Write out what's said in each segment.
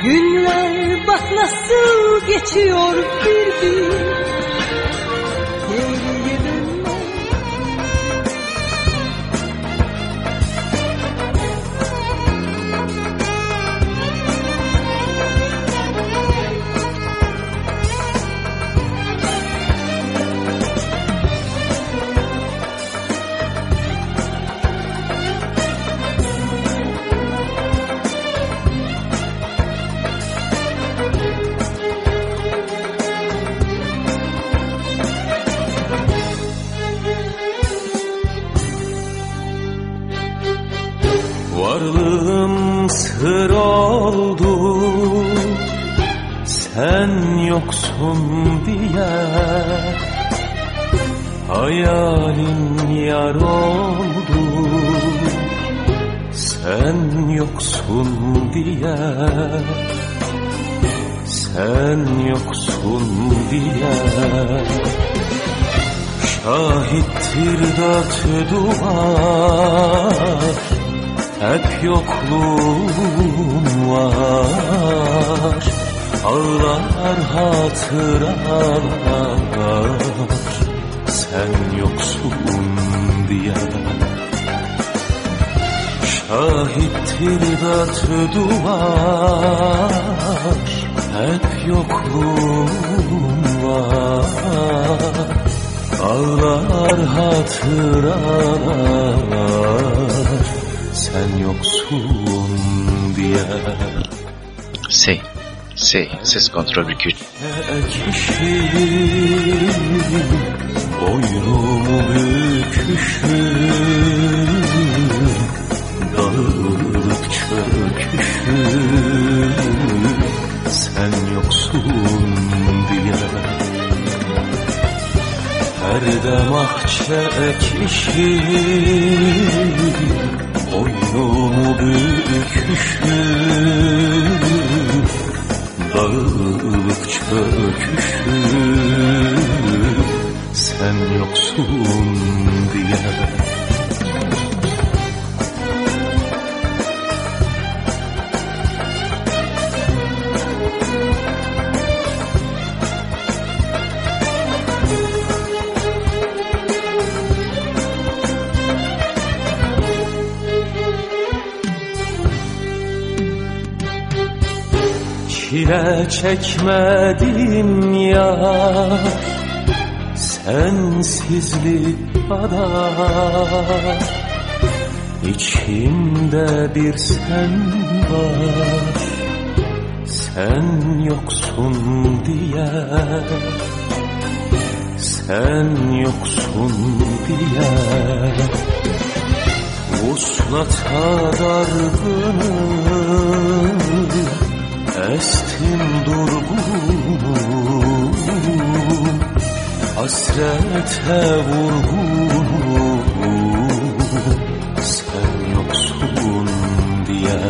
Günler bak nasıl geçiyor bir bir. Geriye dönme. Varlığım sır oldu, sen yoksun diye. Hayalin yar oldu, sen yoksun diye. Sen yoksun diye. Şahittir dört duvar, hep yokluğum var. Ağlar hatıralar, sen yoksun diye. Şahittir dört duvar, hep yokluğum var. Ağlar hatıralar, sen yoksun diye. Ses kontrol 1-2-3. Boynumu büküşüm, dağılıp çöküşüm, sen yoksun diye. Her dem ah çekişim, boynumu büküşüm, dağılıp çöküşüm, sen yoksun diye. Çile çekmedim ya, sensizlik kadar. İçimde bir sen var, sen yoksun diye. Sen yoksun diye. Vuslata dargınım, estim durgunum, hasrete vurgunum, sen yoksun diye.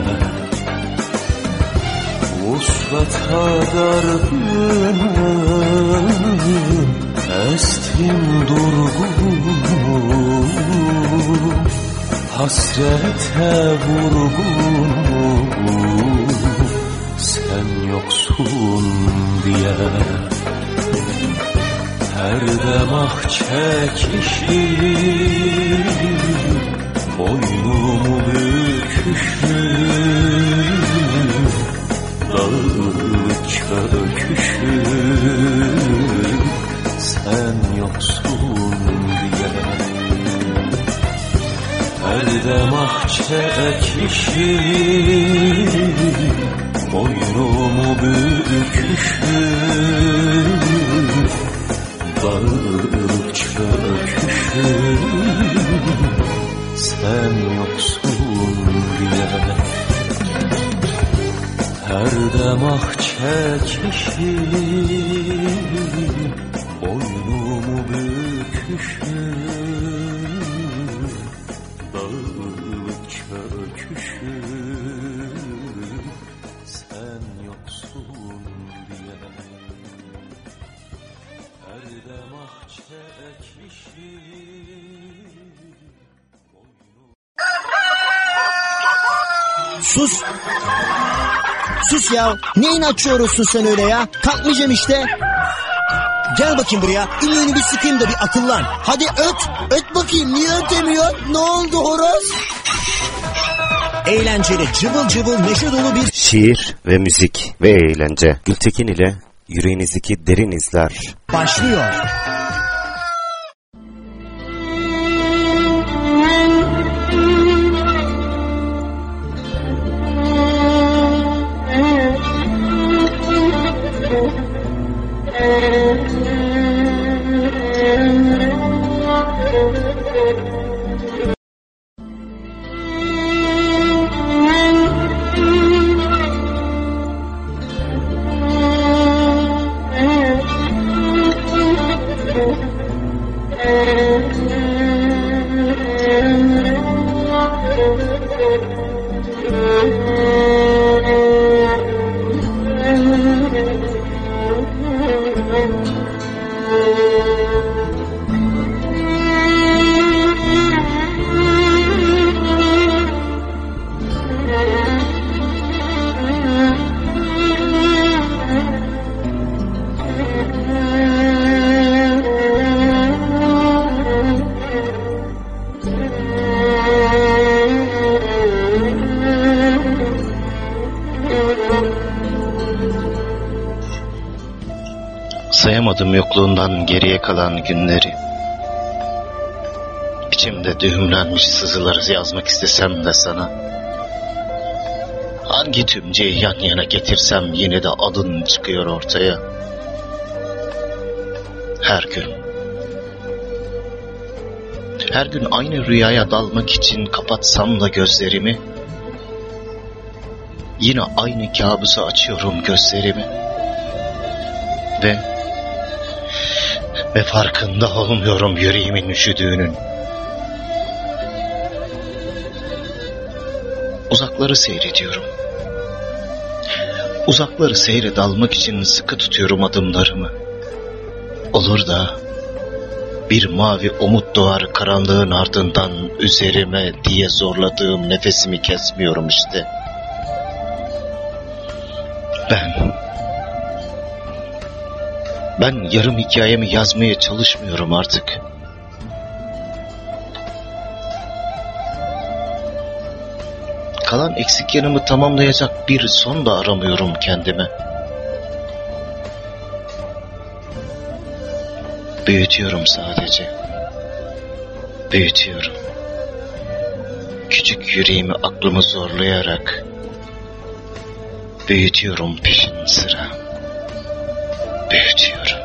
Vuslata dargınım, estim durgunum, hasrete vurgunum, sen yoksun diye. Her dem ah çekişim, boynumu büküşüm, dağılıp çöküşüm, sen yoksun diye. Her dem ah çekişim, boynumu büküşüm, dağılıp çöküşüm, sen yoksun diye. Her dem ah çekişim, boynumu büküşüm, dağılıp çöküşüm, sen yoksun diye. Her dem ah çekişim, Sus! Sus ya. Ne inatçı orosun sen öyle ya? Kalkmayacağım işte. Gel bakayım buraya. İliğini bir sıkayım da bir akıllan. Hadi öt. Öt bakayım. Niye ötemiyor? Ne oldu horoz? Eğlenceli, cıvıl cıvıl, neşe dolu bir şiir ve müzik ve eğlence. Gültekin ile yüreğinizdeki derin izler başlıyor. Sayamadım yokluğundan geriye kalan günleri. İçimde düğümlenmiş sızıları yazmak istesem de sana. Hangi tümceyi yan yana getirsem yine de adın çıkıyor ortaya. Her gün aynı rüyaya dalmak için kapatsam da gözlerimi, yine aynı kabusa açıyorum gözlerimi. Ve farkında olmuyorum yüreğimin üşüdüğünün. Uzakları seyrediyorum. Uzakları seyre dalmak için sıkı tutuyorum adımlarımı. Olur da bir mavi umut doğar karanlığın ardından üzerime diye zorladığım nefesimi kesmiyorum işte. Ben yarım hikayemi yazmaya çalışmıyorum artık. Kalan eksik yanımı tamamlayacak bir son da aramıyorum kendime. Büyütüyorum sadece. Büyütüyorum. Küçük yüreğimi aklımı zorlayarak büyütüyorum peşin sıra. Büyütüyorum.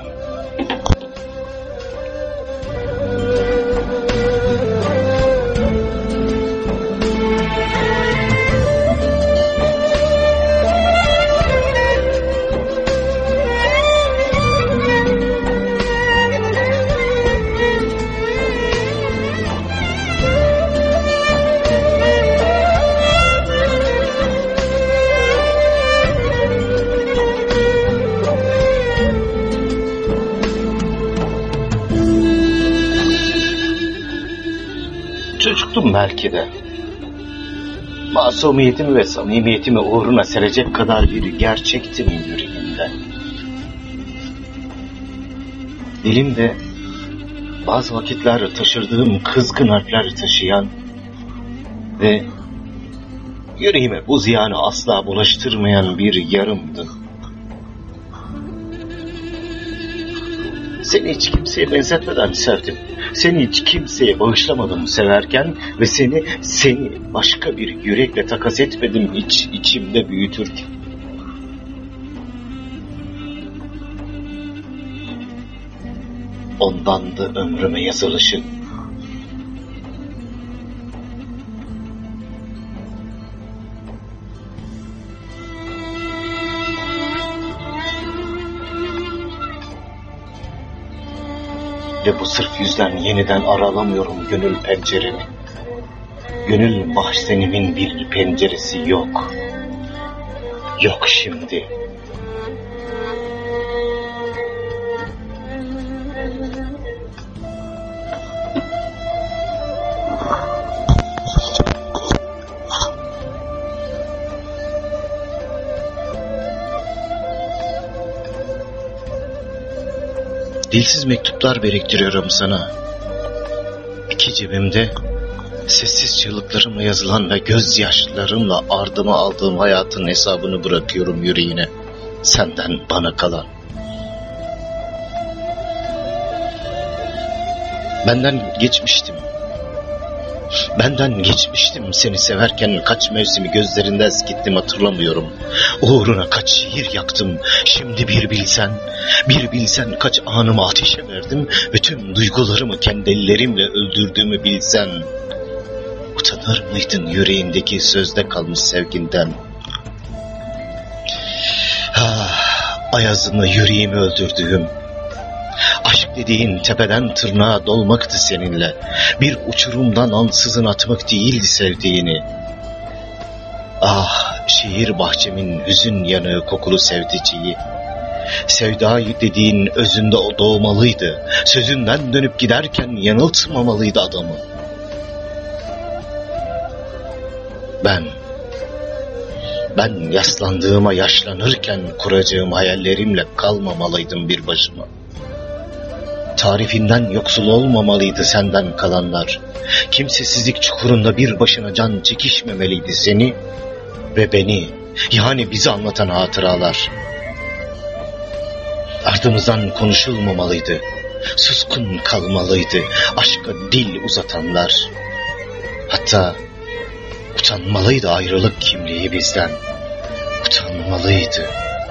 Çocuktum belki de. Masumiyetimi ve samimiyetimi uğruna serecek kadar bir gerçektim yüreğimde. Dilimde bazı vakitler taşırdığım kızgın harfler taşıyan ve yüreğime bu ziyanı asla bulaştırmayan bir yarımdı. Seni hiç kimseye benzetmeden sevdim. Seni hiç kimseye bağışlamadım severken ve seni başka bir yürekle takas etmedim içimde büyütürken. Ondandı ömrüme yazılışın. Ve bu sırf yüzden yeniden aralamıyorum gönül penceremi. Gönül mahzenimin bir penceresi yok. Yok şimdi. Dilsiz mektuplar biriktiriyorum sana. İki cebimde sessiz çığlıklarımla yazılan ve gözyaşlarımla ardıma aldığım hayatın hesabını bırakıyorum yüreğine. Senden bana kalan. Benden geçmiştim seni severken, kaç mevsimi gözlerinden eskittim hatırlamıyorum. Uğruna kaç şehir yaktım, şimdi bir bilsen kaç anımı ateşe verdim. Bütün duygularımı kendi ellerimle öldürdüğümü bilsen. Utanır mıydın yüreğindeki sözde kalmış sevginden? Ayazını yüreğimi öldürdüğüm, aşk dediğin tepeden tırnağa dolmaktı seninle. Bir uçurumdan ansızın atmak değildi sevdiğini. Şehir bahçemin hüzün yanığı kokulu sevdiciyi. Sevdayı dediğin özünde o doğmalıydı. Sözünden dönüp giderken yanıltmamalıydı adamı. Ben yaslandığıma yaşlanırken kuracağım hayallerimle kalmamalıydım bir başıma. Tarifinden yoksul olmamalıydı senden kalanlar. Kimsesizlik çukurunda bir başına can çekişmemeliydi seni ve beni, yani bizi anlatan hatıralar. Ardımızdan konuşulmamalıydı, suskun kalmalıydı aşka dil uzatanlar. Hatta utanmalıydı ayrılık kimliği bizden, utanmalıydı.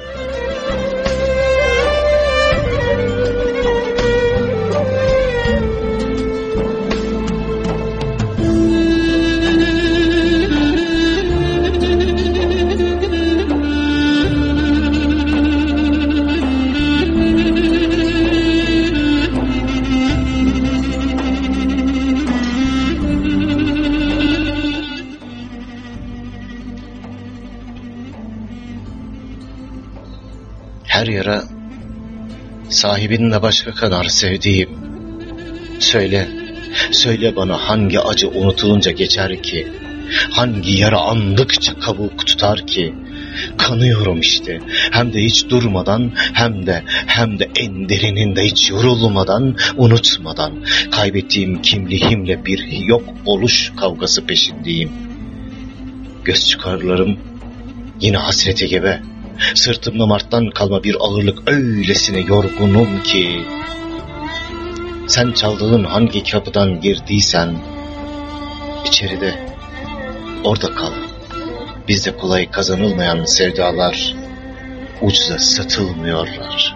Her yara sahibinle başka kadar sevdiğim. Söyle bana hangi acı unutulunca geçer ki? Hangi yara andıkça kabuk tutar ki? Kanıyorum işte, hem de hiç durmadan, hem de en derininde hiç yorulmadan, unutmadan. Kaybettiğim kimliğimle bir yok oluş kavgası peşindeyim. Göz çıkarlarım yine hasrete gebe. Sırtımda Mart'tan kalma bir ağırlık, öylesine yorgunum ki. Sen çaldığın hangi kapıdan girdiysen içeride, orada kal. Bizde kolay kazanılmayan sevdalar ucuza satılmıyorlar.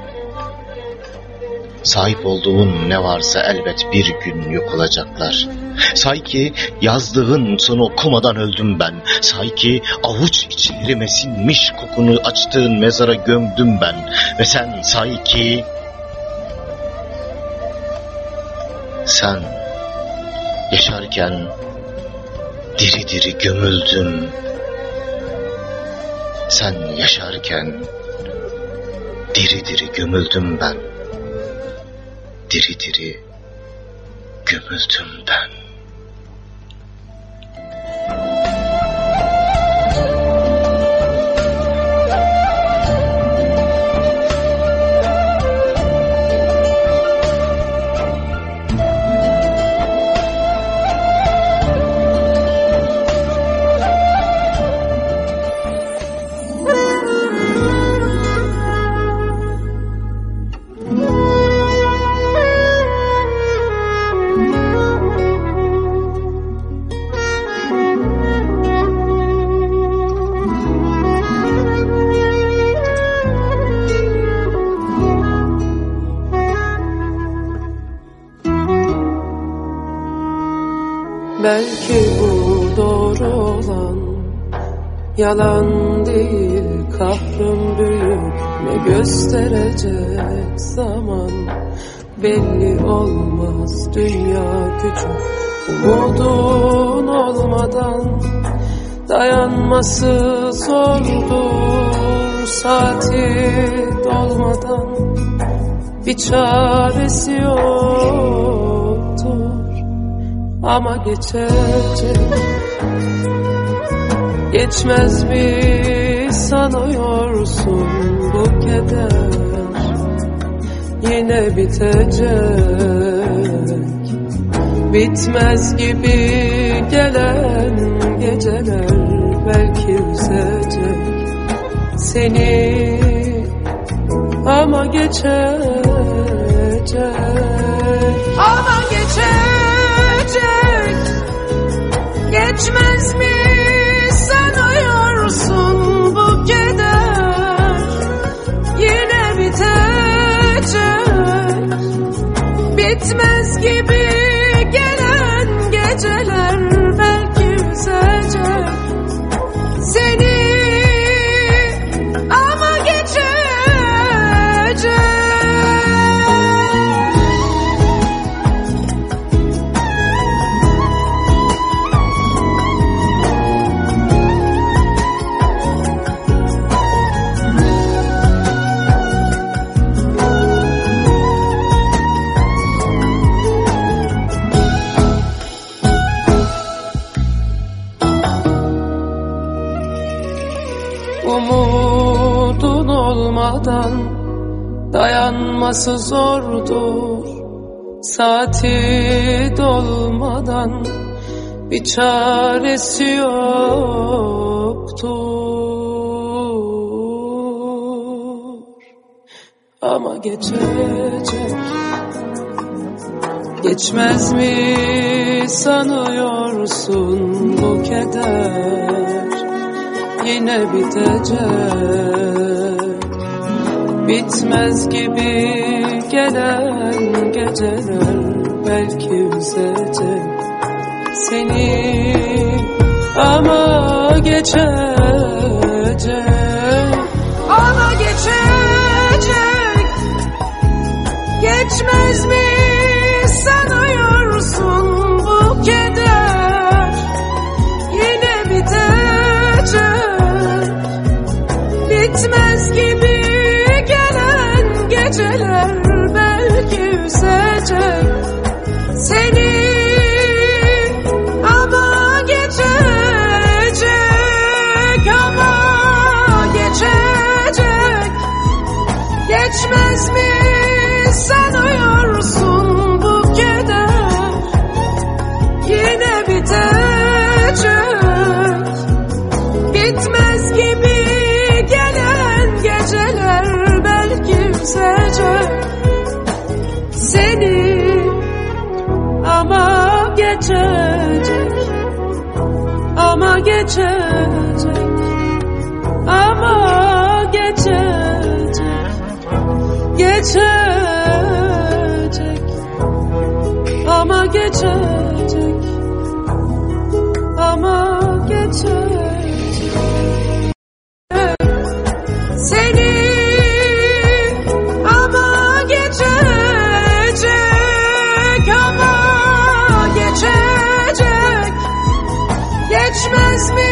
Sahip olduğun ne varsa elbet bir gün yok olacaklar. Sanki yazdığın sonu okumadan öldüm ben. Sanki avuç içlerime sinmiş kokunu açtığın mezara gömdüm ben. Ve sen sanki sen yaşarken diri diri gömüldün. Sen yaşarken diri diri gömüldüm ben. Diri diri gömüldüm ben. Belki bu doğru olan, yalan değil, kahrım büyük, ne gösterecek zaman. Belli olmaz dünya küçük, umudun olmadan. Dayanması zordur saati dolmadan. Bir çaresi yoktur ama geçecek. Geçmez mi sanıyorsun bu keder? yine bitecek. Bitmez gibi gelen geceler belki üzecek seni, ama geçecek. Ama geçecek. Geçmez mi sanıyorsun bu keder? Yine bitecek. Bitmez gibi gelen geceler belki üzecek seni, ama geçecek. Umudun olmadan dayanması zordur. Saati dolmadan bir çaresi yoktur. Ama geçecek. Geçmez mi sanıyorsun bu keder? Yine bitecek. Bitmez gibi gelen geceler belki üzecek seni, ama geçecek. Ama geçecek. Geçmez mi sanıyorsun bu keder? Yine bitecek. Bitmez gibi gelen geceler belki üzecek seni, ama geçecek. Ama geçecek. Geçmez mi sanıyorsun bu keder? Yine bitecek. Bitmez gibi gelen geceler belki üzecek seni, ama geçecek. Ama geçecek. Ama geçecek. Geçecek. Ama geçecek. Ama geçecek seni, ama geçecek. Ama geçecek. Geçmez mi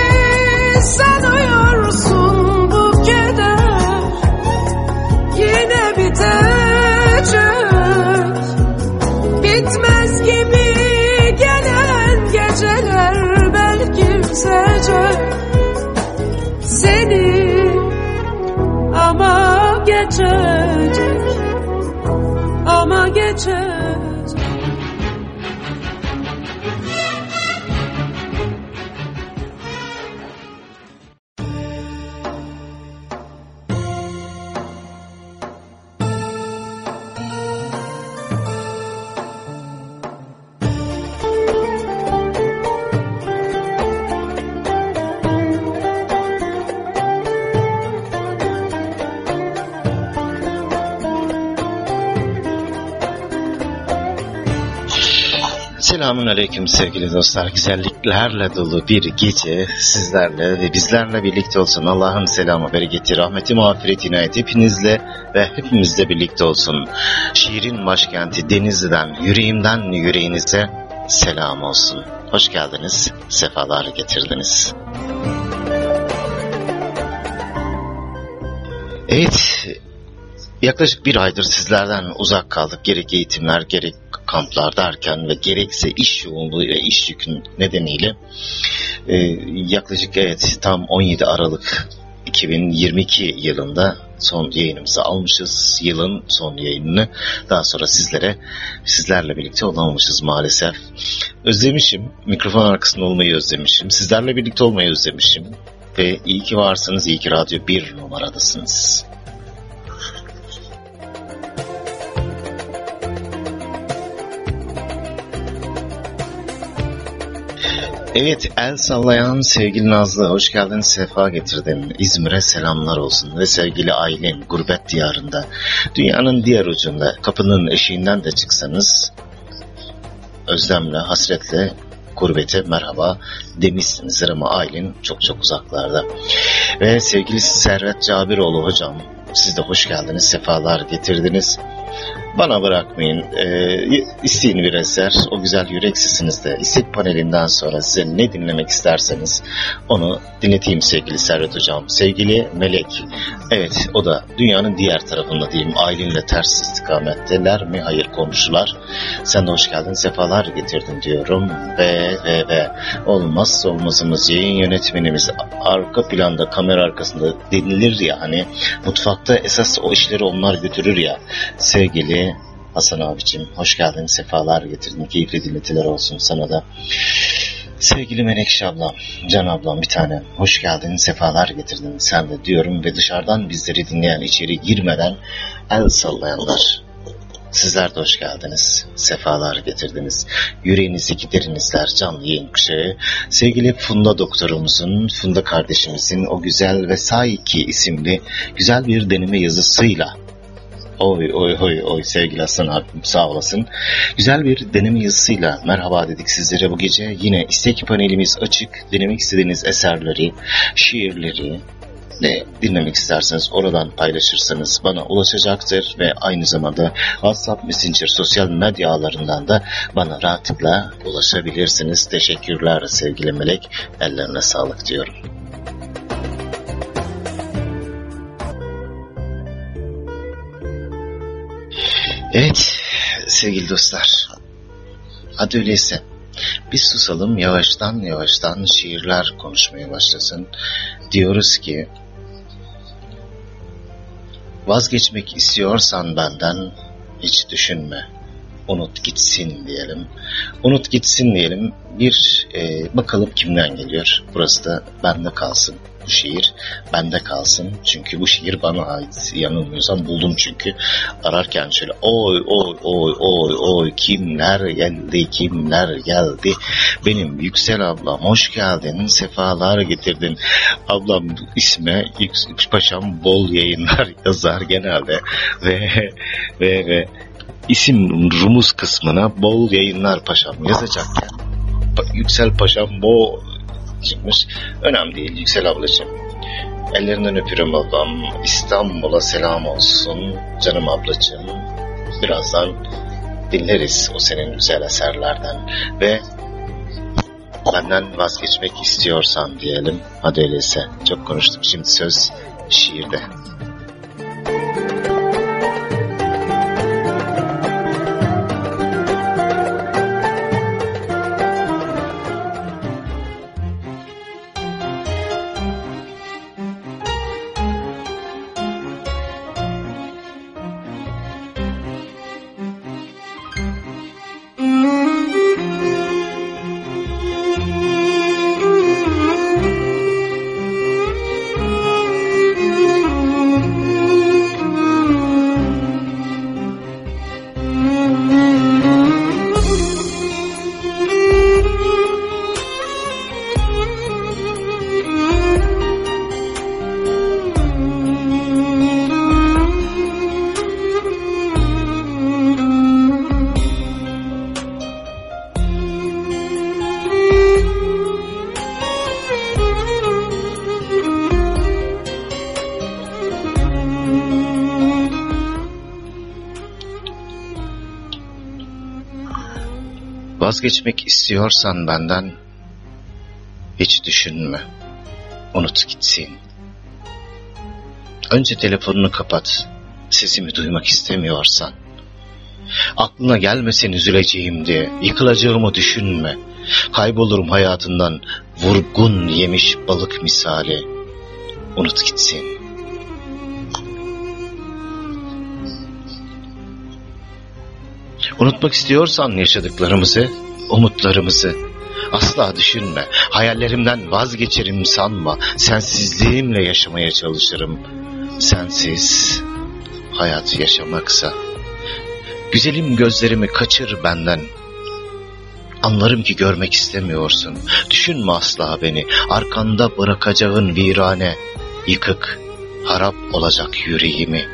sanıyorsun bu keder? Yine bitecek. Bitmez gibi gelen geceler belki üzecek seni, ama geçecek. Ama geçecek. Selamun aleyküm sevgili dostlar. Güzelliklerle dolu bir gece sizlerle ve bizlerle birlikte olsun. Allah'ın selamı, bereketi, rahmeti, mağfireti, inayeti hepinizle ve hepimizle birlikte olsun. Şiirin başkenti Denizli'den, yüreğimden yüreğinize selam olsun. Hoş geldiniz, sefalar getirdiniz. Evet, yaklaşık bir aydır sizlerden uzak kaldık. Gerek eğitimler, gerek kamplar derken ve gerekse iş yoğunluğu ve iş yükün nedeniyle yaklaşık tam 17 Aralık 2022 yılında son yayınımızı almışız. Yılın son yayınını. Daha sonra sizlerle birlikte olamamışız maalesef. Özlemişim. Mikrofon arkasında olmayı özlemişim. Sizlerle birlikte olmayı özlemişim. Ve iyi ki varsınız. İyi ki Radyo 1 numaradasınız. Evet, el sallayan sevgili Nazlı, hoş geldin, sefa getirdin. İzmir'e selamlar olsun. Ve sevgili Aylin, gurbet diyarında, dünyanın diğer ucunda, kapının eşiğinden de çıksanız, özlemle, hasretle, gurbete merhaba demişsinizdir ama Aylin çok çok uzaklarda. Ve sevgili Servet Cabiroğlu hocam, siz de hoş geldiniz, sefalar getirdiniz. Bana bırakmayın, isteyin bir eser, o güzel yürek sesinizde, istek panelinden sonra size ne dinlemek isterseniz onu dinleteyim sevgili Servet Hocam. Sevgili Melek, evet o da dünyanın diğer tarafında diyeyim, Aylin'le ters istikametteler mi? Hayır, komşular. Sen de hoş geldin, sefalar getirdin diyorum ve olmazsa olmazımız yayın yönetmenimiz, arka planda, kamera arkasında denilir ya hani, mutfakta esas o işleri onlar götürür ya, sevgili Hasan abicim, hoş geldin, sefalar getirdin, keyifli dinletiler olsun sana da. Sevgili Menekşe ablam, Can ablam bir tane, hoş geldin, sefalar getirdin sen de diyorum ve dışarıdan bizleri dinleyen, içeri girmeden el sallayanlar, sizler de hoş geldiniz, sefalar getirdiniz. Yüreğinizdeki derinizler, canlı yayın kuşağı, sevgili Funda doktorumuzun, Funda kardeşimizin o güzel ve Saiki isimli güzel bir deneme yazısıyla, Oy sevgili Hasan abim, sağ olasın. Güzel bir deneme yazısıyla merhaba dedik sizlere bu gece. Yine istek panelimiz açık. Denemek istediğiniz eserleri, şiirleri ne dinlemek isterseniz oradan paylaşırsanız bana ulaşacaktır. Ve aynı zamanda WhatsApp, Messenger, sosyal medya ağlarından da bana rahatlıkla ulaşabilirsiniz. Teşekkürler sevgili Melek. Ellerine sağlık diyorum. Evet sevgili dostlar, hadi öyleyse biz susalım, yavaştan şiirler konuşmaya başlasın. Diyoruz ki, vazgeçmek istiyorsan benden hiç düşünme, unut gitsin diyelim. Unut gitsin diyelim. Bir bakalım kimden geliyor. Burası da bende kalsın. Bu şiir bende kalsın. Çünkü bu şiir bana ait. Yanılmıyorsam buldum çünkü. Ararken şöyle oy kimler geldi. Benim Yüksel ablam, hoş geldin. Sefalar getirdin. Ablam isme Paşam bol yayınlar yazar genelde. Ve isim rumuz kısmına bol yayınlar paşam yazacakken Yüksel Paşam bol çıkmış. Önemli değil Yüksel ablacığım. Ellerinden öpüyorum ablam. İstanbul'a selam olsun canım ablacığım. Birazdan dinleriz o senin güzel eserlerden. Ve benden vazgeçmek istiyorsan diyelim. Hadi öyleyse. Çok konuştuk. Şimdi söz şiirde. Vazgeçmek istiyorsan benden hiç düşünme, unut gitsin. Önce telefonunu kapat, sesimi duymak istemiyorsan. Aklına gelmesin üzüleceğim diye, yıkılacağımı düşünme. Kaybolurum hayatından, vurgun yemiş balık misali. unut gitsin. Unutmak istiyorsan yaşadıklarımızı, umutlarımızı asla düşünme. Hayallerimden vazgeçerim sanma. Sensizliğimle yaşamaya çalışırım. Sensiz hayat yaşamaksa. Güzelim gözlerimi kaçır benden. Anlarım ki görmek istemiyorsun. Düşünme asla beni. Arkanda bırakacağın virane, yıkık, harap olacak yüreğimi.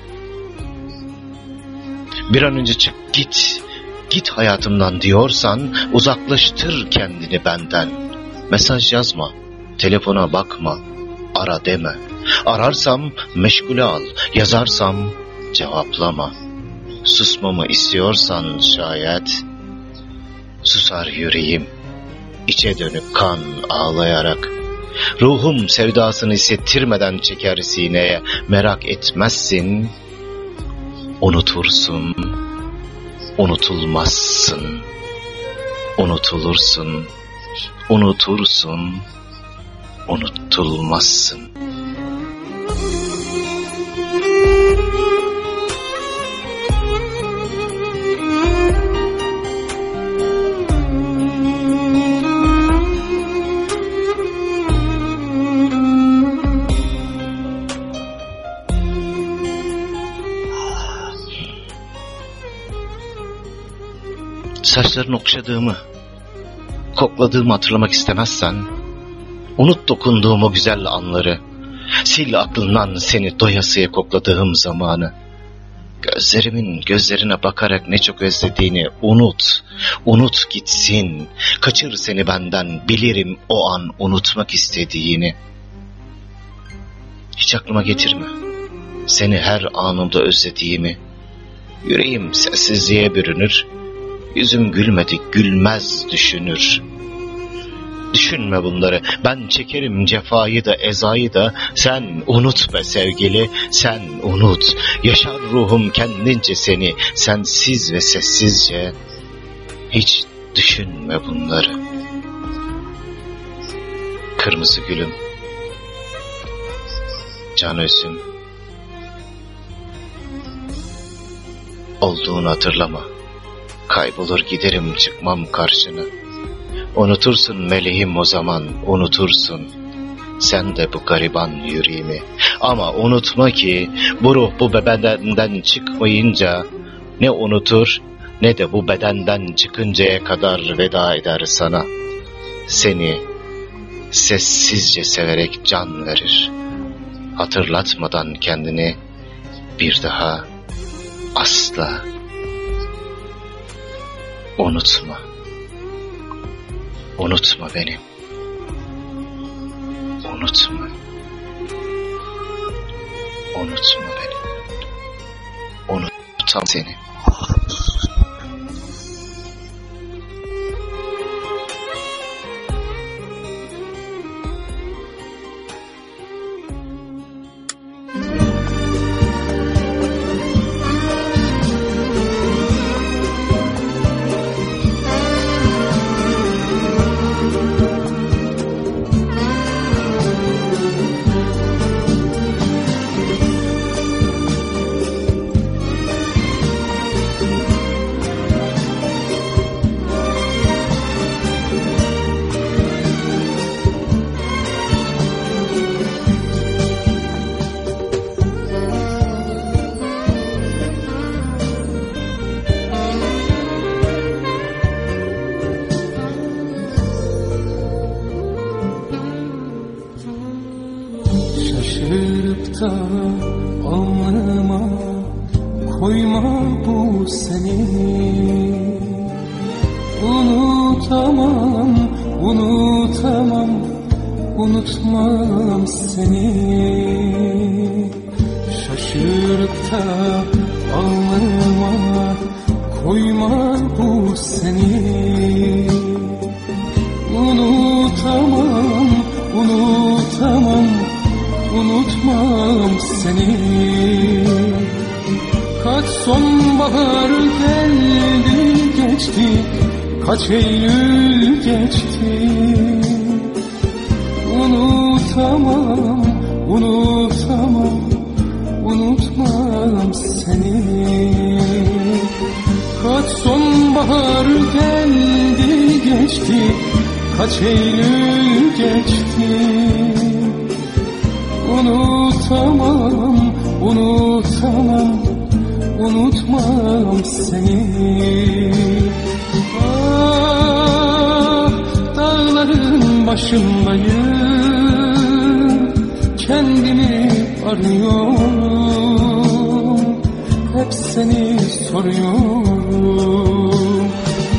Bir an önce çık git. Git hayatımdan diyorsan uzaklaştır kendini benden. Mesaj yazma, telefona bakma, ara deme. Ararsam meşgule al, yazarsam cevaplama. Susmamı istiyorsan şayet, susar yüreğim, içe dönük kan ağlayarak. Ruhum sevdasını hissettirmeden çeker sineye, merak etmezsin, unutursun, unutulmazsın, unutulursun, unutursun, unutulmazsın. Saçlarını okşadığımı, kokladığımı hatırlamak istemezsen, unut dokunduğum o güzel anları, sil aklından seni doyasıya kokladığım zamanı. Gözlerimin gözlerine bakarak ne çok özlediğini unut, unut gitsin. Kaçır seni benden, bilirim o an unutmak istediğini. Hiç aklıma getirme, seni her anımda özlediğimi. Yüreğim sessizliğe bürünür, yüzüm gülmedi, gülmez düşünür. Düşünme bunları, ben çekerim cefayı da ezayı da, sen unut be sevgili, sen unut. Yaşar ruhum kendince seni, sensiz ve sessizce. Hiç düşünme bunları. Kırmızı gülüm, can özüm, olduğunu hatırlama. Kaybolur giderim, çıkmam karşına. Unutursun meleğim o zaman, unutursun. Sen de bu gariban yüreğimi. Ama unutma ki bu ruh bu bedenden çıkmayınca ne unutur ne de bu bedenden çıkıncaya kadar veda eder sana. Seni sessizce severek can verir. Hatırlatmadan kendini bir daha asla unutma. Unutma beni. Unutma. Unutma beni. Unutam seni. Şaşırıp da alnıma koyma bu seni. Unutamam, unutamam, unutmam seni. Şaşırıp da alnıma koyma bu seni. Unutamam, unutamam, unutmam seni. Kaç sonbahar geldi geçti, kaç Eylül geçti. Unutamam, unutamam, unutmam seni. Kaç sonbahar geldi geçti, kaç Eylül geçti. Unutamam, unutamam, unutmam seni. Ah, dağların başındayım, kendimi arıyorum, hep seni soruyorum.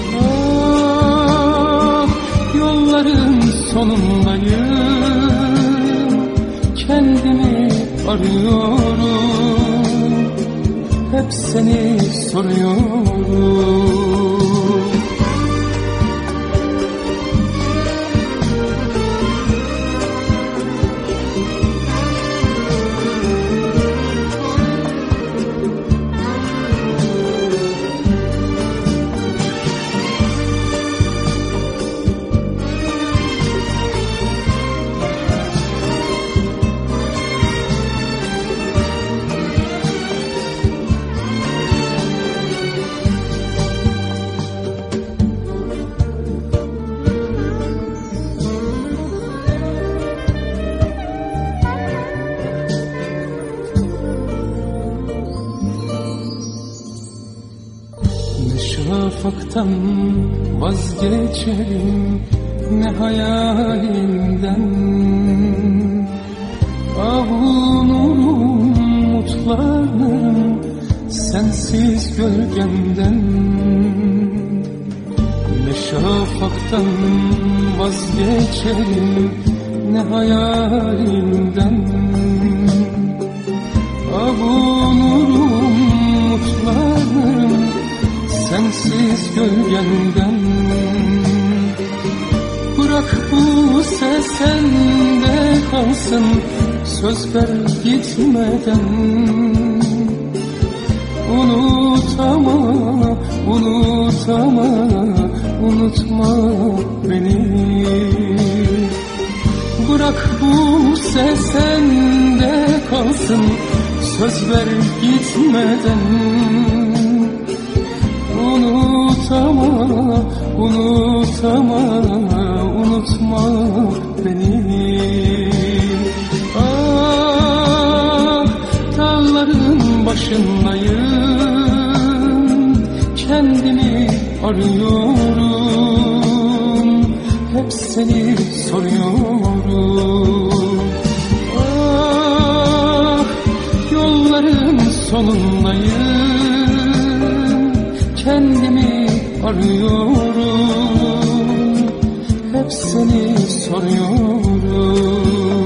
Ah, yolların sonundayım, kendimi arıyorum, hep seni soruyorum. Şafaktan vazgeçerim, ne hayalinden. Avunurum, mutlanırım sensiz gölgemden. Ne şafaktan vazgeçerim, ne hayalinden. Avunurum, mutlanırım sensiz gölgemden. Bırak bu ses sende kalsın, söz ver gitmeden. Unutama, unutama, unutma beni. Bırak bu ses sende kalsın, söz ver gitmeden. Unutama, unutama, unutma beni. Ah, dağların başındayım, kendimi arıyorum, hep seni soruyorum. Ah, yolların sonundayım, kendimi arıyorum, hep seni soruyorum.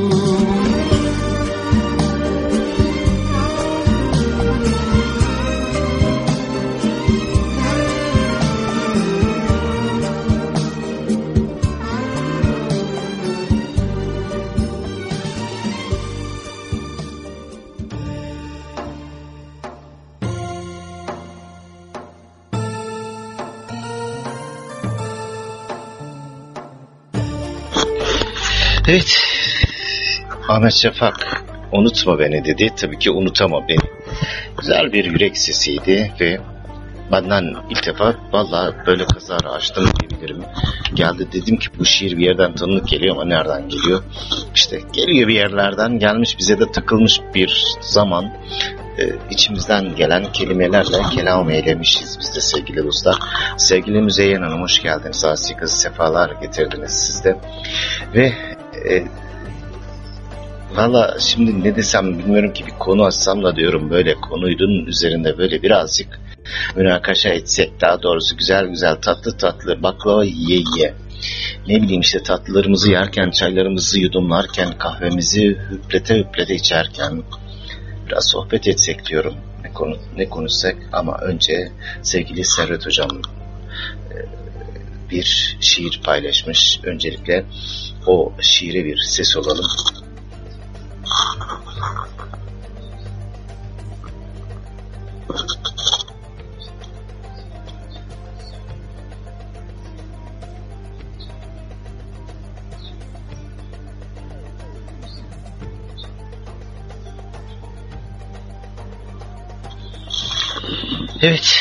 Evet, Ahmet Şafak unutma beni dedi. Tabii ki unutama beni. Güzel bir yürek sesiydi ve benden ilk defa vallahi böyle kazara açtım diyebilirim. Geldi, dedim ki bu şiir bir yerden tanıdık geliyor ama nereden geliyor? İşte geliyor bir yerlerden, gelmiş bize de takılmış bir zaman. İçimizden gelen kelimelerle kelam eylemişiz biz de sevgili dostlar. Sevgili Müzeyyen Hanım, hoş geldiniz. Asi kız, sefalar getirdiniz siz de. Ve valla şimdi ne desem bilmiyorum ki, bir konu açsam da diyorum, böyle konunun üzerinde böyle birazcık münakaşa etsek, daha doğrusu güzel güzel tatlı tatlı baklava yiye yiye, ne bileyim işte tatlılarımızı yerken, çaylarımızı yudumlarken, kahvemizi hüplete hüplete içerken biraz sohbet etsek diyorum. Ne konuşsak, ama önce sevgili Servet Hocam bir şiir paylaşmış. Öncelikle o şiire bir ses olalım. Evet.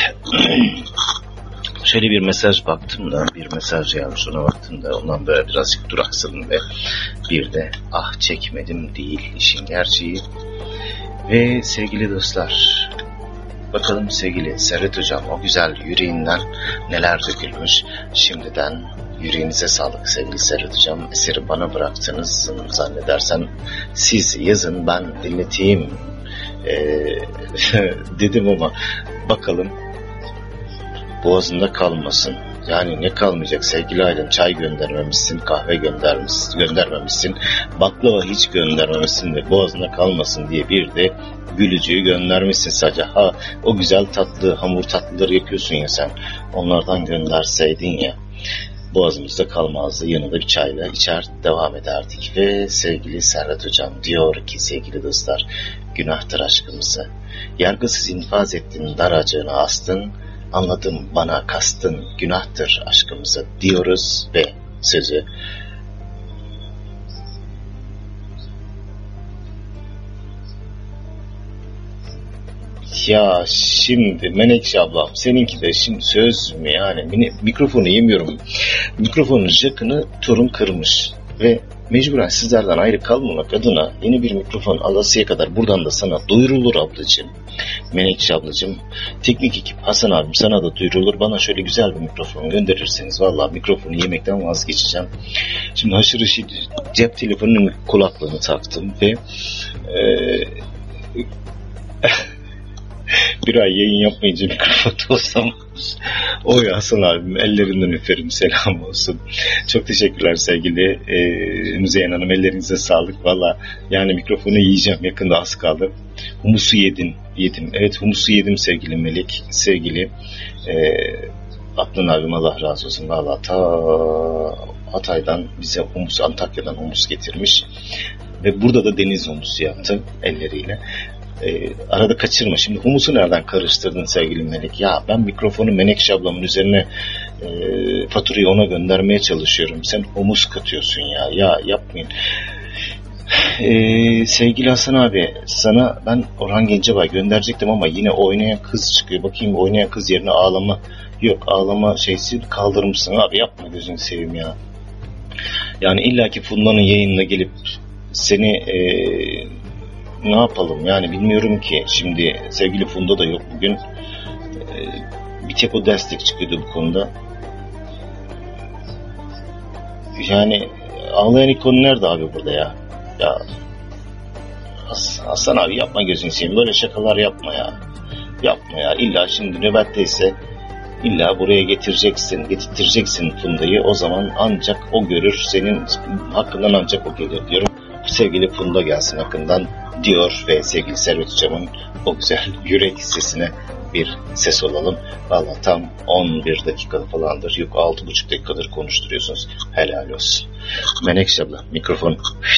Şöyle bir mesaj baktım da, bir mesaj gelmiş, ona baktım da ondan böyle birazcık duraksadım ve bir de ah çekmedim değil işin gerçeği. Ve sevgili dostlar, bakalım sevgili Servet Hocam o güzel yüreğinden neler dökülmüş. Şimdiden yüreğinize sağlık sevgili Servet Hocam. Eseri bana bıraktınız zannedersem. Siz yazın, ben dinleteyim dedim ama bakalım boğazında kalmasın. Yani ne kalmayacak sevgili ailem, çay göndermemişsin, kahve göndermemişsin, baklava hiç göndermemişsin ve boğazında kalmasın diye bir de gülücüğü göndermişsin sadece. Ha, o güzel tatlı hamur tatlıları yapıyorsun ya sen, onlardan gönderseydin ya, boğazımızda kalmazdı, yanında bir çayla içer devam ederdik. Ve sevgili Servet Hocam diyor ki sevgili dostlar, günahtır aşkımızı yargısız infaz ettin, daracığına astın, anladım bana kastın, günahtır aşkımızı diyoruz ve sözü ya şimdi Menekşe ablam, seninki de şimdi söz mü yani, mikrofonu yemiyorum, mikrofonun jackını torun kırmış ve mecburen sizlerden ayrı kalmamak adına yeni bir mikrofon alasıya kadar buradan da sana duyurulur ablacığım. Menekşe ablacığım, teknik ekip Hasan abim sana da duyurulur. Bana şöyle güzel bir mikrofon gönderirseniz vallahi mikrofonu yemekten vazgeçeceğim. Şimdi haşır ışır cep telefonunun kulaklığını taktım ve bir ay yayın yapmayınca mikrofon olsam. Oy Hasan abim, ellerinden öperim, selam olsun. Çok teşekkürler sevgili Müzeyyen Hanım, ellerinize sağlık. Valla yani mikrofonu yiyeceğim, yakında az kaldı. Humusu yedim. Evet, humusu yedim sevgili Melek, sevgili Adnan abim, Allah razı olsun. Valla ta Hatay'dan bize humus, Antakya'dan humus getirmiş. Ve burada da deniz humusu yaptı elleriyle. Arada kaçırma. Şimdi humusu nereden karıştırdın sevgili Melek? Ya ben mikrofonu Menekşe ablamın üzerine faturayı ona göndermeye çalışıyorum. Sen humus katıyorsun ya. Ya yapmayın. Sevgili Hasan abi, sana ben Orhan Gencebay gönderecektim ama yine oynayan kız çıkıyor. Bakayım, oynayan kız yerine ağlama. Yok, ağlama şeysi kaldırmışsın abi, yapma gözünü seveyim ya. Yani illaki Funda'nın yayınına gelip seni ne yapalım yani, bilmiyorum ki. Şimdi sevgili Funda da yok bugün. Bir tek o destek çıkıyordu bu konuda. Yani ağlayan ikon nerede abi burada ya? Ya Hasan abi yapma gözünü seveyim, böyle şakalar yapma ya. Yapma ya, illa şimdi nöbetteyse illa buraya getirteceksin Funda'yı, o zaman ancak o görür, senin hakkından ancak o gelir diyorum. Sevgili Funda gelsin hakkından diyor ve sevgili Servet Hocam'ın o güzel yürek sesine bir ses olalım. Valla tam 11 dakika falandır, yok 6,5 dakikadır konuşturuyorsunuz, helal olsun. Menekşe abla, mikrofon.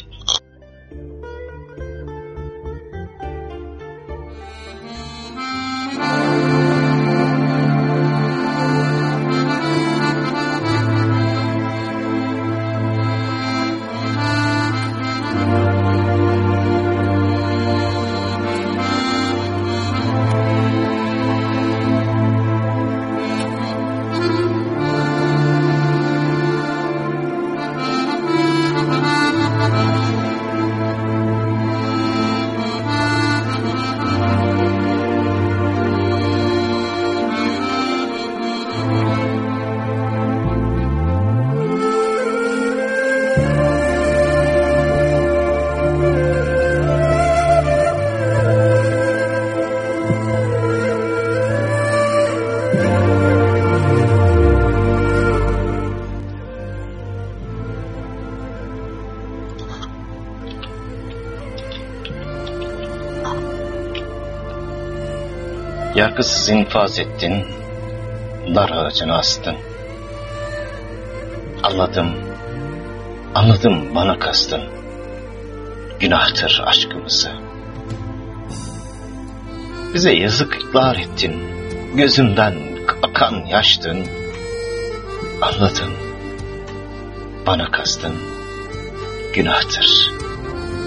Yargısız infaz ettin, dar ağacına astın. Anladım bana kastın, günahtır aşkımızı. Bize yazıklar ettin, gözümden akan yaştın. Anladım bana kastın,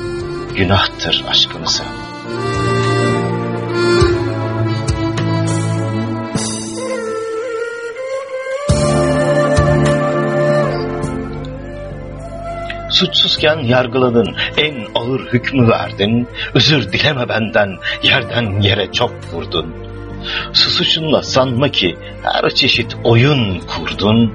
günahtır aşkımızı. Suçsuzken yargıladın, en ağır hükmü verdin. Özür dileme benden, yerden yere çok vurdun. Suçunla sanma ki her çeşit oyun kurdun.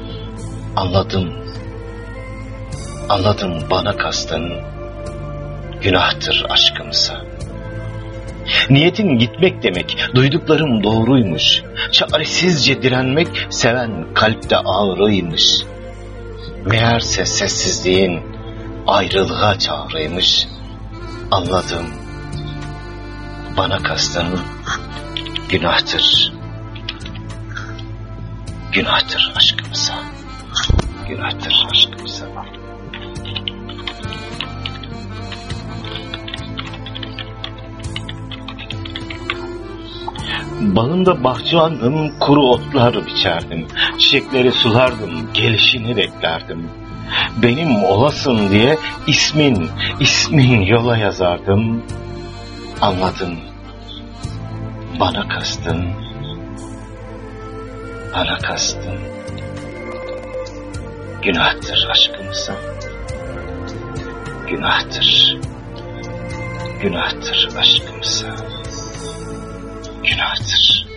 Anladım bana kastın, günahtır aşkımsa. Niyetin gitmek demek, duyduklarım doğruymuş. Çaresizce direnmek, seven kalpte ağrıymış. Meğerse sessizliğin ayrılığa çağrıymış. Anladım, bana kastın, günahtır. Günahtır aşkımsa. Günahtır aşkımsa. Balında bahçıvandım, kuru otlar biçerdim. Çiçekleri sulardım, gelişini beklerdim. Benim olasın diye ismin yola yazardım. Anladım, bana kastın, günahtır aşkımsa. Günahtır aşkımsa. Günahtır.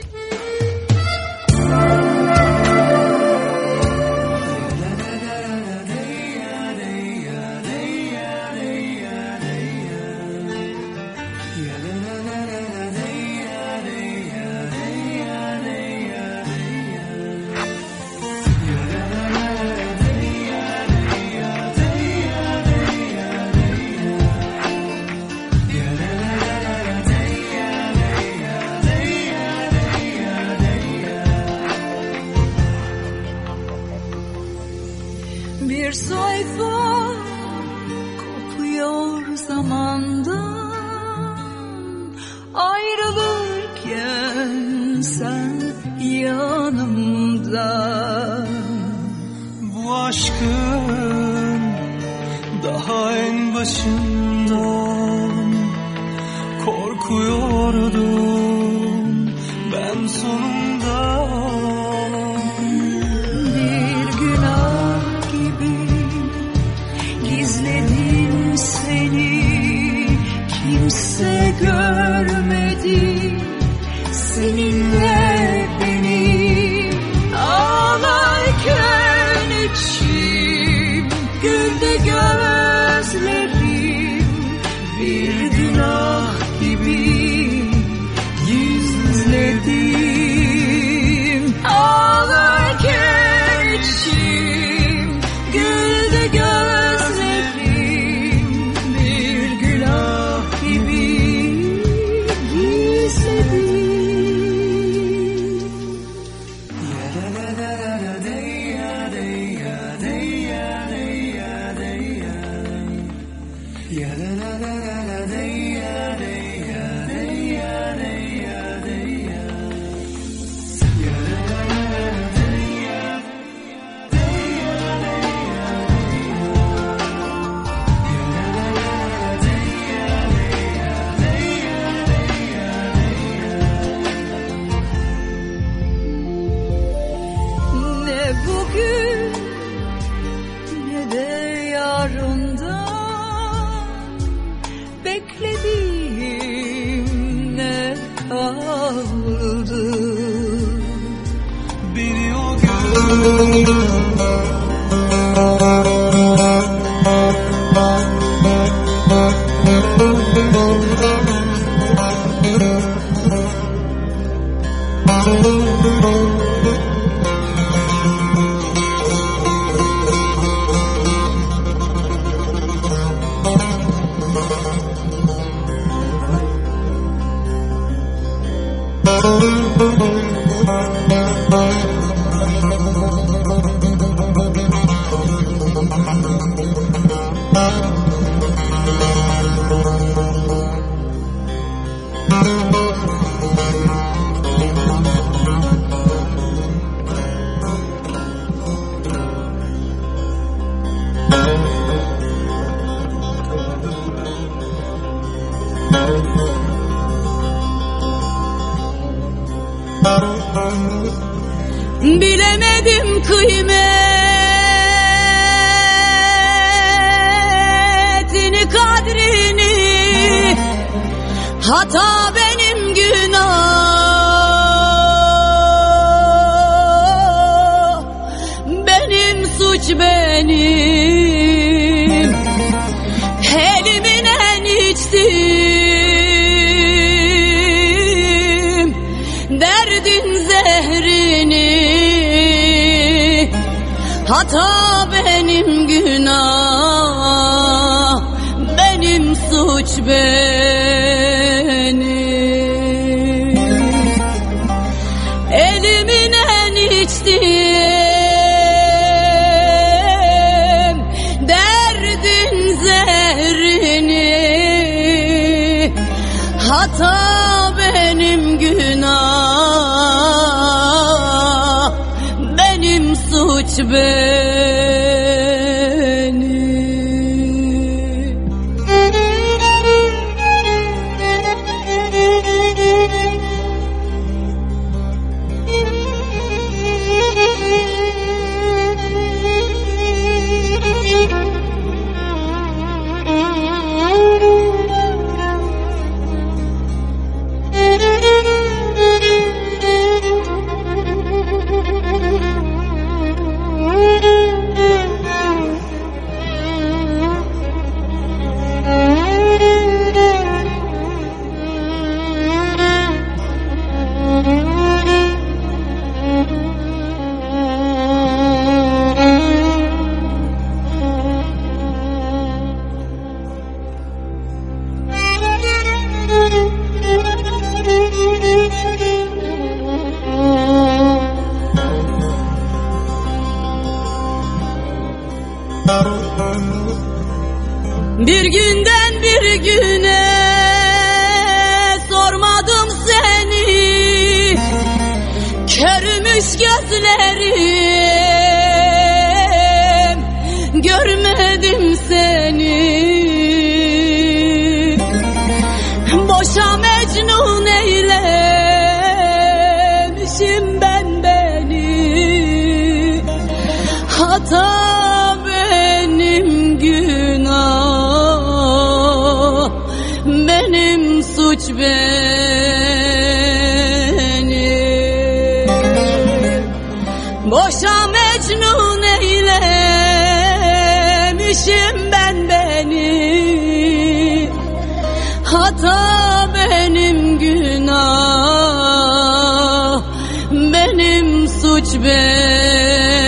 Bir sayfa kopuyor zamandan, ayrılırken sen yanımda. Bu aşkın daha en başından korkuyordum ben sonunda. Bir günah gibi gizledim seni, kimse görmedi seninle beni. Ağlarken içim, güldü gözlerim, bir günah gibi gizledim. Ağlarken içim, güldü gözlerim, bir günah gibi gizledim. Ne bugün ne de yarından beklediğim ne kaldı. Biri o gün Bilemedim kıymet, hata benim, günah benim, suç benim. Elimin en içtim derdin zehrini, hata benim, günah benim, suç benim. Elimin en içtim derdin zehrini, hata benim, günah benim, suç benim. Bir günden bir güne sormadım seni, körmüş gözlerim, görmedim seni. Boşa mecnun eylemişim ben beni, hata benim, günah benim, suç benim. Boşa mecnun eylemişim ben beni, hata benim, günah benim, suç benim.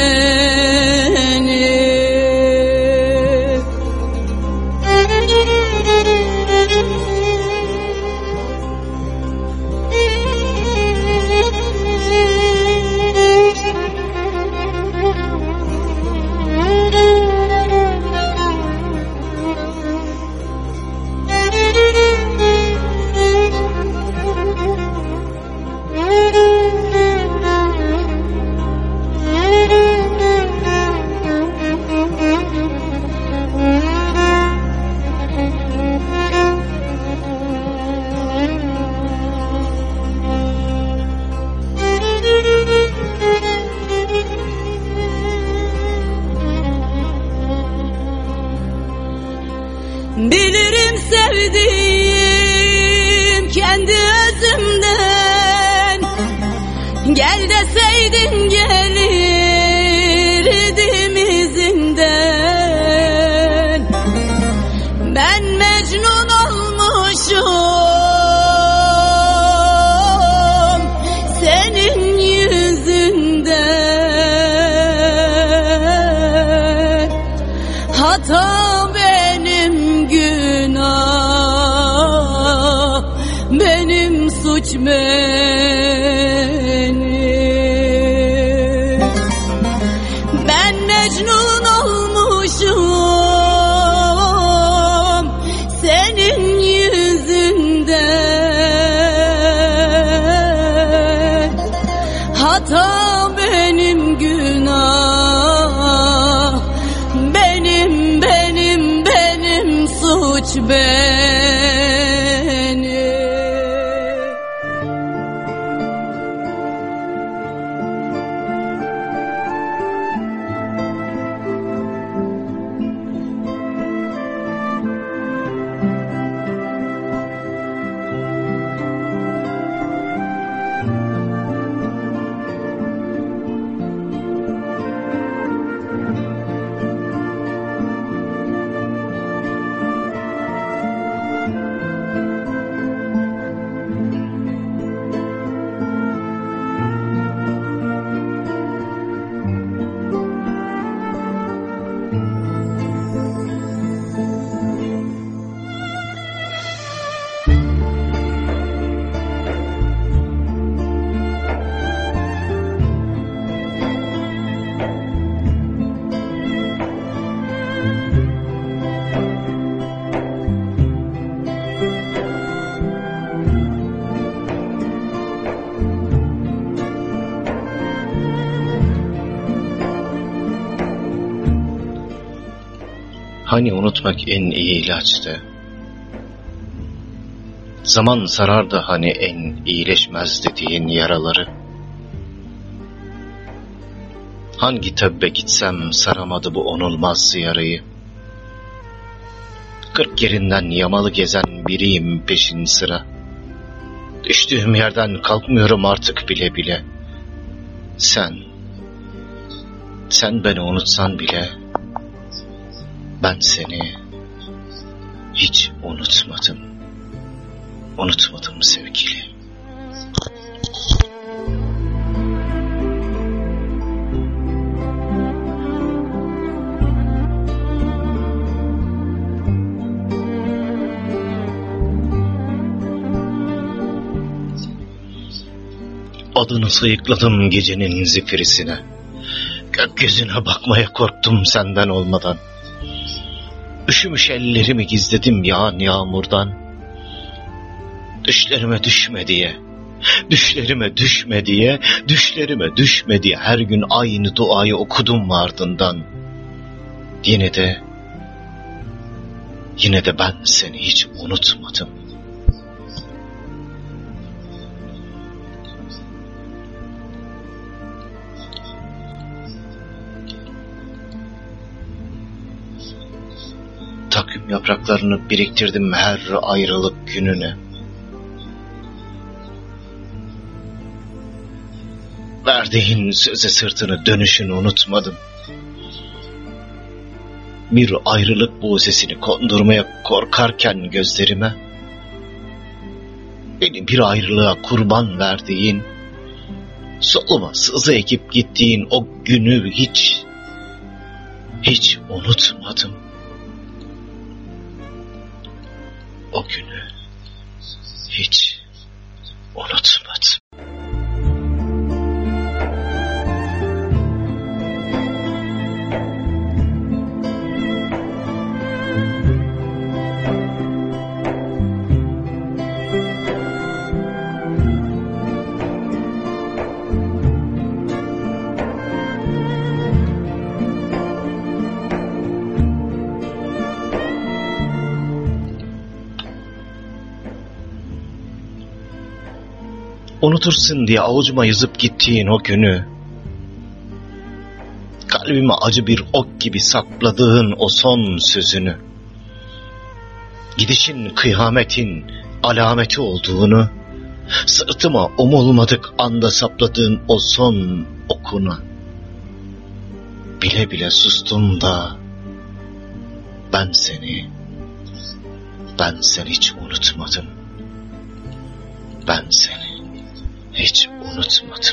Bilirim sevdiğim kendi özümden, gel deseydin gelirdim izinden. Ben mecnun olmuşum senin yüzünden, hata benim, günah benim, suç benim. Ben mecnun olmuşum senin yüzünden, hata benim, günah benim, benim, benim, suç benim. Hani unutmak en iyi ilaçtı. Zaman sarardı hani en iyileşmez dediğin yaraları. Hangi tebbe gitsem saramadı bu onulmaz yarayı. 40 yerinden yamalı gezen biriyim peşin sıra. Düştüğüm yerden kalkmıyorum artık bile bile. Sen beni unutsan bile ben seni hiç unutmadım. Unutmadım sevgili. Adını sayıkladım gecenin zifirisine. Gökyüzüne bakmaya korktum senden olmadan. Üşümüş ellerimi gizledim yağan yağmurdan. Düşlerime düşme diye, düşlerime düşme diye, düşlerime düşme diye her gün aynı duayı okudum ardından. Yine de ben seni hiç unutmadım. Takvim yapraklarını biriktirdim her ayrılık gününe. Verdiğin söze sırtını dönüşünü unutmadım. Bir ayrılık buğsesini kondurmaya korkarken gözlerime, beni bir ayrılığa kurban verdiğin, soluma sızı ekip gittiğin o günü hiç unutmadım. O günü hiç unutmadım. Unutursun diye avucuma yazıp gittiğin o günü, kalbime acı bir ok gibi sapladığın o son sözünü, gidişin kıyametin alameti olduğunu, sırtıma umulmadık anda sapladığın o son okunu, bile bile sustum da ben seni hiç unutmadım. Ben seni hiç unutmadım.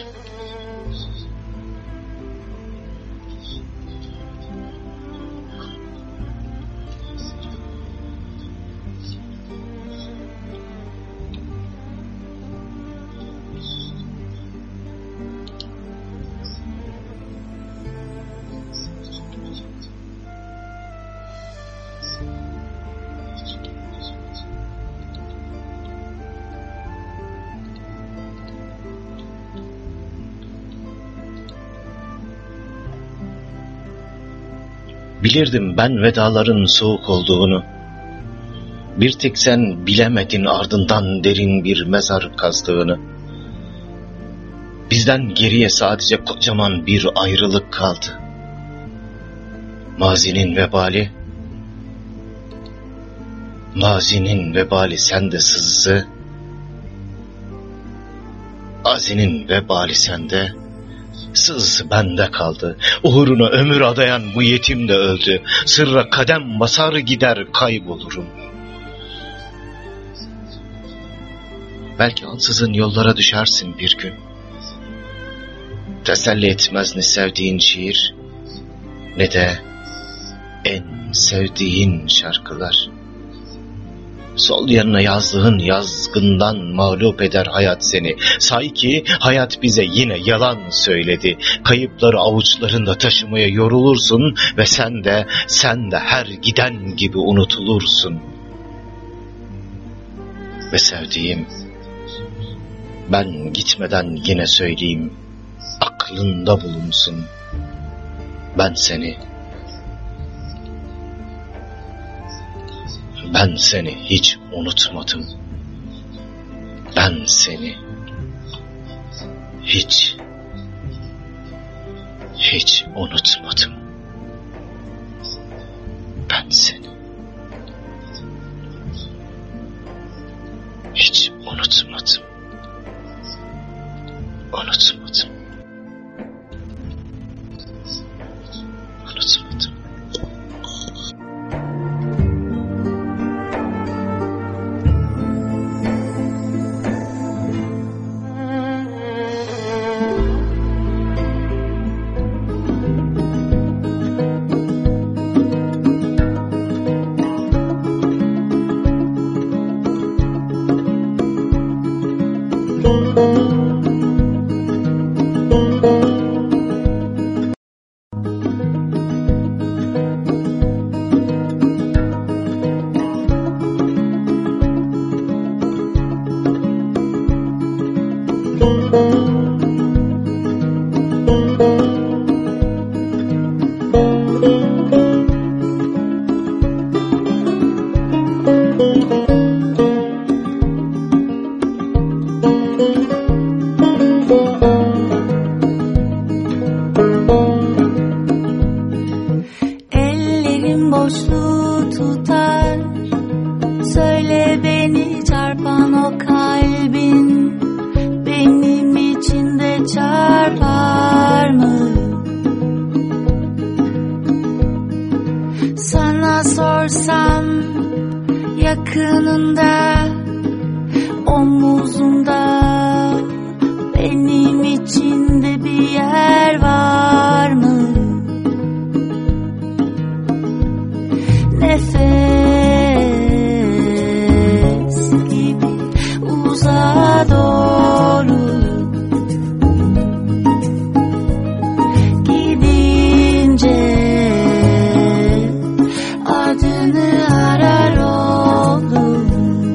Bilirdim ben vedaların soğuk olduğunu. Bir tek sen bilemedin ardından derin bir mezar kazdığını. Bizden geriye sadece kocaman bir ayrılık kaldı. Mazinin vebali sende sızdı. Mazinin vebali sende, sız bende kaldı. Uğruna ömür adayan bu yetim de öldü. Sırra kadem basar gider kaybolurum. Belki ansızın yollara düşersin bir gün. Teselli etmez ne sevdiğin şiir, ne de en sevdiğin şarkılar. Sol yanına yazdığın yazgından mağlup eder hayat seni. Say ki hayat bize yine yalan söyledi. Kayıpları avuçlarında taşımaya yorulursun ve sen de her giden gibi unutulursun. Ve sevdiğim, ben gitmeden yine söyleyeyim, aklında bulunsun. Ben seni Ben seni hiç unutmadım. Ben seni hiç unutmadım. Ben seni hiç unutmadım. Unutmadım. Unutmadım. Ellerim boşluğu tutar, söyle beni çarpan o kalbin benim içinde çarpar mı? Sana sorsam yakınında, omuzunda benim içinde bir yer var mı? Nefes gibi uzağa doğru gidince adını arar oldum.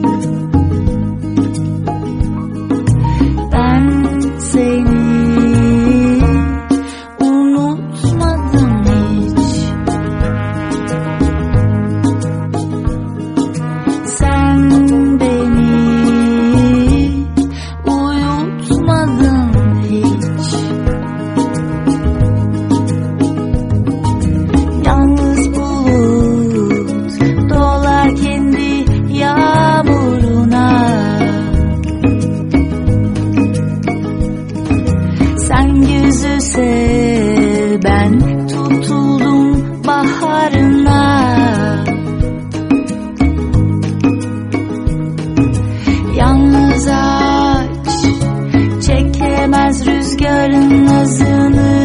Ben seni unutmadım hiç. Sen beni uyutmadın hiç. Yalnız bulut dolar kendi yağmuruna. Sen yüzü sev, ben tutuldum baharına. Yalnız ağaç çekemez rüzgarın nazını.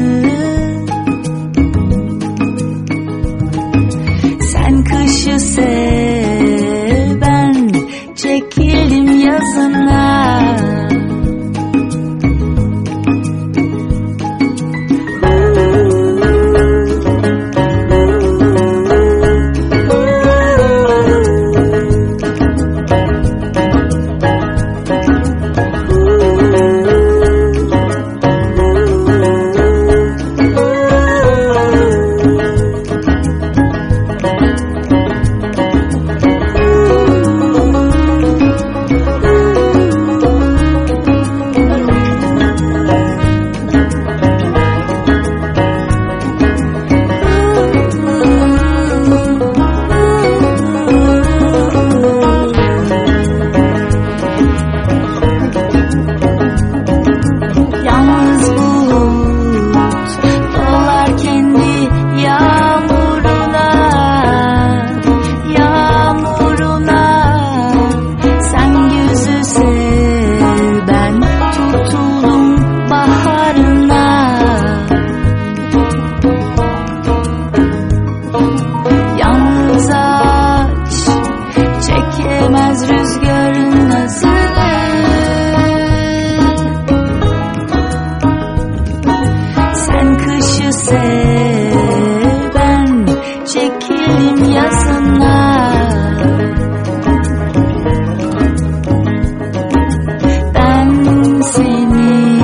Sen kışı sev, ben çekildim yazına. Yalnız bulut dolar kendi yağmuruna, yağmuruna. Sen yüzü sev, ben tutuldum baharına. Yalnız ağaç çekemez rüzgarın nazını. Sen kışı sev, ben çekildim yazına. Ben seni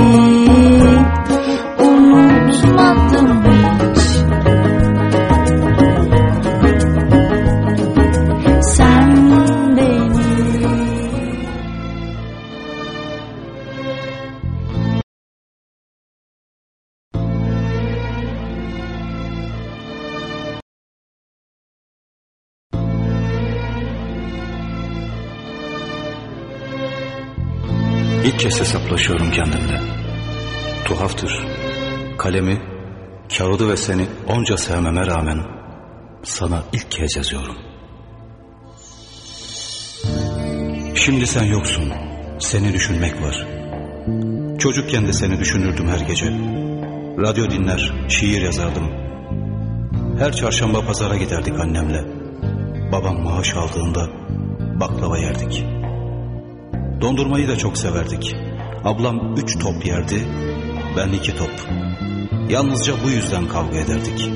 unutmadım hiç. İlk kez hesaplaşıyorum kendimle. Tuhaftır. Kalemi, kağıdı ve seni onca sevmeme rağmen sana ilk kez yazıyorum. Şimdi sen yoksun. Seni düşünmek var. Çocukken de seni düşünürdüm her gece. Radyo dinler, şiir yazardım. Her çarşamba pazara giderdik annemle. Babam maaş aldığında baklava yerdik. Dondurmayı da çok severdik. Ablam 3 top yerdi, ben 2 top. Yalnızca bu yüzden kavga ederdik.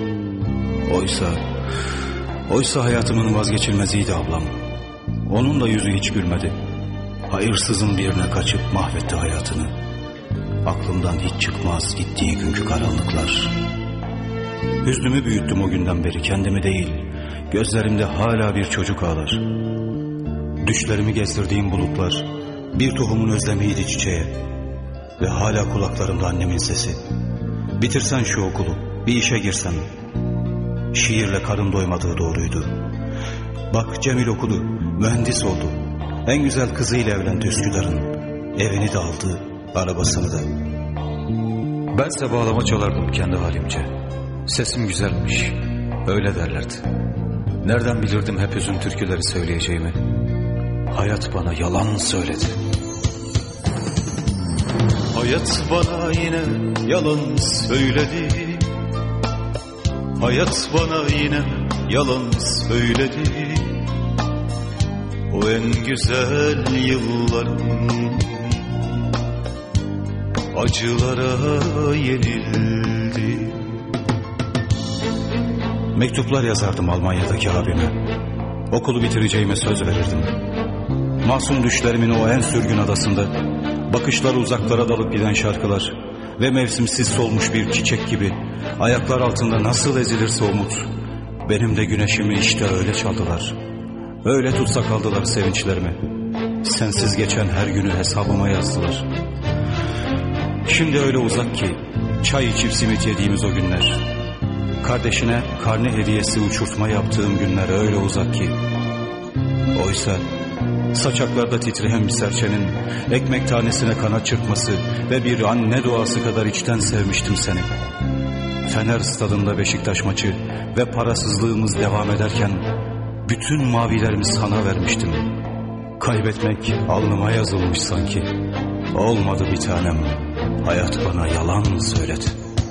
Oysa hayatımın vazgeçilmeziydi ablam. Onun da yüzü hiç gülmedi. Hayırsızın birine kaçıp mahvetti hayatını. Aklımdan hiç çıkmaz gittiği günkü karanlıklar. Hüznümü büyüttüm o günden beri, kendimi değil. Gözlerimde hala bir çocuk ağlar. Düşlerimi gezdirdiğim bulutlar bir tohumun özlemiydi çiçeğe. Ve hala kulaklarımda annemin sesi. Bitirsen şu okulu, bir işe girsen. Şiirle karın doymadığı doğruydu. Bak Cemil okudu, mühendis oldu. En güzel kızıyla evlendi Üsküdar'ın. Evini de aldı, arabasını da. Bense bağlama çalardım kendi halimce. Sesim güzelmiş, öyle derlerdi. Nereden bilirdim hep hüzün türküleri söyleyeceğimi? Hayat bana yalan söyledi. Hayat bana yine yalan söyledi. Hayat bana yine yalan söyledi. O en güzel yıllarım acılara yenildi. Mektuplar yazardım Almanya'daki abime. Okulu bitireceğime söz verirdim. Masum düşlerimin o en sürgün adasında bakışlar uzaklara dalıp giden şarkılar ve mevsimsiz solmuş bir çiçek gibi ayaklar altında nasıl ezilirse umut, benim de güneşimi işte öyle çaldılar. Öyle tutsak aldılar sevinçlerimi. Sensiz geçen her günü hesabıma yazdılar. Şimdi öyle uzak ki çay içip simit yediğimiz o günler, kardeşine karne hediyesi uçurtma yaptığım günler öyle uzak ki. Oysa saçaklarda titreyen bir serçenin ekmek tanesine kanat çırpması ve bir anne duası kadar içten sevmiştim seni. Fener stadında Beşiktaş maçı ve parasızlığımız devam ederken bütün mavilerimi sana vermiştim. Kaybetmek alnıma yazılmış sanki. Olmadı bir tanem. Hayat bana yalan söyledi.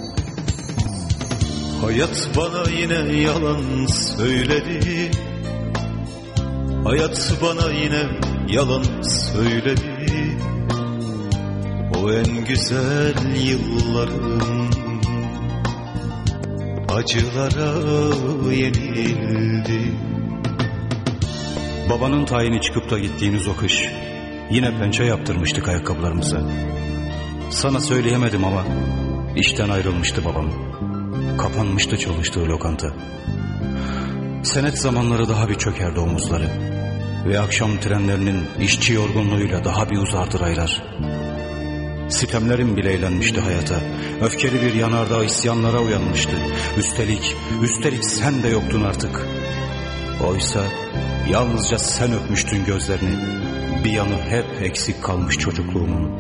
Hayat bana yine yalan söyledi. Hayat bana yine yalan söyledi. O en güzel yıllarım acılara yenildi. Babanın tayini çıkıp da gittiğiniz o kış yine pençe yaptırmıştık ayakkabılarımıza. Sana söyleyemedim ama işten ayrılmıştı babam. Kapanmıştı çalıştığı lokanta. Senet zamanları daha bir çökerdi omuzları ve akşam trenlerinin işçi yorgunluğuyla daha bir uzardı raylar. Sitemlerim bile eğlenmişti hayata. Öfkeli bir yanardağ isyanlara uyanmıştı. Üstelik sen de yoktun artık. Oysa yalnızca sen öpmüştün gözlerini. Bir yanı hep eksik kalmış çocukluğumun.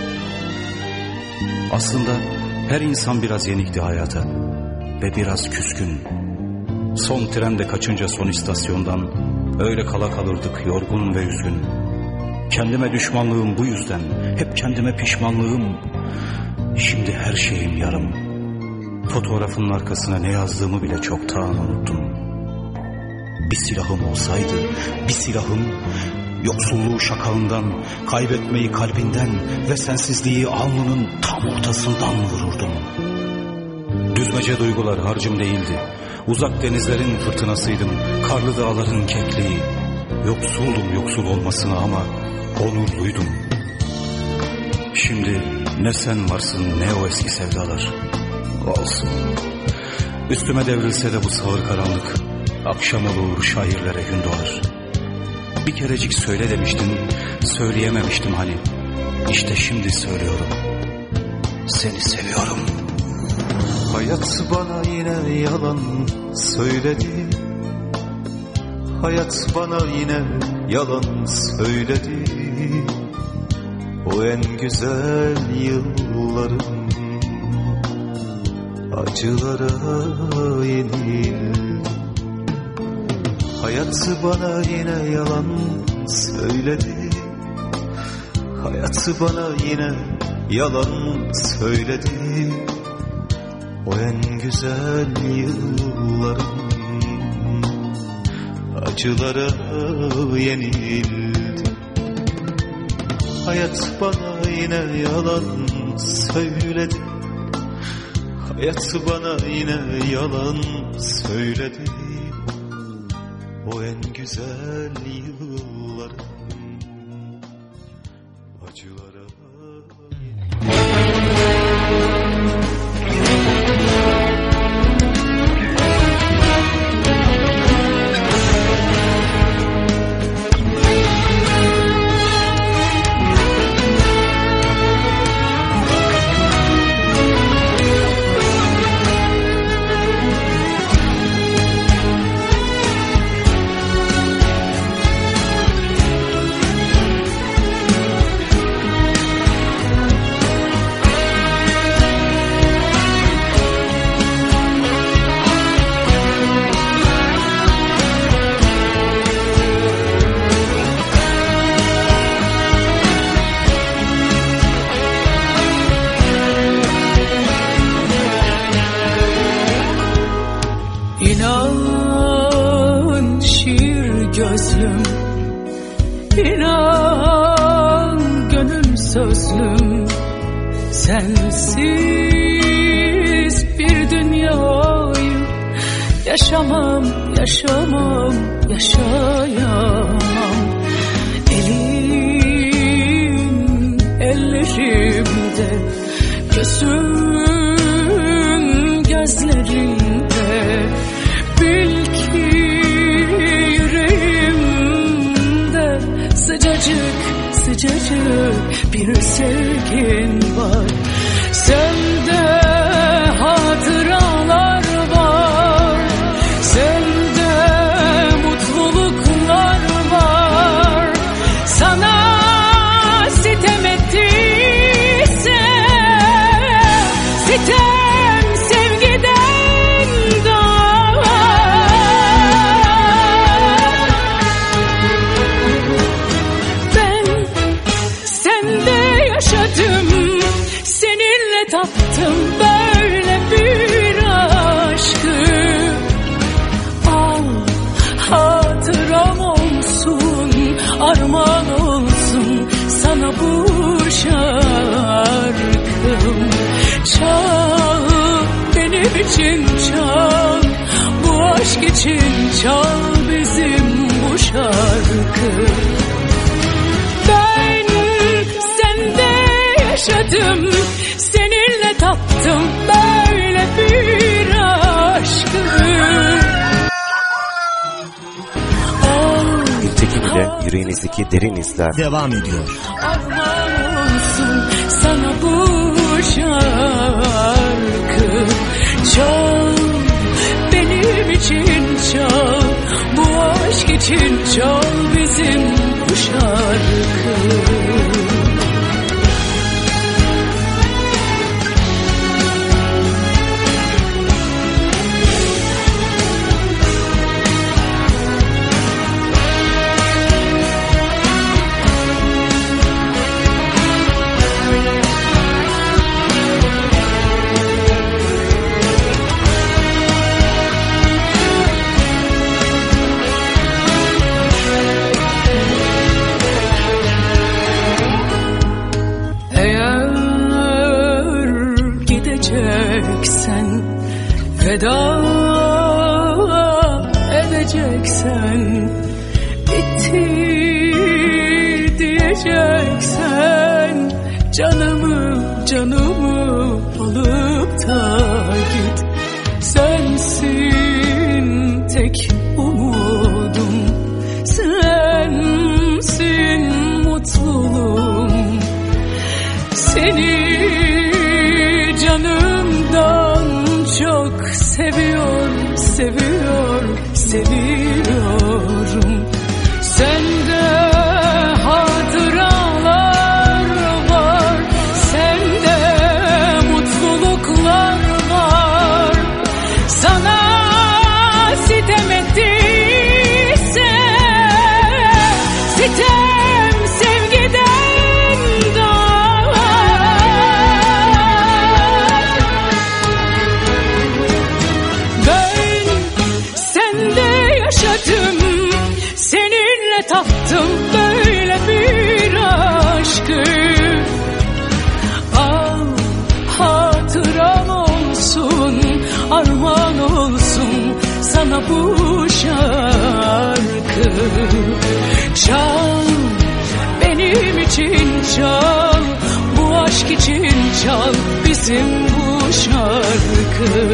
Aslında her insan biraz yenikti hayata ve biraz küskün. Son tren de kaçınca son istasyondan öyle kala kalırdık yorgun ve üzgün. Kendime düşmanlığım bu yüzden, hep kendime pişmanlığım. Şimdi her şeyim yarım. Fotoğrafın arkasına ne yazdığımı bile çoktan unuttum. Bir silahım olsaydı, bir silahım yoksulluğu şakağından, kaybetmeyi kalbinden ve sensizliği alnının tam ortasından vururdum. Düzmece duygular harcım değildi. Uzak denizlerin fırtınasıydım, karlı dağların kekliği. Yoksuldum yoksul olmasına ama onurluydum. Şimdi ne sen varsın ne o eski sevdalar. Olsun. Üstüme devrilse de bu sağır karanlık, akşam olur şairlere gün doğar. Bir kerecik söyle demiştin, söyleyememiştim hani. İşte şimdi söylüyorum. Seni seviyorum. Hayat bana yine yalan söyledi. Hayat bana yine yalan söyledi. o en güzel yıllarım acılara yenildim. Hayat bana yine yalan söyledi. Hayat bana yine yalan söyledi. O en güzel yıllarım acılara yenildim. Hayat bana yine yalan söyledi. Hayat bana yine yalan söyledi. O en güzel yıllarım acılara İnan gönül sözlüm, sensiz bir dünyayı yaşamam, yaşamam, yaşayamam. Elim ellerimde, gözüm gözlerinde, bil ki yüreğimde sıcacık sıcacık bir sevgin var. Sende hatıralar var, sende mutluluklar var. Sana sitem ettiyse sitem sevgiden daha. Ben sende yaşadım, seninle tattım böyle bir aşkı. Al hatıram olsun, armağan olsun sana bu şarkım. Çal benim için çal, bu aşk için çal bizim bu şarkı. Ben sende yaşadım, seninle tattım böyle bir aşkı. Gültekin ile yüreğinizdeki derin izler devam ediyor. Armağan olsun sana bu şarkı. Çal benim için çal, bu aşk için çal bizim bu şarkı. Veda edeceksen, bitti diyeceksen, canımı canımı alıp da git. Sensin tek umudum, sensin mutluluğum. Seni canımdan çok seviyor, seviyor, seviyorum. Sende hatıralar bizim bu şarkı.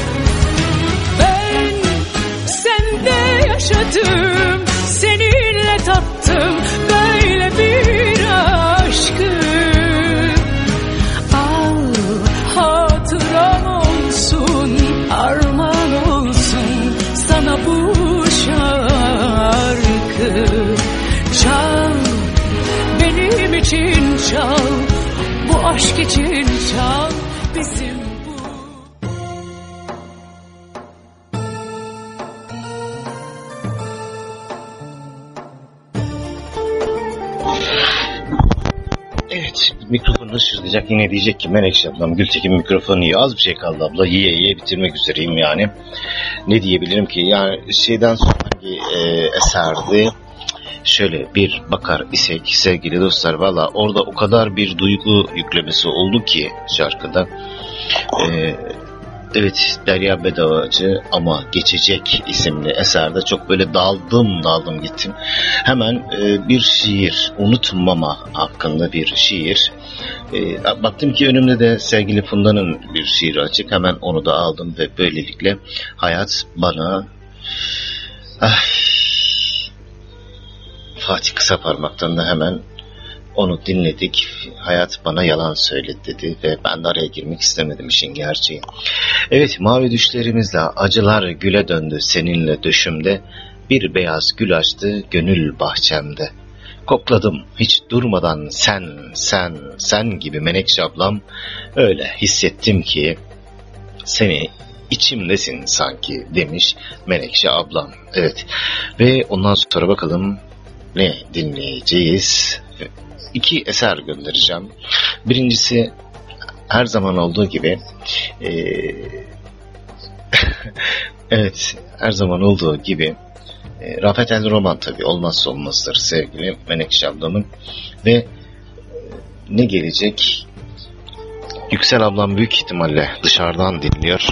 Ben sende yaşadım, seninle tattım böyle bir aşkı. Al hatıram olsun, armağan olsun sana bu şarkı. Çal, benim için çal, bu aşk için çal, bizim bu. Evet, mikrofonu ısıracak, yine diyecek ki Menekşe ablam, Gültekin mikrofonu iyi, az bir şey kaldı abla, yiye bitirmek üzereyim yani. Ne diyebilirim ki, yani şeyden sonra hangi eserdi? Şöyle bir bakar isek sevgili dostlar, valla orada o kadar bir duygu yüklemesi oldu ki şarkıda. Evet, Derya Bedavacı ama Geçecek isimli eserde çok böyle daldım gittim. Hemen bir şiir, unutmama hakkında bir şiir. Baktım ki önümde de sevgili Funda'nın bir şiiri açık, hemen onu da aldım ve böylelikle hayat bana... Fatih Kısaparmak'tan da hemen onu dinledik. Hayat bana yalan söyledi dedi ve ben de araya girmek istemedim işin gerçeği. Evet, mavi düşlerimizle acılar güle döndü seninle döşümde. Bir beyaz gül açtı gönül bahçemde. Kokladım hiç durmadan sen gibi Menekşe ablam. Öyle hissettim ki seni içimdesin sanki demiş Menekşe ablam. Evet, ve ondan sonra bakalım ne dinleyeceğiz? 2 eser göndereceğim. Birincisi her zaman olduğu gibi evet, her zaman olduğu gibi Rafet El Roman tabii olmazsa olmazdır sevgili Menekşe ablamın. Ve ne gelecek? Yüksel ablam büyük ihtimalle dışarıdan dinliyor.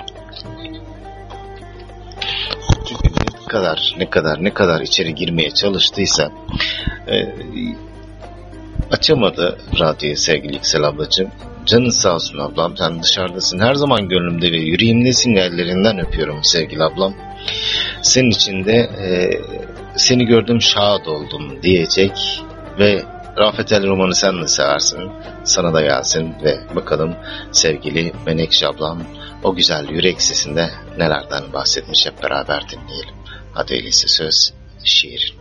Ne kadar içeri girmeye çalıştıysa açamadı radyoyu sevgili Yüksel ablacığım. Canın sağ olsun ablam, sen dışarıdasın, her zaman gönlümde ve yüreğimdesin, ellerinden öpüyorum sevgili ablam. Senin için de seni gördüm şad oldum diyecek ve Rafet El Roman'ı sen de seversin, sana da gelsin ve bakalım sevgili Menekşe ablam o güzel yürek sesinde nelerden bahsetmiş, hep beraber dinleyelim. Hadi öyleyse söz şiir.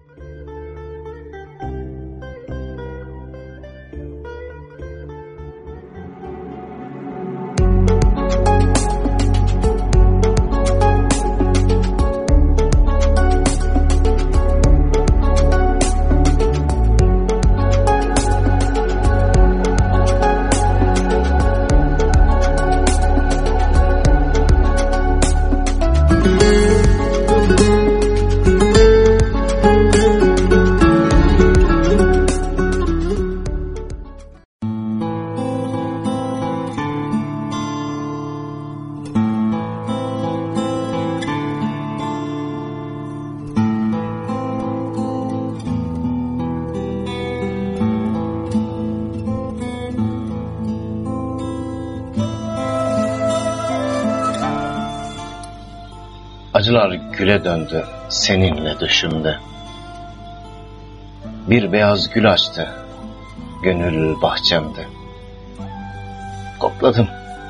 Acılar güle döndü seninle döşümde. Bir beyaz gül açtı gönül bahçemde. Kokladım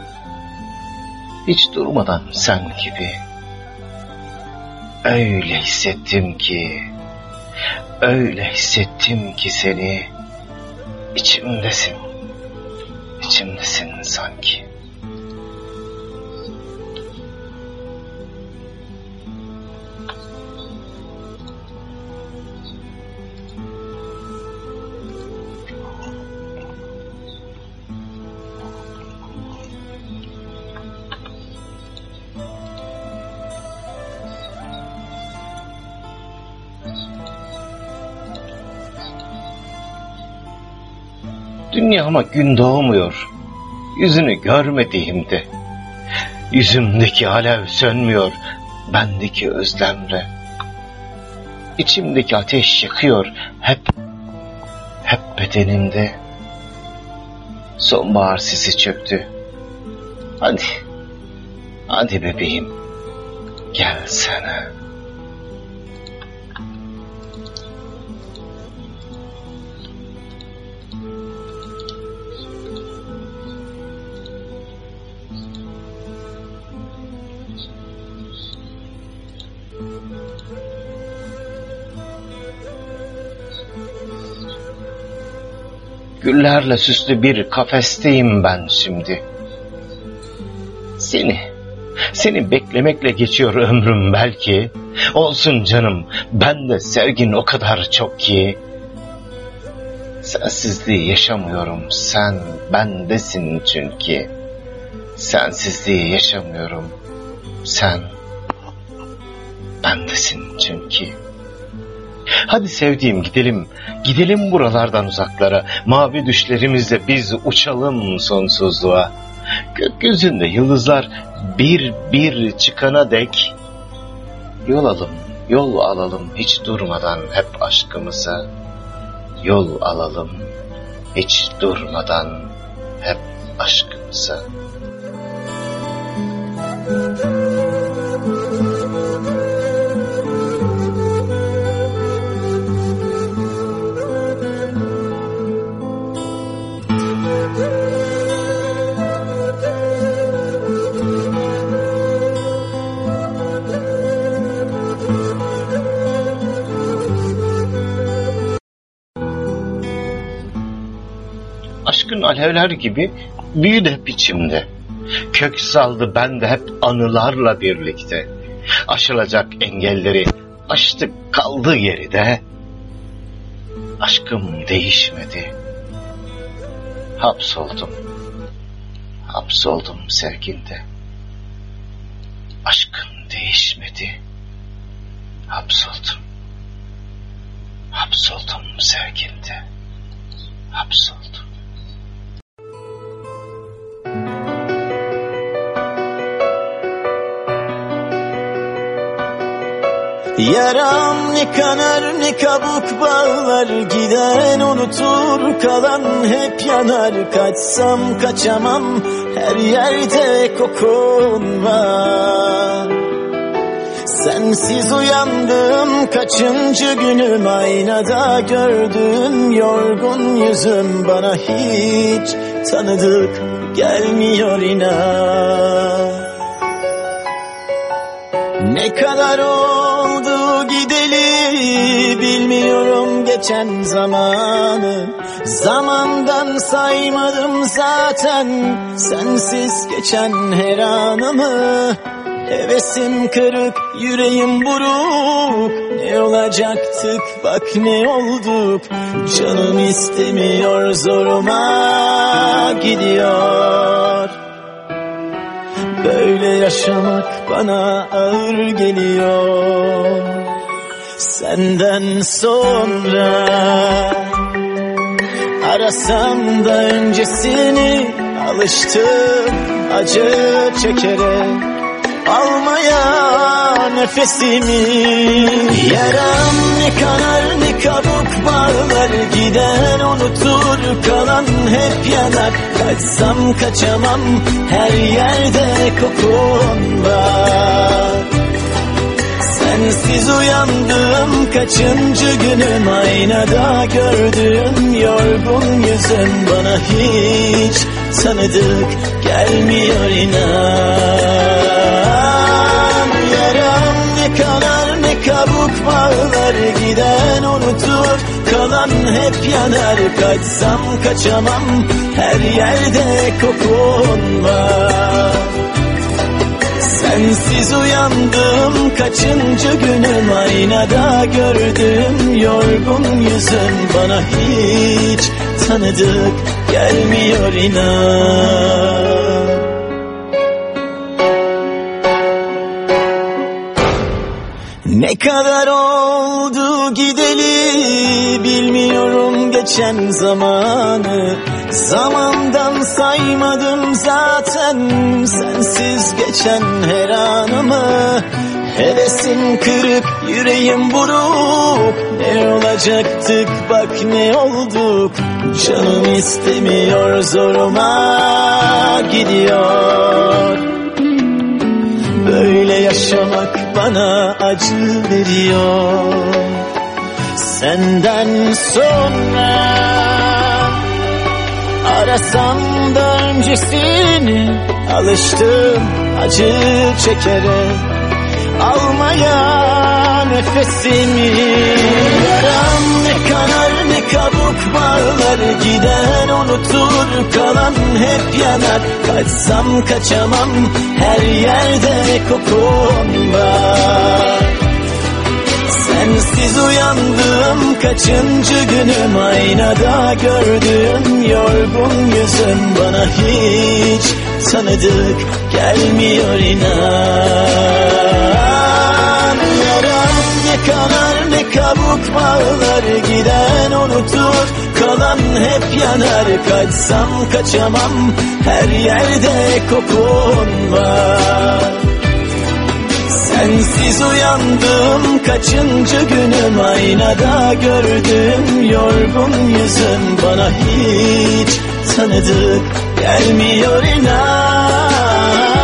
hiç durmadan sen gibi. Öyle hissettim ki seni içimdesin sanki. Dünyama gün doğmuyor, yüzünü görmediğimde. Yüzümdeki alev sönmüyor, bendeki özlemle. İçimdeki ateş yakıyor hep bedenimde. Sonbahar sisi çöktü. Hadi bebeğim, gelsene. Güllerle süslü bir kafesteyim ben şimdi. Seni beklemekle geçiyor ömrüm belki. Olsun canım, ben de sevgin o kadar çok ki. Sensizliği yaşamıyorum, sen bendesin çünkü. Sensizliği yaşamıyorum, sen bendesin çünkü. Hadi sevdiğim gidelim buralardan uzaklara. Mavi düşlerimizle biz uçalım sonsuzluğa. Gökyüzünde yıldızlar bir bir çıkana dek yol alalım hiç durmadan hep aşkımıza. Yol alalım hiç durmadan hep aşkımıza. Aşkın alevler gibi büyüdü hep içimde. Kök saldı bende hep anılarla birlikte. Aşılacak engelleri aştık kaldı geride. Aşkım değişmedi. Hapsoldum sevginde. Aşkın değişmedi. Hapsoldum sevginde. Hapsoldum. Yaram ne kanar ne kabuk bağlar, giden unutur kalan hep yanar. Kaçsam kaçamam, her yerde kokun var. Sensiz uyandım kaçıncı günüm, aynada gördüm yorgun yüzüm. Bana hiç tanıdık gelmiyor inan. Ne kadar oldu gideli, bilmiyorum geçen zamanı. Zamandan saymadım zaten sensiz geçen her anımı. Hevesim kırık, yüreğim buruk. Ne olacaktık bak ne olduk. Canım istemiyor, zoruma gidiyor. Böyle yaşamak bana ağır geliyor. Senden sonra arasam da öncesini, alıştım acı çekerek almaya nefesimi. Yaram ne kanar ne kabuk bağlar, giden unutur kalan hep yanar. Kaçsam kaçamam, her yerde kokun var. Sensiz uyandım kaçıncı günüm, aynada gördüm yorgun yüzüm. Bana hiç tanıdık gelmiyor inan. Yaram ne kanar ne kabuk bağlar, giden unutur kalan hep yanar. Kaçsam kaçamam, her yerde kokun var. Sensiz uyandım kaçıncı günüm, aynada gördüm yorgun yüzüm. Bana hiç tanıdık gelmiyor inan. Ne kadar oldu gideli, bilmiyorum geçen zamanı. Zamandan saymadım zaten sensiz geçen her anımı. Hevesim kırık, yüreğim buruk. Ne olacaktık bak ne olduk. Canım istemiyor, zoruma gidiyor. Böyle yaşamak bana acı veriyor. Senden sonra arasam da öncesini, alıştım acı çekerek almaya nefesimi. Yaram ne kanar ne kabuk bağlar, giden unutur kalan hep yanar. Kaçsam kaçamam, her yerde kokun var. Sensiz uyandım kaçıncı günüm, aynada gördüğüm yorgun yüzüm bana hiç tanıdık gelmiyor inan. Yaram ne kanar ne kabuk bağlar, giden unutur kalan hep yanar. Kaçsam kaçamam, her yerde kokun var. Sensiz uyandım kaçıncı günüm, aynada gördüğüm yorgun yüzüm bana hiç tanıdık gelmiyor inan.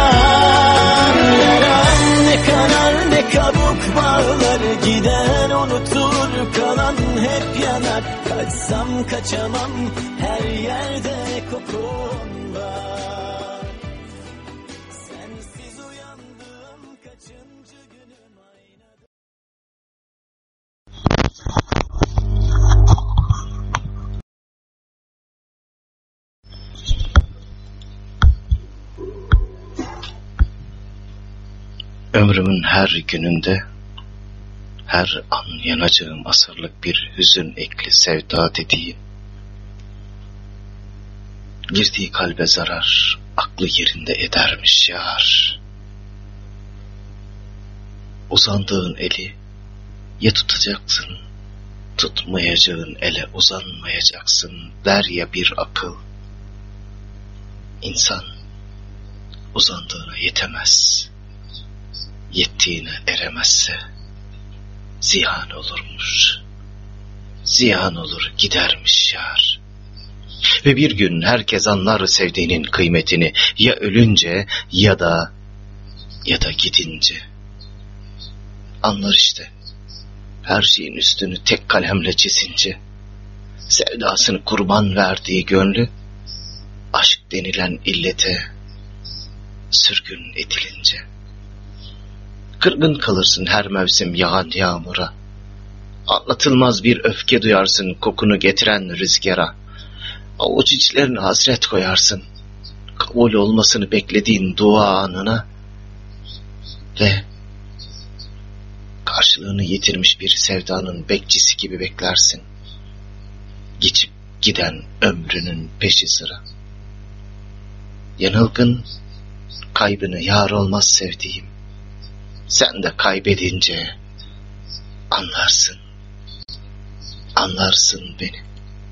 Yaram ne kanar ne kabuk bağlar, giden unutur kalan hep yanar. Kaçsam kaçamam, her yerde kokun var. Sensiz uyandım kaçıncı günüm, aynada. Ömrümün her gününde, her an yanacağım asırlık bir hüzün ekli sevda dediğin, girdiği kalbe zarar, aklı yerinde edermiş yar. Uzandığın eli ya tutacaksın, tutmayacağın ele uzanmayacaksın der ya bir akıl. İnsan uzandığına yetemez, yettiğine eremezse ziyan olurmuş, ziyan olur gidermiş yar. Ve bir gün herkes anlar sevdiğinin kıymetini, ya ölünce ya da gidince. Anlar işte, her şeyin üstünü tek kalemle çizince. Sevdasını kurban verdiği gönlü, aşk denilen illete sürgün edilince. Kırgın kalırsın her mevsim yağan yağmura. Anlatılmaz bir öfke duyarsın kokunu getiren rüzgara. Avuç içlerine hasret koyarsın, kabul olmasını beklediğin dua anına. Ve karşılığını yitirmiş bir sevdanın bekçisi gibi beklersin, geçip giden ömrünün peşi sıra. Yanılgın, kaybını yar olmaz sevdiğim. Sen de kaybedince anlarsın beni.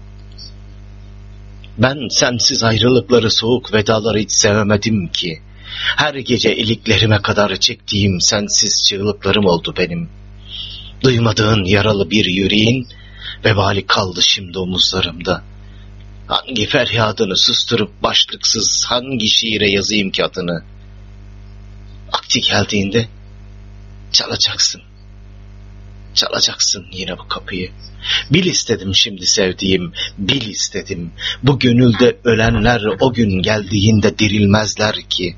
Ben sensiz ayrılıkları, soğuk vedaları hiç sevemedim ki. Her gece iliklerime kadar çektiğim sensiz çığlıklarım oldu benim. Duymadığın yaralı bir yüreğin vebali kaldı şimdi omuzlarımda. Hangi feryadını susturup başlıksız hangi şiire yazayım ki adını? Vakti geldiğinde çalacaksın yine bu kapıyı. Bil istedim şimdi sevdiğim, bil istedim. Bu gönülde ölenler o gün geldiğinde dirilmezler ki.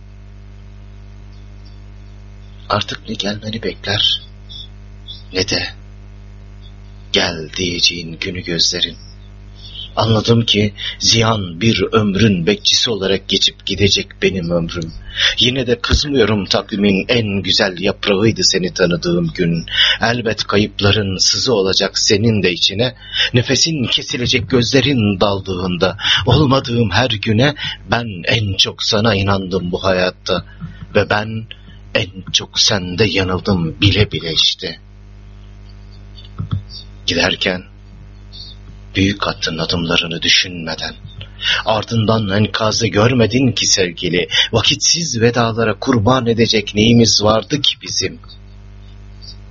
Artık ne gelmeni bekler, ne de gel diyeceğin günü gözlerin. Anladım ki ziyan bir ömrün bekçisi olarak geçip gidecek benim ömrüm. Yine de kızmıyorum, takvimin en güzel yaprağıydı seni tanıdığım gün. Elbet kayıpların sızı olacak senin de içine. Nefesin kesilecek gözlerin daldığında. Olmadığım her güne ben en çok sana inandım bu hayatta. Ve ben en çok sende yanıldım bile bile işte. Giderken büyük attın adımlarını düşünmeden. Ardından enkazı görmedin ki sevgili. Vakitsiz vedalara kurban edecek neyimiz vardı ki bizim?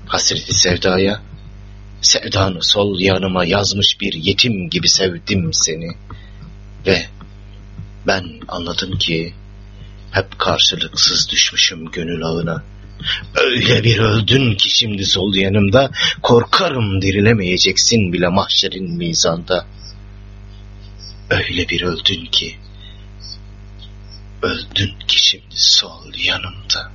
Hasreti sevdaya, sevdanı sol yanıma yazmış bir yetim gibi sevdim seni. Ve ben anladım ki hep karşılıksız düşmüşüm gönül ağına. Öyle bir öldün ki şimdi sol yanımda, korkarım dirilemeyeceksin bile mahşerin mizanda. Öyle bir öldün ki şimdi sol yanımda.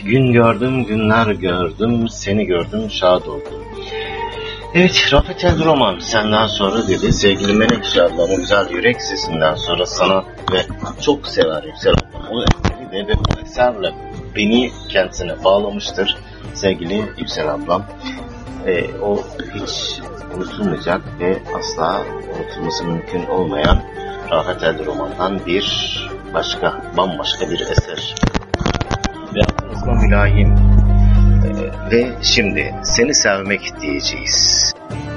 Gün gördüm, günler gördüm, seni gördüm, şad oldum. Evet, Rafet El Roman senden sonra dedi. Sevgili Menekşe ablam, o güzel yürek sesinden sonra sana ve çok sever Yüksel ablam. O eseri de ve o eserle beni kendisine bağlamıştır sevgili Yüksel ablam. O hiç unutulmayacak ve asla unutulması mümkün olmayan Rafet El Roman'dan bir bambaşka bir eser. Ve aklınızda mülahim. Ve şimdi seni sevmek diyeceğiz.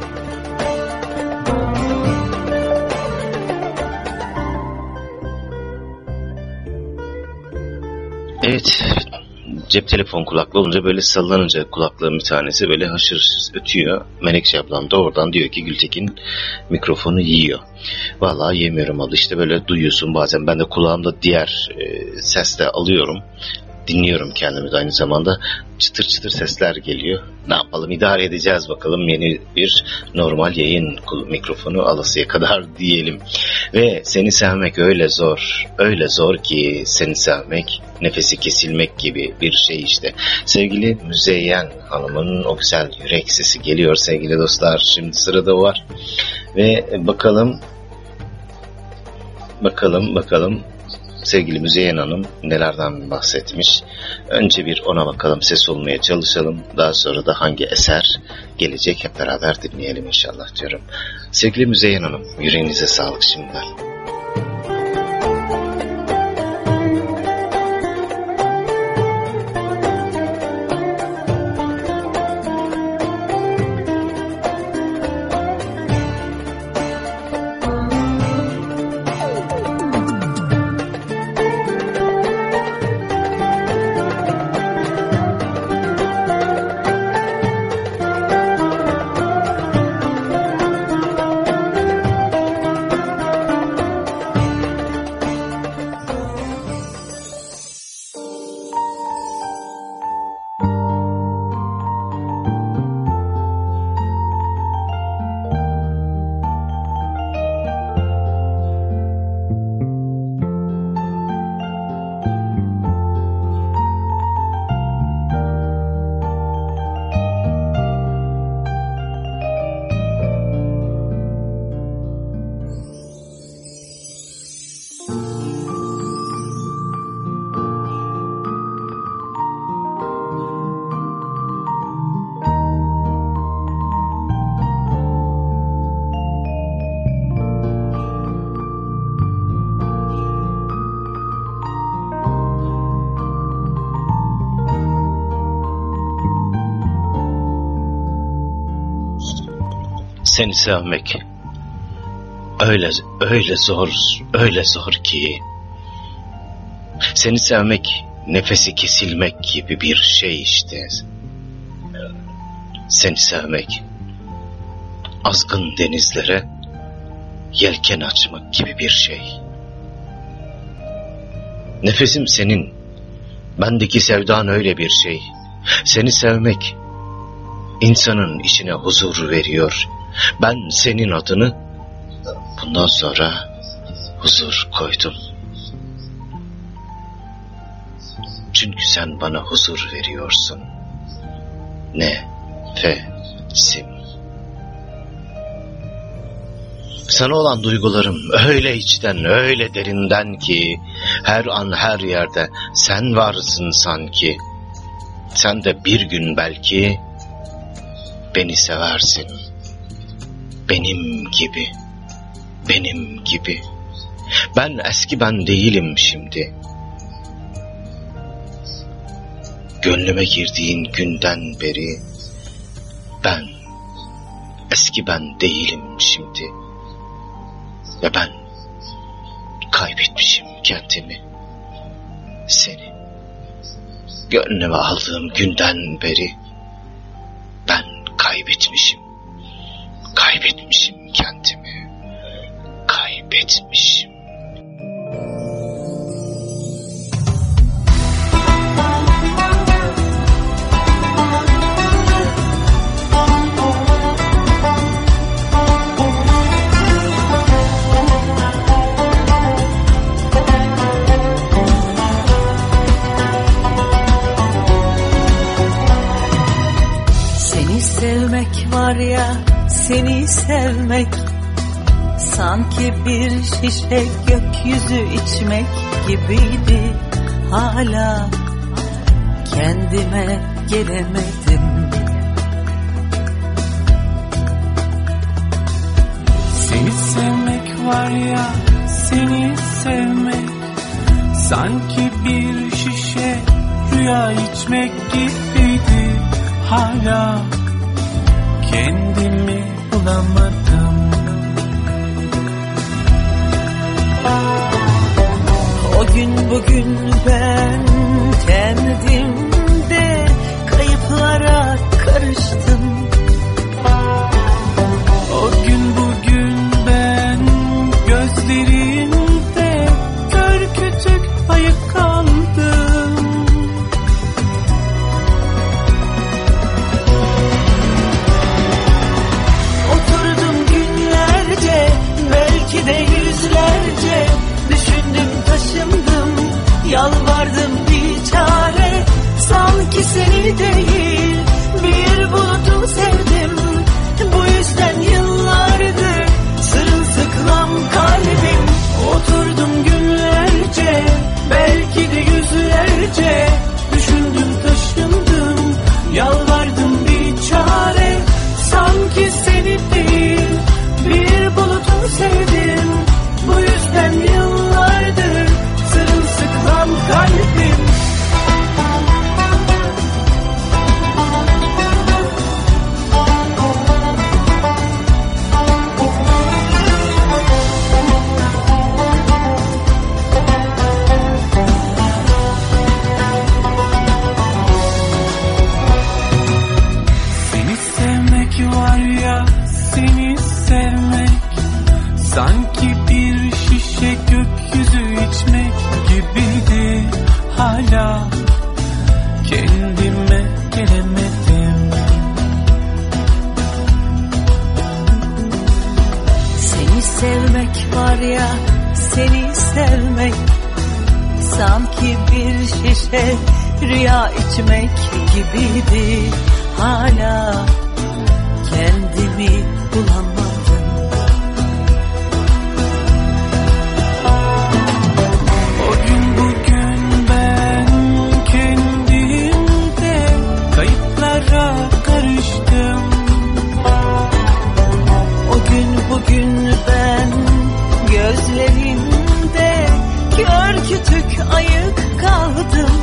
Evet, cep telefon kulaklığı olunca böyle sallanınca kulaklığın bir tanesi böyle haşır haşır ötüyor. Menekşe ablam da oradan diyor ki Gültekin mikrofonu yiyor. Vallahi yemiyorum adı, işte böyle duyuyorsun bazen, ben de kulağımda diğer sesle alıyorum. Dinliyorum kendimi de aynı zamanda, çıtır çıtır sesler geliyor. Ne yapalım, idare edeceğiz bakalım, yeni bir normal yayın mikrofonu alasıya kadar diyelim. Ve seni sevmek öyle zor ki seni sevmek nefesi kesilmek gibi bir şey işte. Sevgili Müzeyyen Hanım'ın o güzel yürek sesi geliyor sevgili dostlar, şimdi sırada o var. Ve bakalım sevgili Müzeyyen Hanım nelerden bahsetmiş. Önce bir ona bakalım, ses olmaya çalışalım. Daha sonra da hangi eser gelecek hep beraber dinleyelim inşallah diyorum. Sevgili Müzeyyen Hanım, yüreğinize sağlık şimdiden. Seni sevmek öyle zor ki, seni sevmek nefesi kesilmek gibi bir şey işte. Seni sevmek azgın denizlere yelken açmak gibi bir şey. Nefesim senin, bendeki sevdan öyle bir şey. Seni sevmek insanın içine huzur veriyor. Ben senin adını bundan sonra huzur koydum. Çünkü sen bana huzur veriyorsun. Nefesim. Sana olan duygularım öyle içten, öyle derinden ki her an her yerde sen varsın sanki. Sen de bir gün belki beni seversin. Benim gibi. Ben eski ben değilim şimdi. Gönlüme girdiğin günden beri ben eski ben değilim şimdi. Ve ben kaybetmişim kendimi. Seni gönlüme aldığım günden beri ben kaybetmişim kendimi. Kaybetmişim. Seni sevmek var ya, seni sevmek, sanki bir şişe gökyüzü içmek gibiydi. Hala kendime gelemedim. Seni sevmek var ya, seni sevmek, sanki bir şişe rüya içmek gibiydi. Hala kendimi bulamadım. O gün bugün ben kendimde kayıplara karıştım. O gün bugün ben gözlerinde kör kütük ayık kaldım. Oturdum günlerce, belki de yüzlerce, düşündüm taşındım, yalvardım bir çare. Sanki seni değil bir bulutu sevdim. Bu yüzden yıllardır sırılsıklam kalbim. Oturdum günlerce, belki de yüzlerce, düşündüm taşındım, yalvardım bir çare. Sanki seni değil bir bulutu sevdim. Bu yüzden yıllardır sırılsıklam kalbim. Seni sevmek var ya, seni sevmek, sanki bir şişe gökyüzü içmek gibiydi. Hala kendime gelemedim. Seni sevmek var ya, seni sevmek, sanki bir şişe rüya içmek gibiydi. Hala kendimi bulamadım. O gün bugün ben kendimde kayıplara karıştım. O gün bugün ben gözlerinde kör kütük ayık kaldım.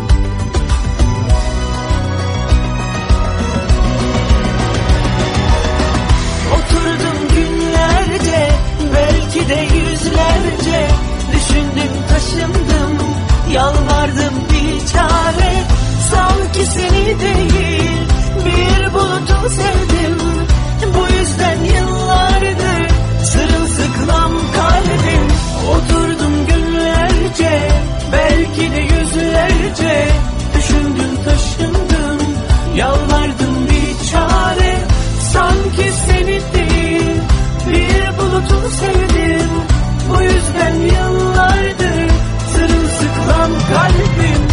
Oturdum günlerce, belki de yüzlerce, düşündüm taşındım, yalvardım bir çare. Sanki seni değil bir bulutu sevdim. Bu yüzden yıllardır sırılsıklam kalbim. Oturdum günlerce, belki de yüzlerce, düşündüm taşındım, yalvardım bir çare. Sanki seni değil bir bulutu sevdim. Bu yüzden yıllardır sırılsıklam kalbim.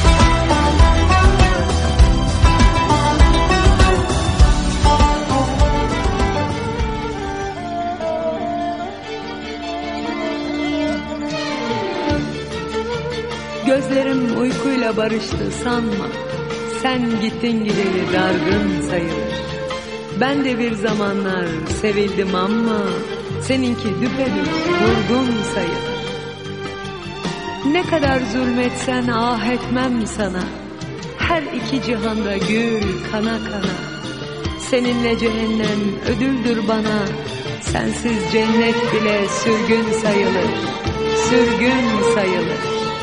Gözlerim uykuyla barıştı sanma. Sen gittin gideli dargın sayılır. Ben de bir zamanlar sevildim ama seninki düpedüz vurgun sayılır. Ne kadar zulmetsen ah etmem sana. Her iki cihanda gül kana kana. Seninle cehennem ödüldür bana. Sensiz cennet bile sürgün sayılır. Sürgün sayılır.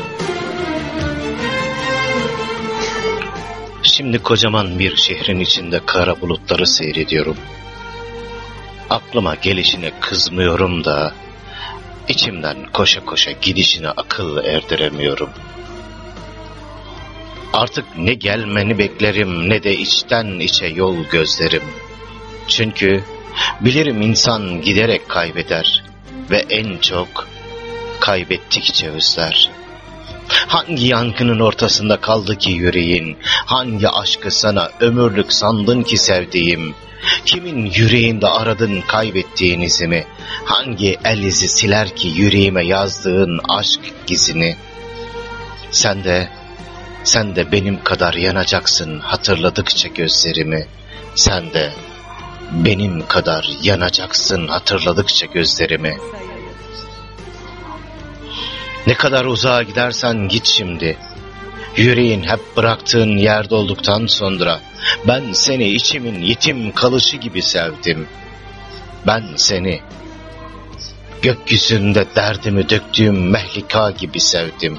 Şimdi kocaman bir şehrin içinde kara bulutları seyrediyorum. Aklıma gelişine kızmıyorum da içimden koşa koşa gidişine akıl erdiremiyorum. Artık ne gelmeni beklerim ne de içten içe yol gözlerim. Çünkü bilirim insan giderek kaybeder ve en çok kaybettikçe özler. Hangi yankının ortasında kaldı ki yüreğin? Hangi aşkı sana ömürlük sandın ki sevdiğim? Kimin yüreğinde aradın kaybettiğin izimi? Hangi el izi siler ki yüreğime yazdığın aşk gizini? Sen de benim kadar yanacaksın hatırladıkça gözlerimi. Sen de benim kadar yanacaksın hatırladıkça gözlerimi. Ne kadar uzağa gidersen git şimdi. Yüreğin hep bıraktığın yerde olduktan sonra ben seni içimin yetim kalışı gibi sevdim. Ben seni gökyüzünde derdimi döktüğüm mehlika gibi sevdim.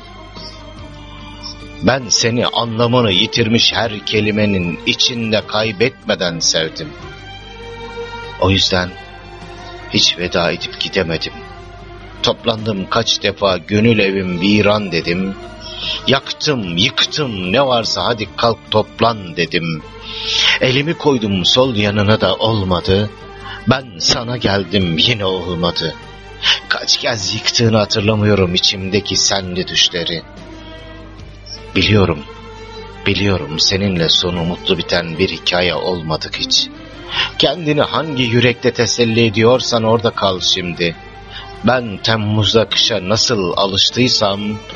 Ben seni anlamını yitirmiş her kelimenin içinde kaybetmeden sevdim. O yüzden hiç veda edip gidemedim. Toplandım kaç defa gönül evim viran dedim. Yaktım, yıktım ne varsa hadi kalk toplan dedim. Elimi koydum sol yanına da olmadı. Ben sana geldim yine olmadı. Kaç kez yıktığını hatırlamıyorum içimdeki senli düşleri. Biliyorum seninle sonu mutlu biten bir hikaye olmadık hiç. Kendini hangi yürekte teselli ediyorsan orada kal şimdi. Ben Temmuz'da kışa nasıl alıştıysam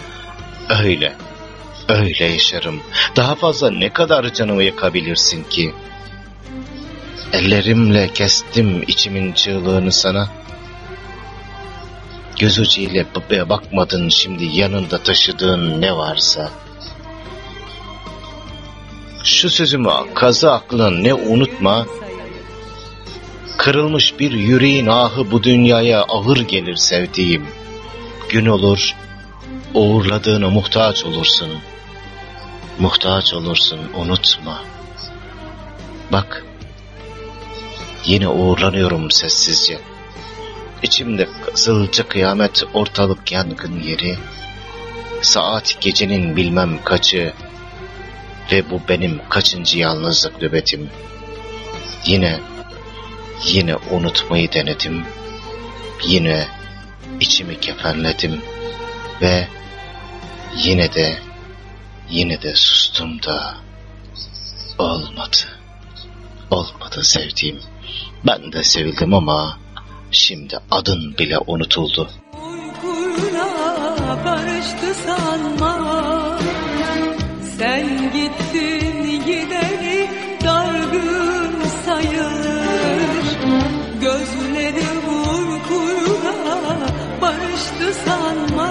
öyle yaşarım. Daha fazla ne kadar canımı yakabilirsin ki? Ellerimle kestim içimin çığlığını sana. Göz ucuyla bakmadın şimdi yanında taşıdığın ne varsa. Şu sözümü kazı aklına ne unutma. Kırılmış bir yüreğin ahı bu dünyaya ağır gelir sevdiğim. Gün olur, uğurladığına muhtaç olursun. Muhtaç olursun, unutma. Bak, yine uğurlanıyorum sessizce. İçimde kızılca kıyamet, ortalık yangın yeri. Saat gecenin bilmem kaçı ve bu benim kaçıncı yalnızlık nöbetim. Yine unutmayı denedim. Yine içimi kefenledim ve yine de sustum da olmadı sevdiğim. Ben de sevildim ama şimdi adın bile unutuldu. Uykuyla barıştı sanma, sen gittin gideri dargın sayılır. Gözlerim uykuyla barıştı sanma,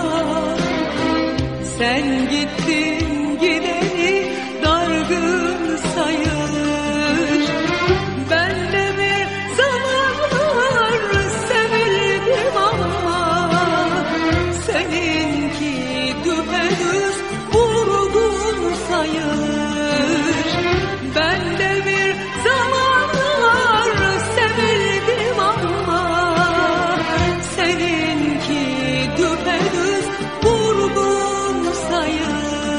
sen gittin gideri dargın sayılır. Ben de bir zamanlar sevildim ama seninki düpedüz vurgun sayılır. Ben de bir zamanlar sevildim ama seninki düpedüz vurgun sayılır.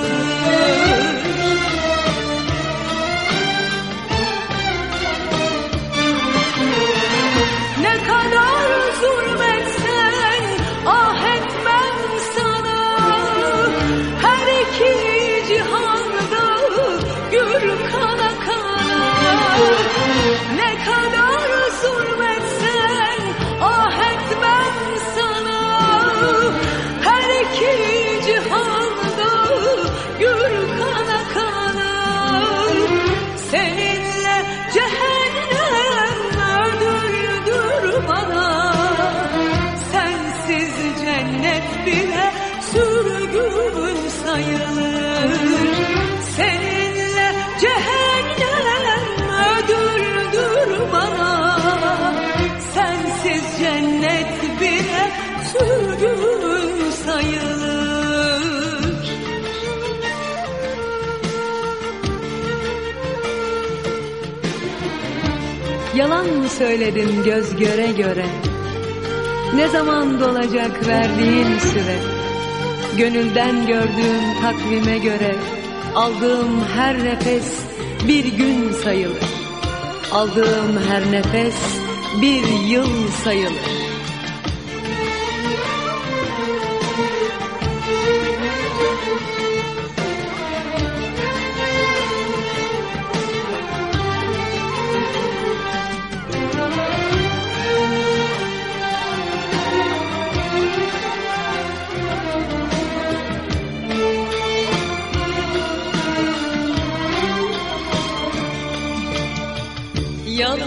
Ne kadar zulmetsen ah etmem sana, her iki cihanda gül kana kana. Ne kadar zulmetsen ah etmem sana, her iki cihanda gül kana kana. Seninle cehennem ödüldür bana, sensiz cennet bile sürgün sayılır. Seninle cehennem ödüldür bana, sensiz cennet bile sürgün sayılır. Yalan mı söyledim göz göre göre? Ne zaman dolacak verdiğin süre? Gönülden gördüğüm takvime göre aldığım her nefes bir gün sayılır. Aldığım her nefes bir yıl sayılır.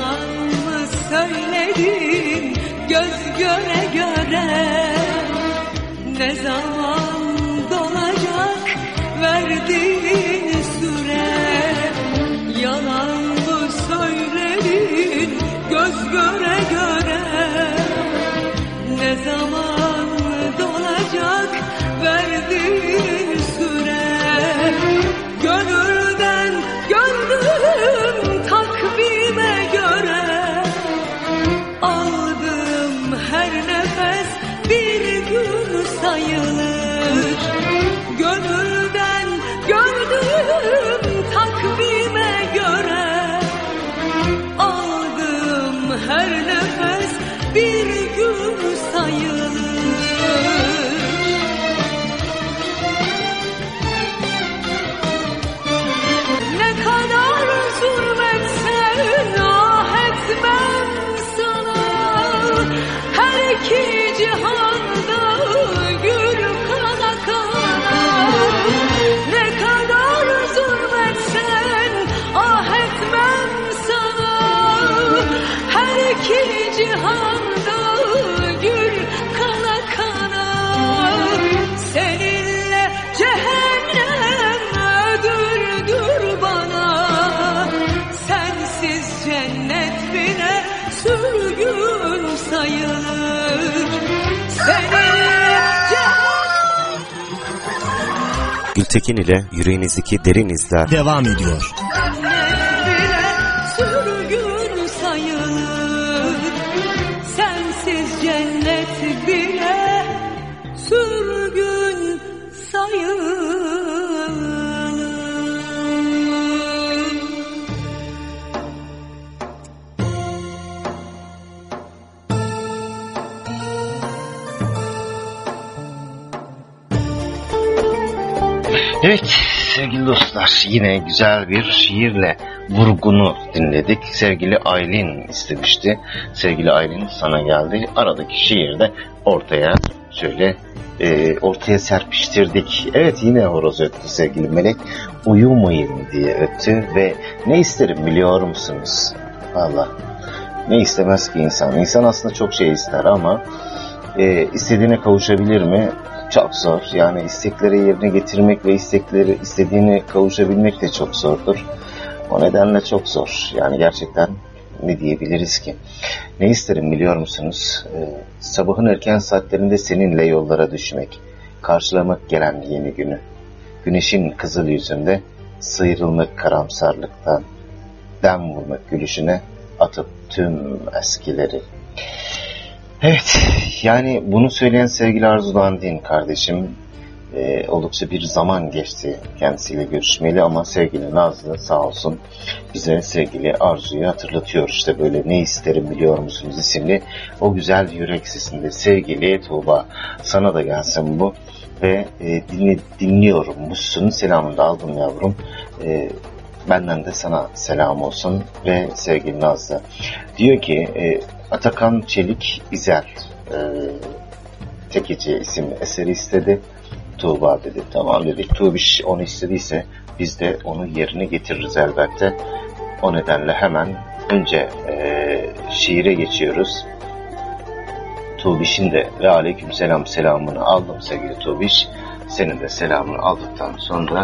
Yalan mı söyledin göz göre göre? Ne zaman dolacak verdiğin süre? Yalan mı söyledin göz göre göre? Ne zaman dolacak verdiğin süre? Gönülden gördüm takvime göre, aldığım her nefes bir gün sayılır. Gönülden gördüm takvime göre, aldığım her nefes bir gün sayılır. Ne kadar zulmetsen ah etmem sana, her iki cihanda gül kana kana. Ne kadar zulmetsen ah etmem sana, her iki cihanda gül kana kana. Seninle cehennem ödüldür bana, sensiz cennet bile sürgün sayılır. Seninle cehennem Gültekin ile yüreğinizdeki derin izler devam ediyor. bile sürgün sayılır. Sensiz cennet bile sürgün sayılır. Evet sevgili dostlar, yine güzel bir şiirle vurgunu dinledik. Sevgili Aylin istemişti. Sevgili Aylin sana geldi. Aradaki şiirde ortaya şöyle ortaya serpiştirdik. Evet, yine horoz öttü sevgili Melek. Uyumayın diye öttü ve ne isterim biliyor musunuz? Valla ne istemez ki insan? İnsan aslında çok şey ister ama istediğine kavuşabilir mi? Çok zor. Yani istekleri yerine getirmek ve istediğine kavuşabilmek de çok zordur. O nedenle çok zor. Yani gerçekten ne diyebiliriz ki? Ne isterim biliyor musunuz? Sabahın erken saatlerinde seninle yollara düşmek, karşılamak gelen yeni günü, güneşin kızıl yüzünde sıyrılmak karamsarlıktan, dem vurmak gülüşüne, atıp tüm eskileri. Evet, yani bunu söyleyen sevgili Arzu Dandin kardeşim, oldukça bir zaman geçti kendisiyle görüşmeli ama sevgili Nazlı sağ olsun bize sevgili Arzu'yu hatırlatıyor. İşte böyle ne isterim biliyor musunuz isimli o güzel yürek sesinde. Sevgili Tuğba, sana da gelsin bu ve dinliyorum. Musun selamını da aldım yavrum. Benden de sana selam olsun ve sevgili Nazlı. Diyor ki Atakan Çelik İzel Tekeci isimli eseri istedi. Tuğba dedi. Tamam dedik. Tuğbiş onu istediyse biz de onu yerine getiririz elbette. O nedenle hemen önce şiire geçiyoruz. Tuğbiş'in de ve aleykümselam selamını aldım sevgili Tuğbiş. Senin de selamını aldıktan sonra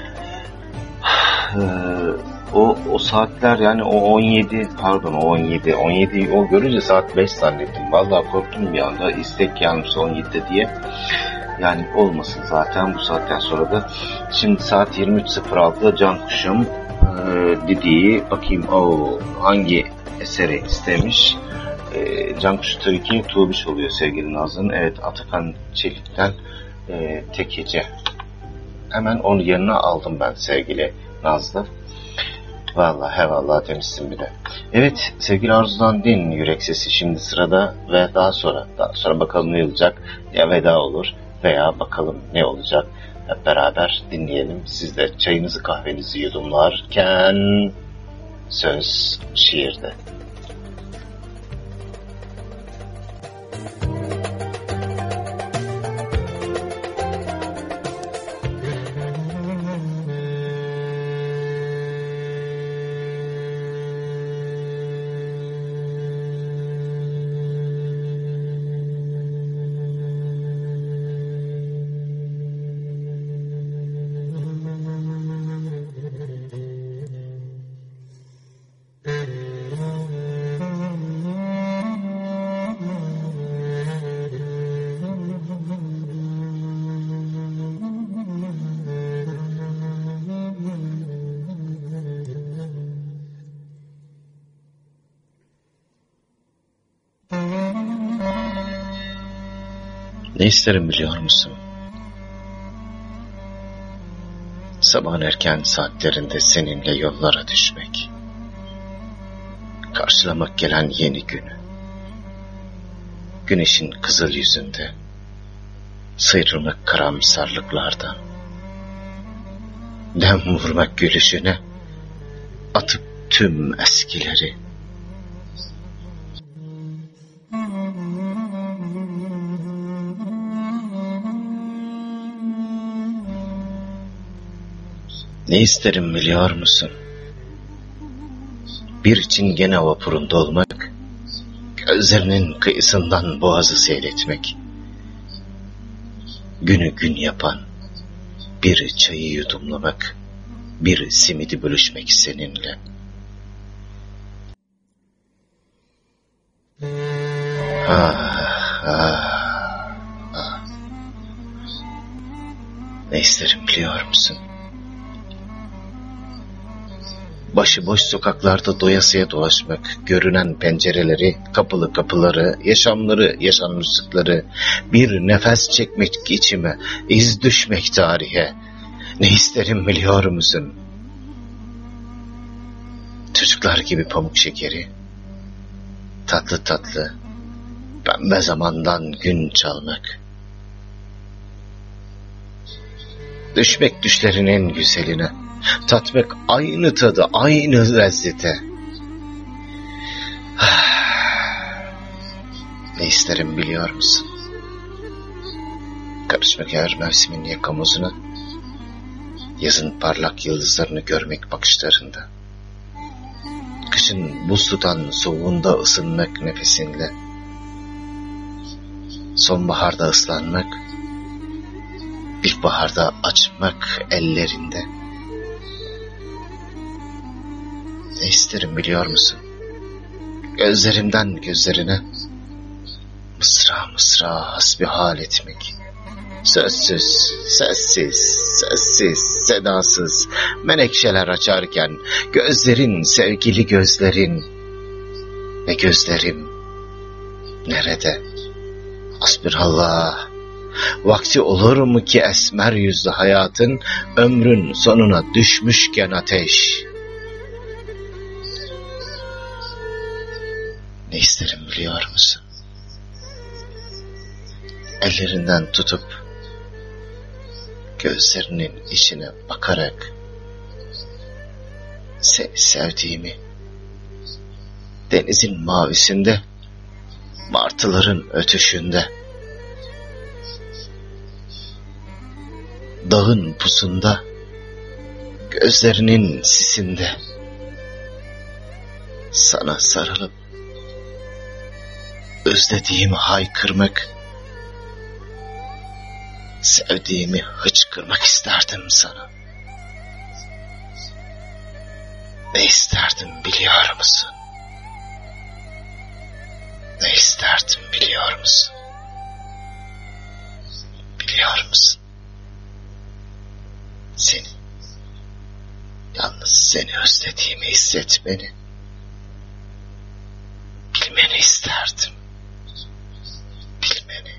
o saatler, yani o 17 o görünce saat 5 zannettim. Vallahi korktum bir anda, istek gelmiş 17'de diye. Yani olmasın zaten bu saatten sonra da. Şimdi saat 23.06'da Can Kuşum dediği bakayım hangi eseri istemiş. Can Kuşu tabii ki Tuğbiş oluyor sevgili Nazlı'nın. Evet, Atakan Çelik'ten Tekece. Hemen onun yanına aldım ben sevgili Nazlı. Vallahi hevallah demişsin bir de. Evet sevgili Arzu'dan din yürek sesi şimdi sırada ve daha sonra bakalım ne olacak, ya veda olur veya bakalım ne olacak, hep beraber dinleyelim. Siz de çayınızı kahvenizi yudumlarken söz şiirde. Ne isterim biliyor musun? Sabahın erken saatlerinde seninle yollara düşmek. Karşılamak gelen yeni günü. Güneşin kızıl yüzünde. Sıyrılmak karamsarlıklardan. Dem vurmak gülüşüne. Atıp tüm eskileri. Ne isterim biliyor musun? Bir çingene vapurunda olmak, gözlerinin kıyısından boğazı seyretmek, günü gün yapan bir çayı yudumlamak, bir simidi bölüşmek seninle. Ne isterim biliyor musun? Başıboş sokaklarda doyasıya dolaşmak, görünen pencereleri, kapılı kapıları, yaşamları, yaşanmışlıkları, bir nefes çekmek içime, iz düşmek tarihe. Ne isterim biliyor musun? Çocuklar gibi pamuk şekeri, tatlı tatlı, pembe zamandan gün çalmak. Düşmek düşlerin en güzeline. Tatmak aynı tadı, aynı lezzete. Ne isterim biliyor musun? Karışmak her mevsimin yakamozuna, yazın parlak yıldızlarını görmek bakışlarında, kışın buz tutan soğuğunda ısınmak nefesinle, sonbaharda ıslanmak, ilkbaharda açmak ellerinde. Ne isterim biliyor musun? Gözlerimden gözlerine mısra mısra hasbihal etmek. Sözsüz, sessiz, sessiz, sedasız menekşeler açarken gözlerin, sevgili gözlerin. Ve gözlerim nerede? Hasbirallah. Vakti olur mu ki esmer yüzlü hayatın ömrün sonuna düşmüşken ateş? Ne isterim biliyor musun? Ellerinden tutup gözlerinin içine bakarak seni sevdiğimi, denizin mavisinde, martıların ötüşünde, dağın pusunda, gözlerinin sisinde sana sarılıp özlediğimi haykırmak, sevdiğimi hıçkırmak isterdim sana. Ne isterdim biliyor musun? Ne isterdim biliyor musun? Biliyor musun? Seni, yalnız seni özlediğimi hissetmeni, bilmeni isterdim. Bilmeni.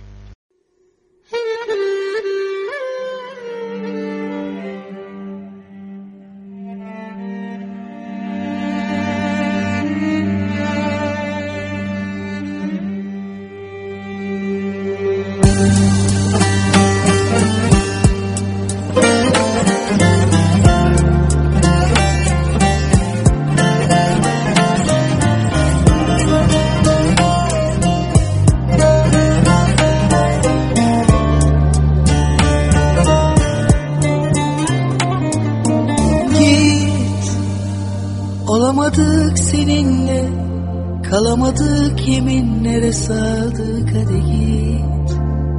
Olamadık seninle, kalamadık yeminlere sadık, hadi git.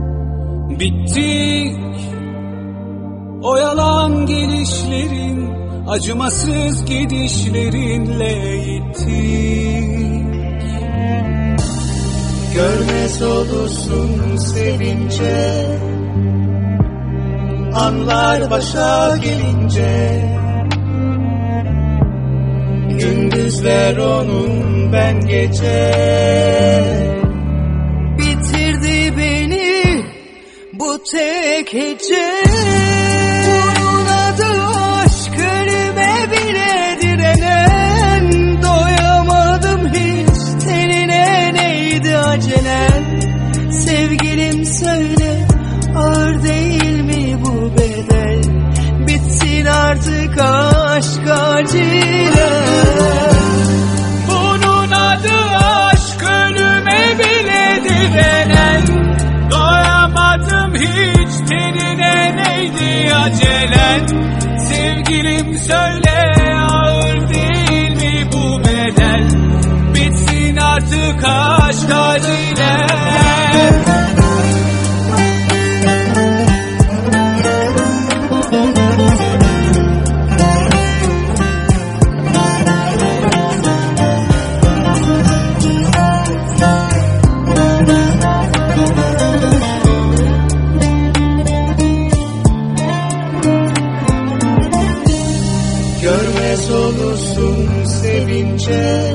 Bittik o yalan gelişlerin, acımasız gidişlerinle gittik. Görmez olursun sevince, anlar başa gelince. Gündüzler onun, ben gece. Bitirdi beni tek hece. Bunun adı aşk, ölüme bile direnen. Doyamadım hiç tenine, neydi acelen? Sevgilim söyle, ağır değil mi bu bedel? Bitsin artık aşk acilen. Bunun adı aşk, ölüme bile direnen. Doyamadım hiç tenine, neydi acelen? Sevgilim söyle, ağır değil mi bu bedel? Bitsin artık aşk acilen. Görmez olursun sevince,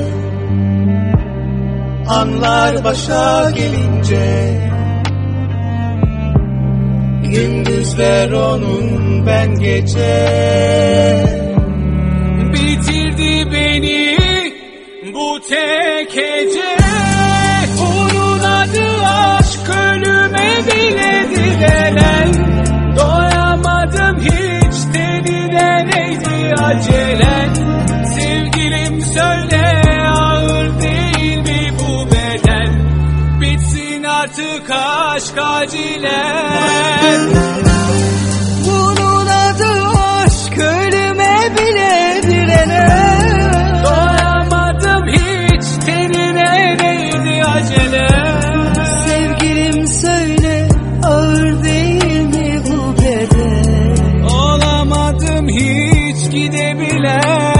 anlar başa gelince. Gündüzler onun, ben gece. Bitirdi beni bu tek hece. Onun adı aşk, ölüme bile direnen. Doyamadım hiç tenine, neydi acelen? Sevgilim söyle, ağır değil mi bu bedel? Bitsin artık aşk acilen. Bunun adı aşk, ölüme bile direnen. Doyamadım hiç tenine, neydi acelen? Sevgilim söyle, ağır değil mi bu bedel? Olamadım hiç gidebilen.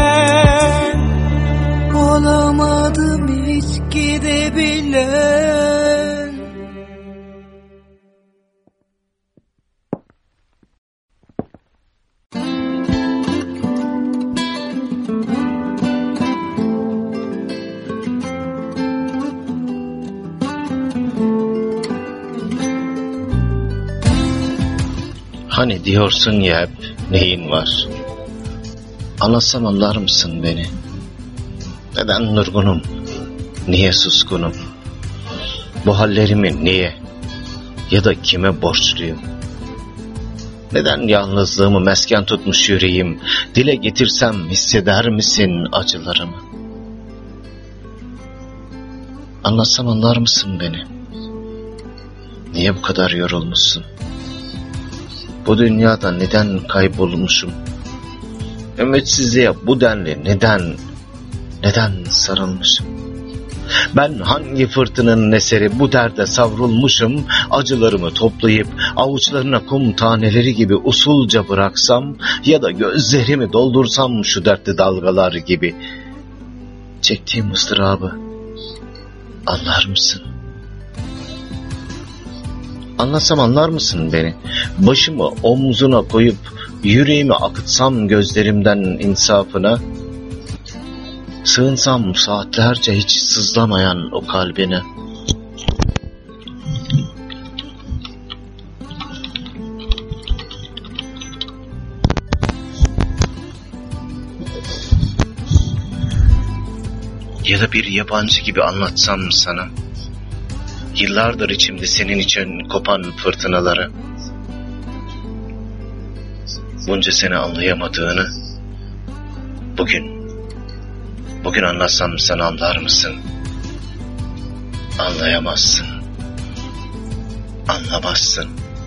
Olamadım hiç gidebilen. Hani diyorsun ya hep, neyin var? Anlatsam anlar mısın beni? Neden durgunum? Niye suskunum? Bu hallerimi niye? Ya da kime borçluyum? Neden yalnızlığımı mesken tutmuş yüreğim? Dile getirsem hisseder misin acılarımı? Anlatsam anlar mısın beni? Niye bu kadar yorulmuşsun? Bu dünyada neden kaybolmuşum? Ümitsizliğe bu denli neden sarılmışım? Ben hangi fırtınanın eseri bu derde savrulmuşum? Acılarımı toplayıp avuçlarına kum taneleri gibi usulca bıraksam, ya da gözlerimi doldursam şu dertli dalgalar gibi, çektiğim ıstırabı anlar mısın? Anlasam anlar mısın beni? Başımı omzuna koyup yüreğimi akıtsam gözlerimden insafına, sığınsam saatlerce hiç sızlamayan o kalbine. Ya da bir yabancı gibi anlatsam sana, yıllardır içimde senin için kopan fırtınaları, bunca sene anlayamadığını, bugün anlatsam sen anlar mısın? Anlayamazsın, anlamazsın.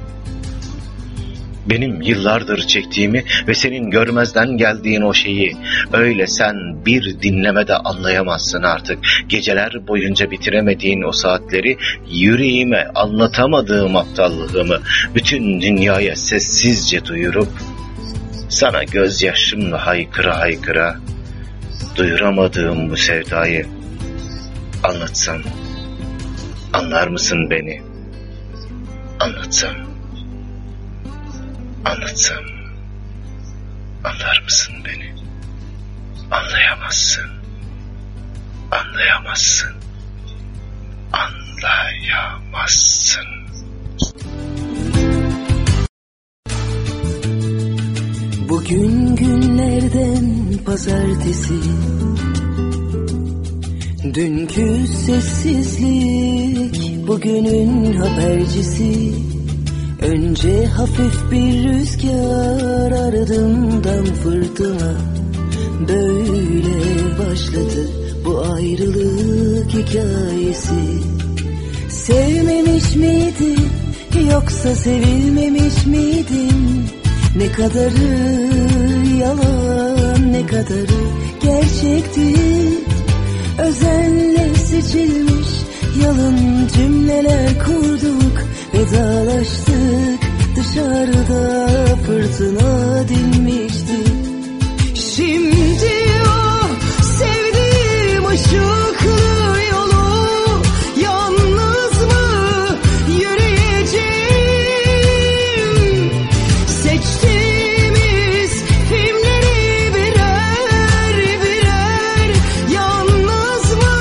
Benim yıllardır çektiğimi ve senin görmezden geldiğin o şeyi, öyle sen bir dinlemede anlayamazsın artık. Geceler boyunca bitiremediğin o saatleri, yüreğime anlatamadığım aptallığımı bütün dünyaya sessizce duyurup, sana gözyaşımla haykıra haykıra duyuramadığım bu sevdayı anlatsam, anlar mısın beni? Anlatsam, anlar mısın beni? Anlayamazsın, anlayamazsın. Bugün günlerden pazartesi, dünkü sessizlik bugünün habercisi. Önce hafif bir rüzgar, ardından fırtına. Böyle başladı bu ayrılık hikayesi. Sevmemiş miydin yoksa sevilmemiş miydin? Ne kadarı yalan, ne kadarı gerçekti. Özenle seçilmiş yalın cümleler kurduk. Vedalaştık, dışarıda fırtına dinmişti. Şimdi o sevdiğim ışıklı yolu yalnız mı yürüyeceğim? Seçtiğimiz filmleri birer birer yalnız mı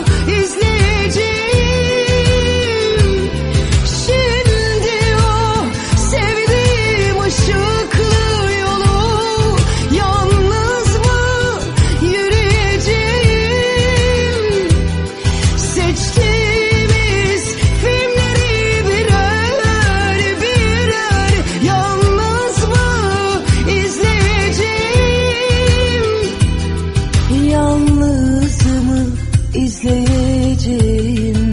izleyeceğim? Şimdi o sevdiğim ışıklı yolu yalnız mı yürüyeceğim? Seçtiğimiz filmleri birer birer yalnız mı izleyeceğim? Yalnız mı izleyeceğim?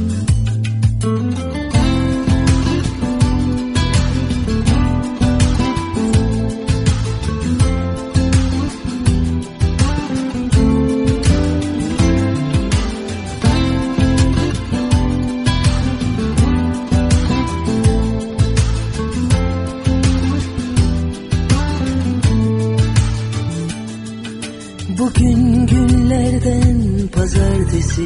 Bugün günlerden pazartesi,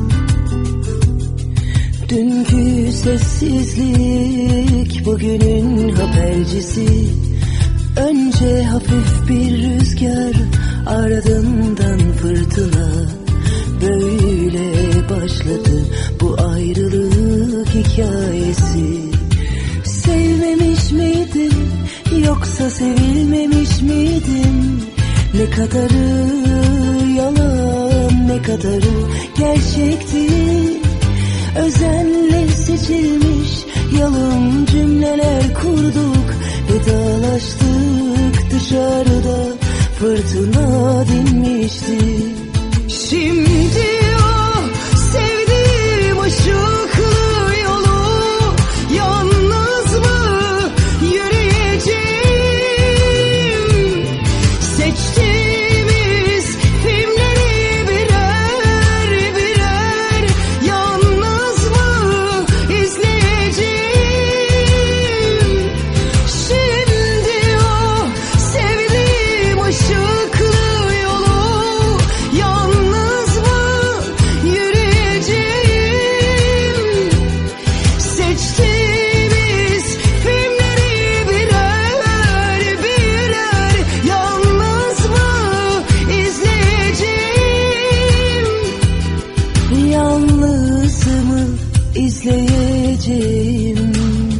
dünkü sessizlik bugünün habercisi. Önce hafif bir rüzgar, ardından fırtına. Böyle başladı bu ayrılık hikayesi. Sevmemiş miydin yoksa sevilmemiş miydin? Ne kadarı yalan, ne kadarı gerçekti. Özenle seçilmiş yalın cümleler kurduk. Vedalaştık, dışarıda fırtına dinmişti. Şimdi o sevdiğim ışıklı yolu yalnız mı yürüyeceğim? Seçtiğimiz filmleri birer birer yalnız mı izleyeceğim? Şimdi o sevdiğim ışıklı yolu yalnız mı yürüyeceğim? Seçtiğimiz filmleri birer birer yalnız mı izleyeceğim? Yalnız mı izleyeceğim?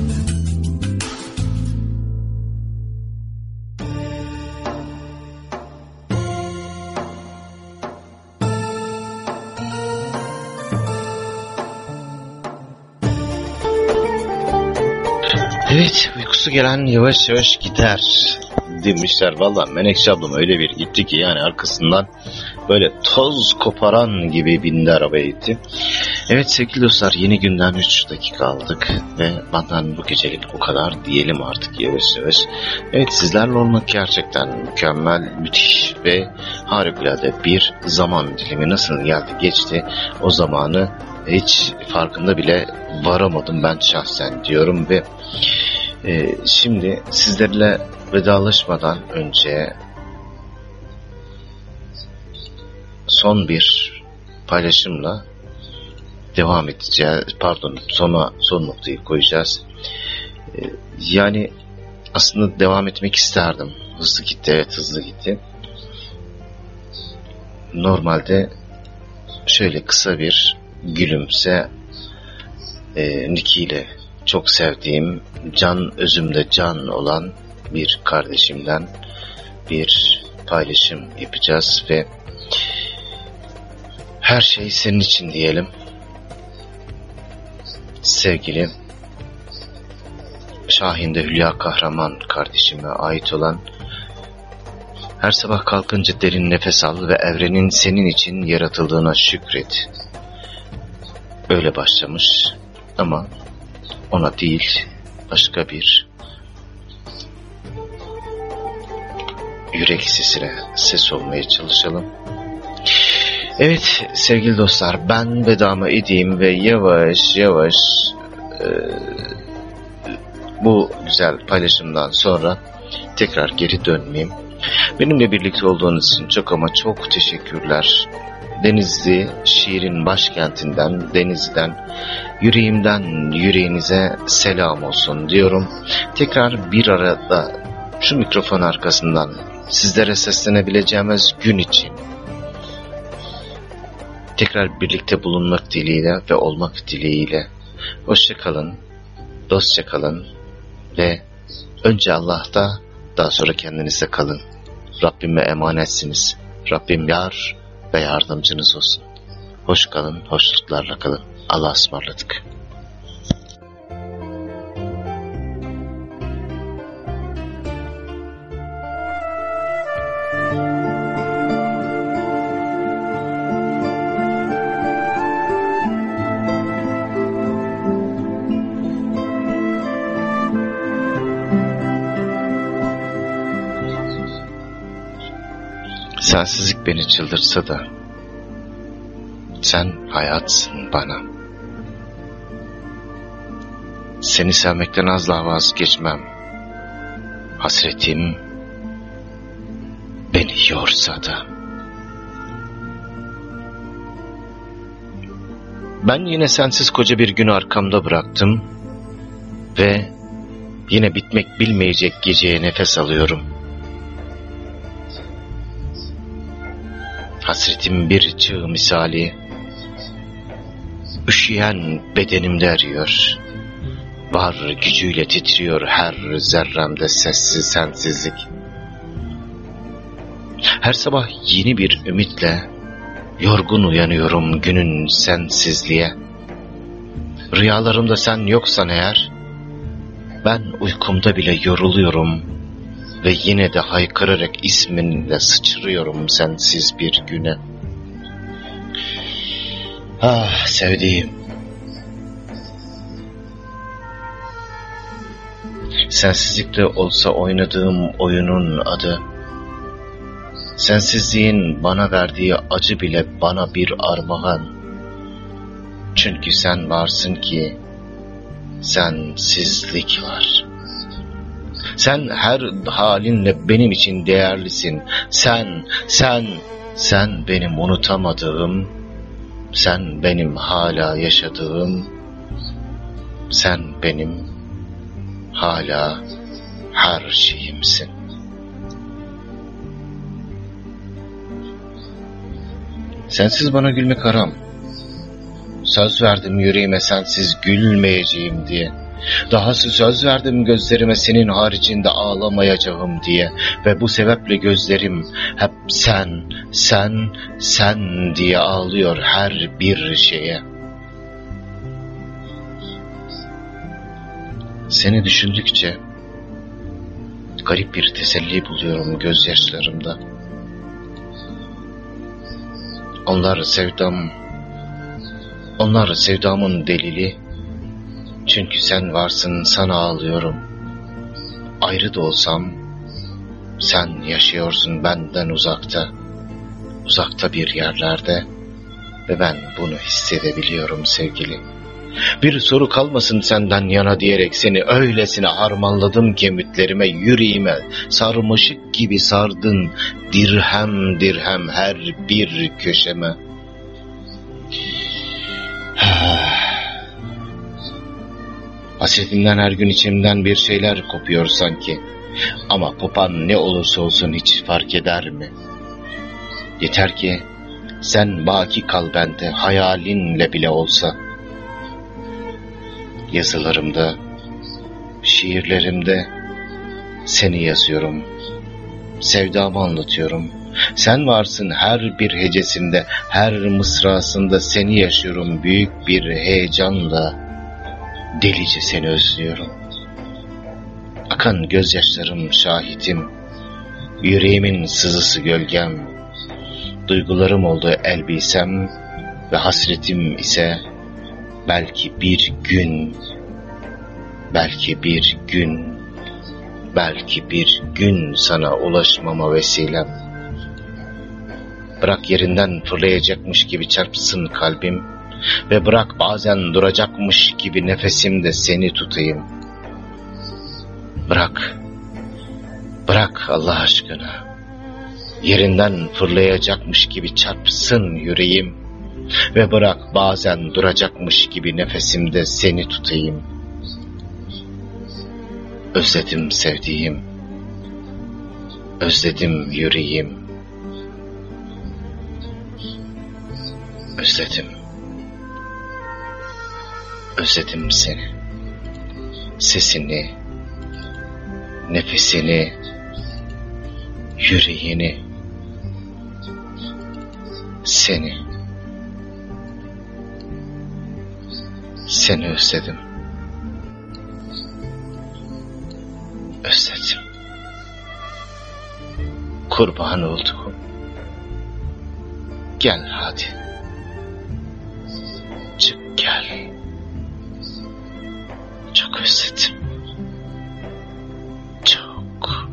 Evet, uykusu gelen yavaş yavaş gider demişler. Valla Menekşe ablam öyle bir gitti ki yani arkasından böyle toz koparan gibi bindi arabaya gitti. Evet sevgili dostlar, yeni günden 3 dakika aldık ve benden bu gecelik bu kadar diyelim artık yavaş yavaş. Evet, sizlerle olmak gerçekten mükemmel, müthiş ve harikulade bir zaman dilimi. Nasıl geldi geçti, o zamanı hiç farkında bile varamadım ben şahsen diyorum ve şimdi sizlerle vedalaşmadan önce son bir paylaşımla devam edeceğiz. Son noktayı koyacağız. Yani aslında devam etmek isterdim. Hızlı gitti, evet hızlı gitti. Normalde şöyle kısa bir gülümse Niki ile çok sevdiğim, can özümde can olan bir kardeşimden bir paylaşım yapacağız ve her şey senin için diyelim. Sevgili Şahin'de Hülya Kahraman kardeşime ait olan her sabah kalkınca derin nefes al ve evrenin senin için yaratıldığına şükret. Öyle başlamış ama ona değil başka bir yürek sesine ses olmaya çalışalım. Evet sevgili dostlar, ben vedamı edeyim ve yavaş yavaş bu güzel paylaşımdan sonra tekrar geri dönmeyeyim. Benimle birlikte olduğunuz için çok ama çok teşekkürler. Denizli, şiirin başkentinden, Denizli'den, yüreğimden yüreğinize selam olsun diyorum. Tekrar bir arada şu mikrofon arkasından sizlere seslenebileceğimiz gün için tekrar birlikte bulunmak dileğiyle ve olmak dileğiyle hoşça kalın, dostça kalın ve önce Allah'ta, daha sonra kendinize kalın. Rabbime emanetsiniz. Rabbim yar ve yardımcınız olsun. Hoş kalın, hoşluklarla kalın. Allah'a ısmarladık. Sensizlik beni çıldırsa da sen hayatsın bana. Seni sevmekten asla vazgeçmem. Hasretim beni yorsa da. Ben yine sensiz koca bir gün arkamda bıraktım ve yine bitmek bilmeyecek geceye nefes alıyorum. Hasretim bir çığ misali, üşüyen bedenimde eriyor. Var gücüyle titriyor her zerremde sessiz sensizlik. Her sabah yeni bir ümitle, yorgun uyanıyorum günün sensizliğe. Rüyalarımda sen yoksan eğer, ben uykumda bile yoruluyorum. Ve yine de haykırarak isminle sıçrıyorum sensiz bir güne. Ah sevdiğim. Sensizlikle olsa oynadığım oyunun adı. Sensizliğin bana verdiği acı bile bana bir armağan. Çünkü sen varsın ki sensizlik var. Sen her halinle benim için değerlisin. Sen benim unutamadığım, sen benim hala yaşadığım, sen benim hala her şeyimsin. Sensiz bana gülmek haram. Söz verdim yüreğime sensiz gülmeyeceğim diye. Dahası söz verdim gözlerime senin haricinde ağlamayacağım diye. Ve bu sebeple gözlerim hep sen diye ağlıyor her bir şeye. Seni düşündükçe garip bir teselli buluyorum gözyaşlarımda. Onlar sevdamın delili. Çünkü sen varsın, sana ağlıyorum. Ayrı da olsam, sen yaşıyorsun benden uzakta. Uzakta bir yerlerde ve ben bunu hissedebiliyorum sevgili. Bir soru kalmasın senden yana diyerek seni öylesine harmanladım ki ümitlerime, yüreğime sarmaşık gibi sardın dirhem dirhem her bir köşeme. Hasretimden her gün içimden bir şeyler kopuyor sanki. Ama kopan ne olursa olsun hiç fark eder mi? Yeter ki sen baki kal bende, hayalinle bile olsa. Yazılarımda, şiirlerimde seni yazıyorum. sevdamı anlatıyorum. Sen varsın her bir hecesinde, her mısrasında seni yaşıyorum büyük bir heyecanla. Delice seni özlüyorum. Akan gözyaşlarım şahitim, yüreğimin sızısı gölgem. Duygularım oldu elbisem ve hasretim ise belki bir gün, belki bir gün, belki bir gün sana ulaşmama vesilem. Bırak yerinden fırlayacakmış gibi çarpsın kalbim ve bırak bazen duracakmış gibi nefesimde seni tutayım. Bırak, bırak Allah aşkına. Yerinden fırlayacakmış gibi çarpsın yüreğim ve bırak bazen duracakmış gibi nefesimde seni tutayım. Özledim sevdiğim, özledim yüreğim, özledim, özledim seni, sesini, nefesini, yüreğini, seni özledim, özledim, kurban olduğum, gel hadi, çık gel, çok özledim, çok.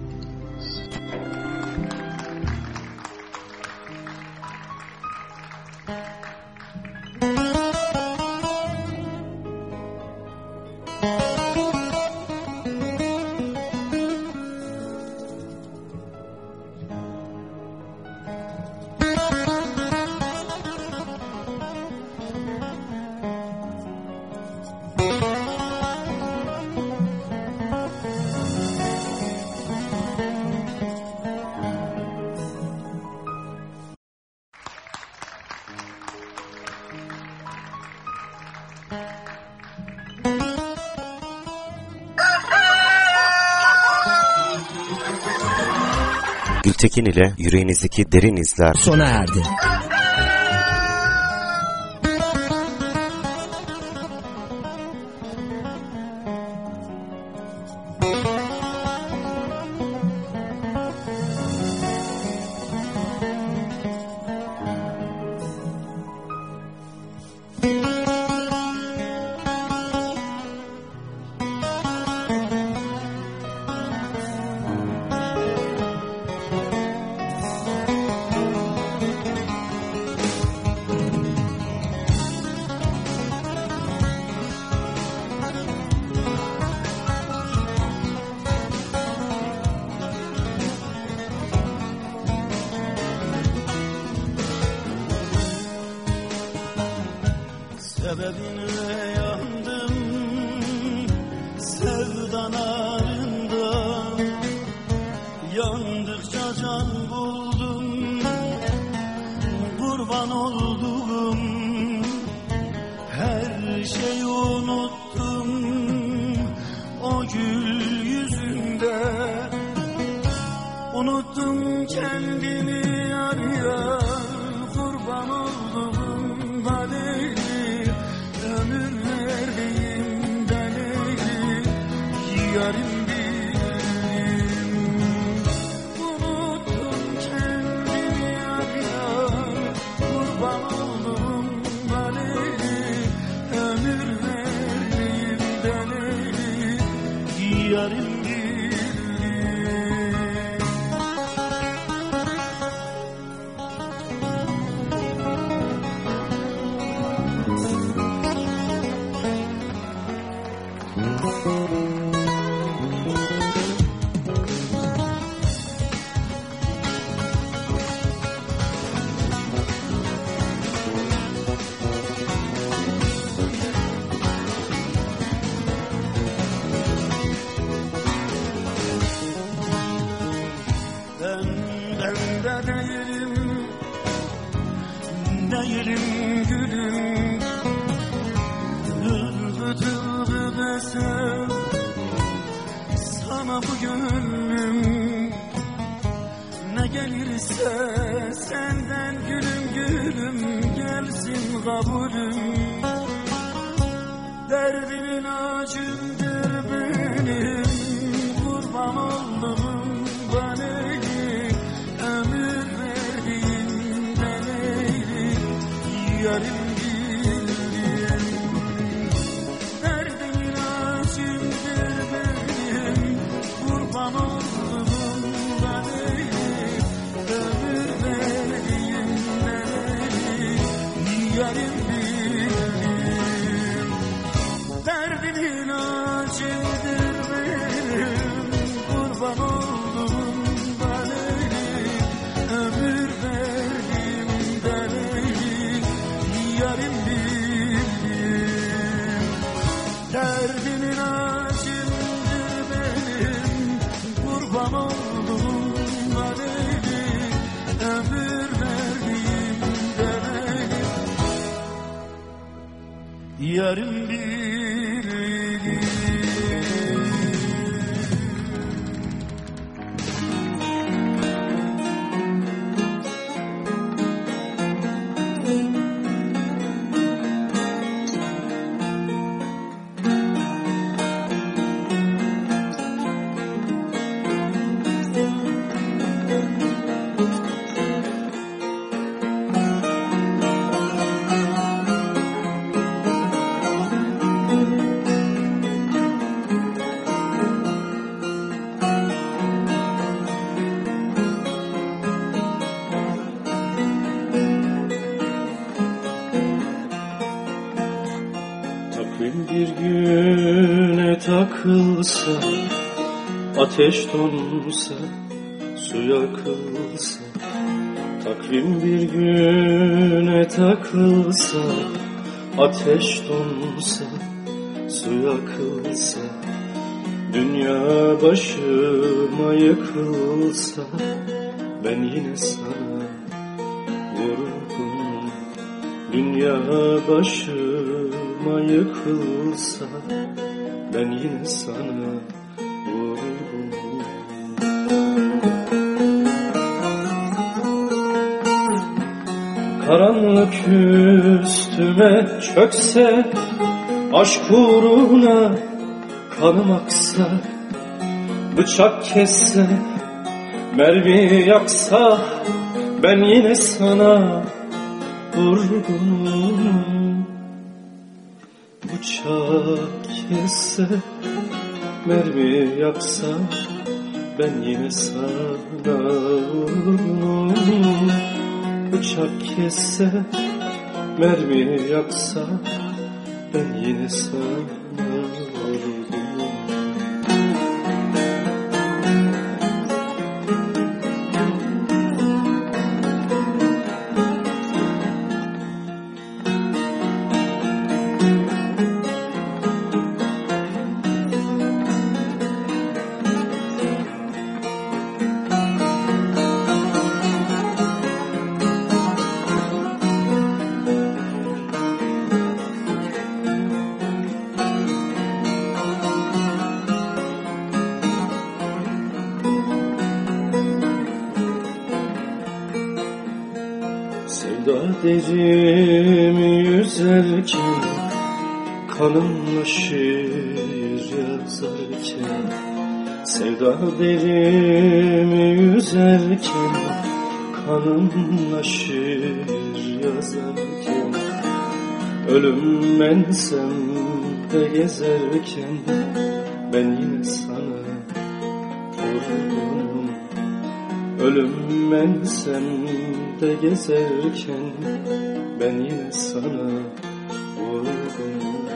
Gültekin ile yüreğinizdeki derin izler sona erdi. Sebebine yandım sevdan ağrında, yandıkça can buldum, kurban oldum, her şeyi unuttum o gül yüzünde, unuttum kendimi yar yar, kurban oldum da değil. Ömür verdiğim delili yarim bilim, unuttum kendimi yar yar, kurban oldum delili, ömür verdiğim delili yarim bilim. Değilim gülüm, ılgıt ılgıt eser sana bu gönlüm, senden gülüm gülüm gelsin kabulüm. Derdimin acımdır benim, kurban olduğum bana eğil. Ömür verdiğinden eğil, yarım bildim. Derdimin acımdır benim, kurban olduğum bana eğil. Ömür verdiğinden eğil, yarım bildim. Derdimin acımdır benim, kurban olduğum bana eğil. Ömür verdiğimden eğil, yarım bildim. Derdimin acımdır benim, kurban olduğum bana eğil. Ömür verdiğimden eğil, yarım bildim. Takvim bir güne takılsa, ateş donsa, su yakılsa. Takvim bir güne takılsa, ateş donsa, su yakılsa. Dünya başıma yıkılsa, ben yine sana vururum. Dünya başıma yıkılsa, ben yine sana vururum. Karanlık üstüme çökse, aşk uğruna kanım aksa. Bıçak kesse, mermi yaksa, ben yine sana vurgunum. Bıçak kesse, mermi yaksa, ben yine sana vurgunum. Bıçak kesse, mermi yaksa, ben yine sana vurgunum. Sevda derimi yüzerken, kanımla şiir yazarken. Sevda derimi yüzerken, kanımla şiir yazarken. Ölüm ensem de gezerken, ben yine sana vurgunum. Ölüm ensem de gezerken, ben yine sana vurgunum.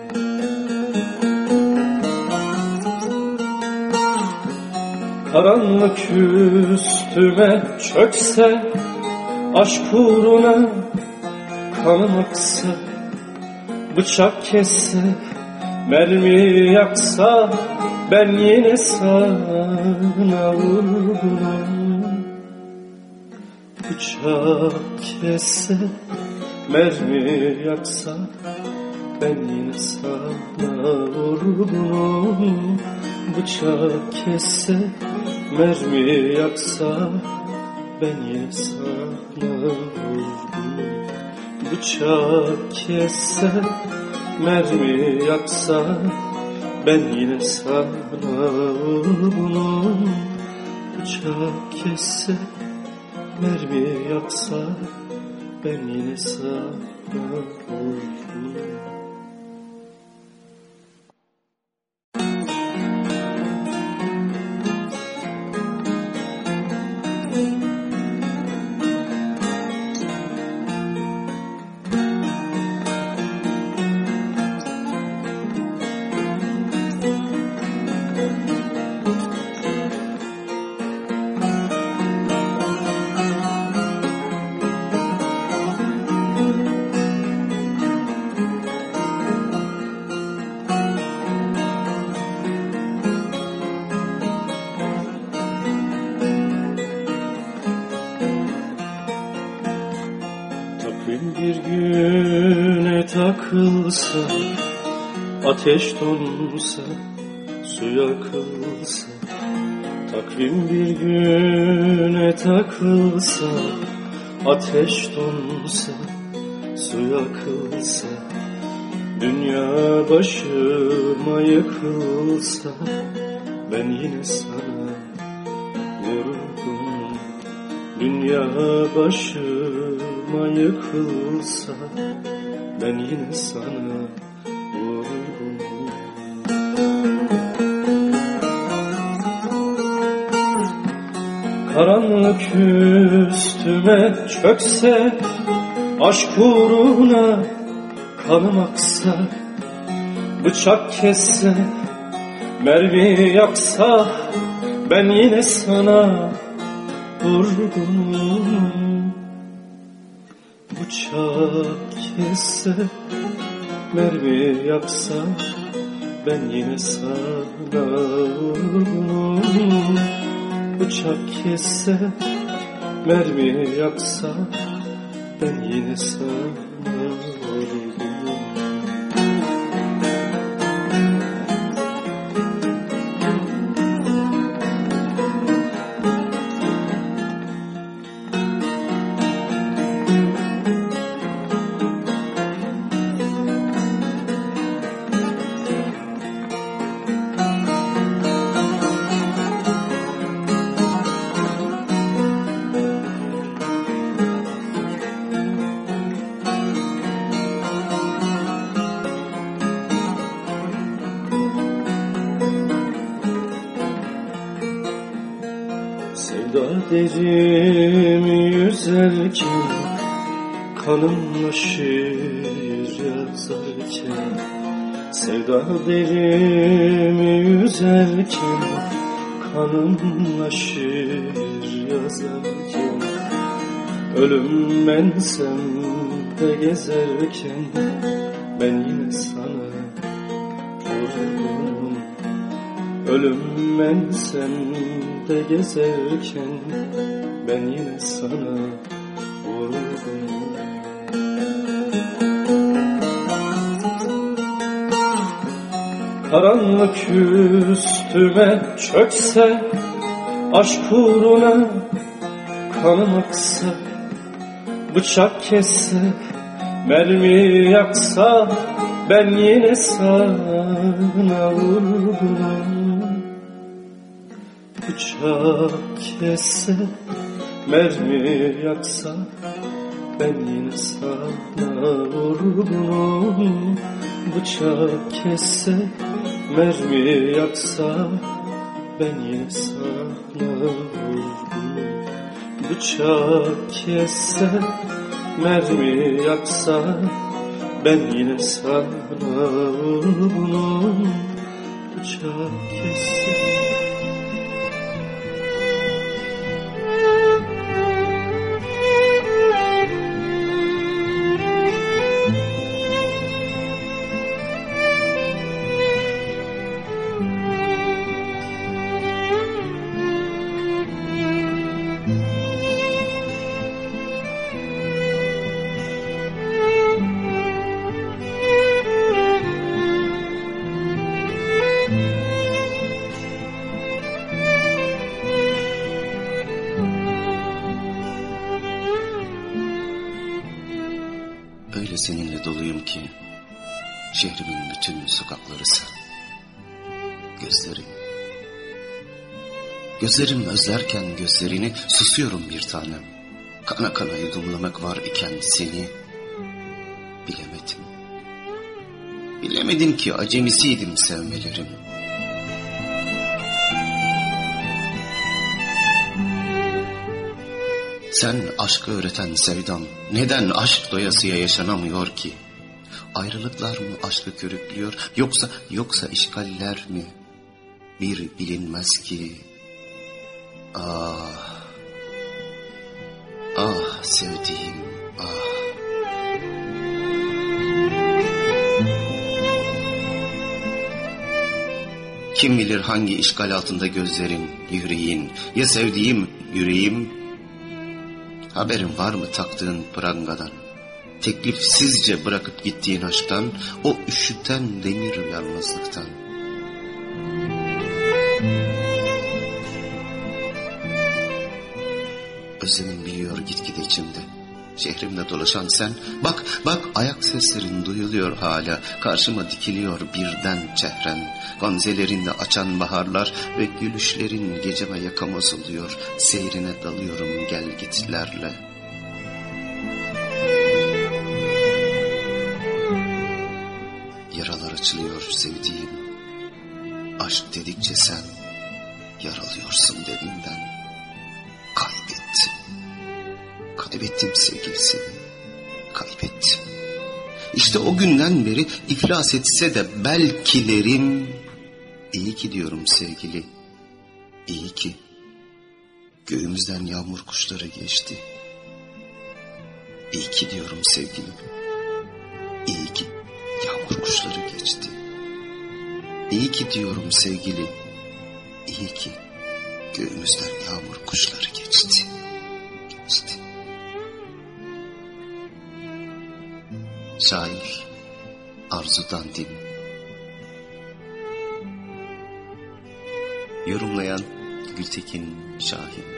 Karanlık üstüme çökse, aşk uğruna kanım aksa. Bıçak kesse, mermi yaksa, ben yine sana vurgunum. Bıçak kesse, mermi yaksa, ben yine sana vurgunum. Bıçak kesse, mermi yaksa, ben yine sana vurdum. Bıçak kesse, mermi yaksa, ben yine sana vurdum. Bıçak kesse, mermi yaksa, ben yine sana vurdum. Bir güne takılsa, ateş donsa, suya kılsa. Takvim bir güne takılsa, ateş donsa, suya kılsa. Dünya başıma yıkılsa, ben yine sana vurdum. Dünya başıma yıkılsa, ben yine sana vurdum. Karanlık üstüme çökse, aşk uğruna kanım aksa. Bıçak kesse, mermi yaksa, ben yine sana vurdum. Bıçak kesse, mermi yaksa, ben yine sana vurdum. Bıçak kesse, mermi yaksa, ben yine sana vurdum. Sevda derimi yüzerken, kanımla şiir yazarken. Sevda derimi yüzerken, kanımla şiir yazarken. Ölüm bensem de gezerken, ben yine sana vurdum. Ölüm bensem de gezerken, ben yine sana vurdum. Karanlık üstüme çökse, aşk uğruna kanım aksa. Bıçak kesse, mermi yaksa, ben yine sana vurdum. Bıçak kesse, mermi yaksa, ben yine sana vurdum. Bıçak kesse, mermi yaksa, ben yine sana vurdum. Bıçak kesse, mermi yaksa, ben yine sana vurdum. Bıçak kesse. Şehrimin bütün sokakları sen. Gözlerim. Gözlerim özlerken gözlerini susuyorum bir tanem. Kana kana yudumlamak var iken seni bilemedim. Bilemedim ki acemisiydim sevmelerim. Sen aşkı öğreten sevdam, neden aşk doyasıya yaşanamıyor ki? Ayrılıklar mı aşkı körüklüyor, yoksa işgaller mi? Bir bilinmez ki. Ah, ah sevdiğim, ah. Kim bilir hangi işgal altında gözlerin, yüreğin, ya sevdiğim yüreğim. Haberin var mı taktığın prangadan, teklifsizce bırakıp gittiğin aşktan, o üşüten demir yalnızlıktan? Özlemim biliyor gitgide içimde. Şehrimde dolaşan sen, bak ayak seslerin duyuluyor hala. Karşıma dikiliyor birden çehren. Gamzelerinde açan baharlar ve gülüşlerin geceme yakamaz oluyor. Seyrine dalıyorum gel gitlerle. Yaralar açılıyor sevdiğim. Aşk dedikçe sen yaralıyorsun derinden. Kaybettim sevgilisi, kaybettim. İşte o günden beri iflas etse de belkilerim, iyi ki diyorum sevgili, iyi ki göğümüzden yağmur kuşları geçti. İyi ki diyorum sevgilim, iyi ki yağmur kuşları geçti. İyi ki diyorum sevgili, iyi ki göğümüzden yağmur kuşları geçti. Geçti. Şair Arzu Dandim. Yorumlayan Gültekin Şahin.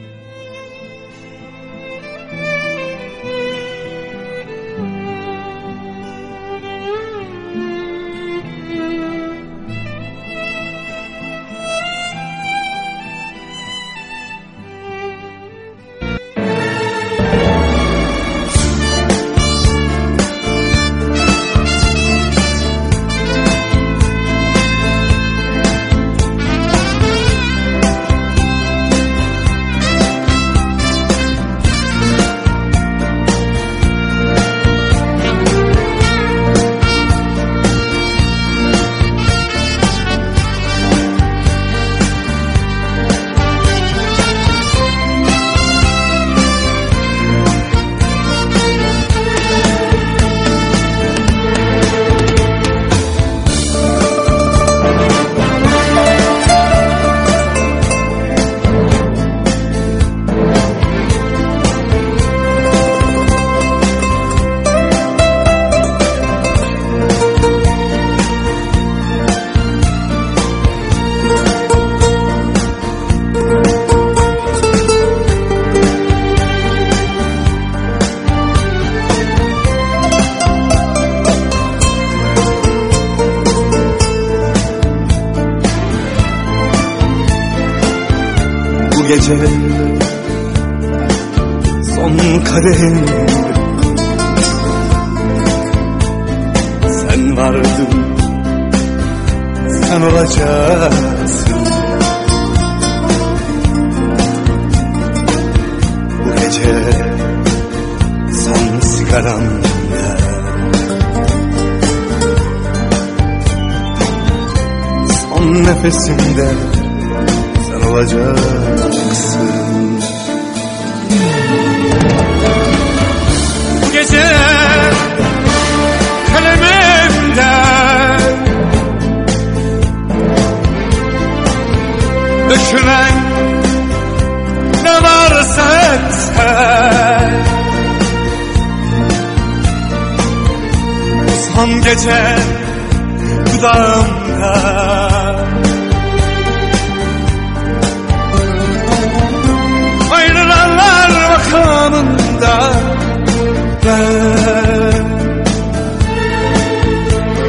Gece son kadehim sen vardın, sen olacaksın. Bu gece son sigaramda son nefesimde sen olacaksın. Bu gece kalemimde dökülen ne varsa etsen, son gece dudağımda ayrılanlar makamında ben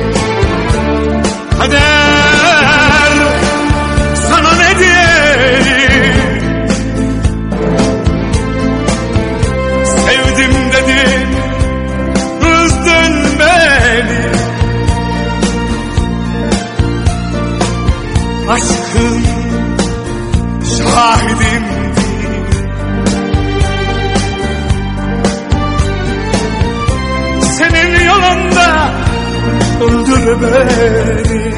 beni.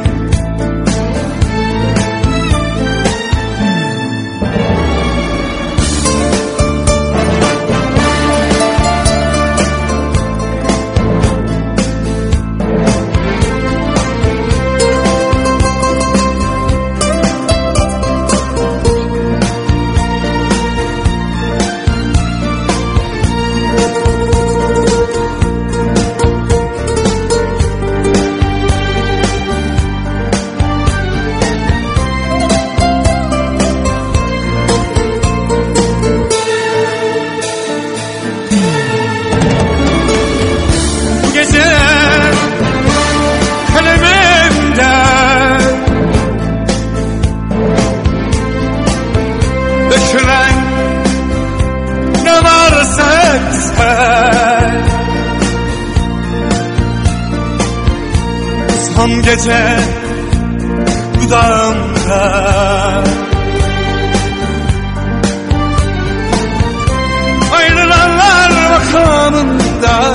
Son gece dudağımda ayrılanlar makamında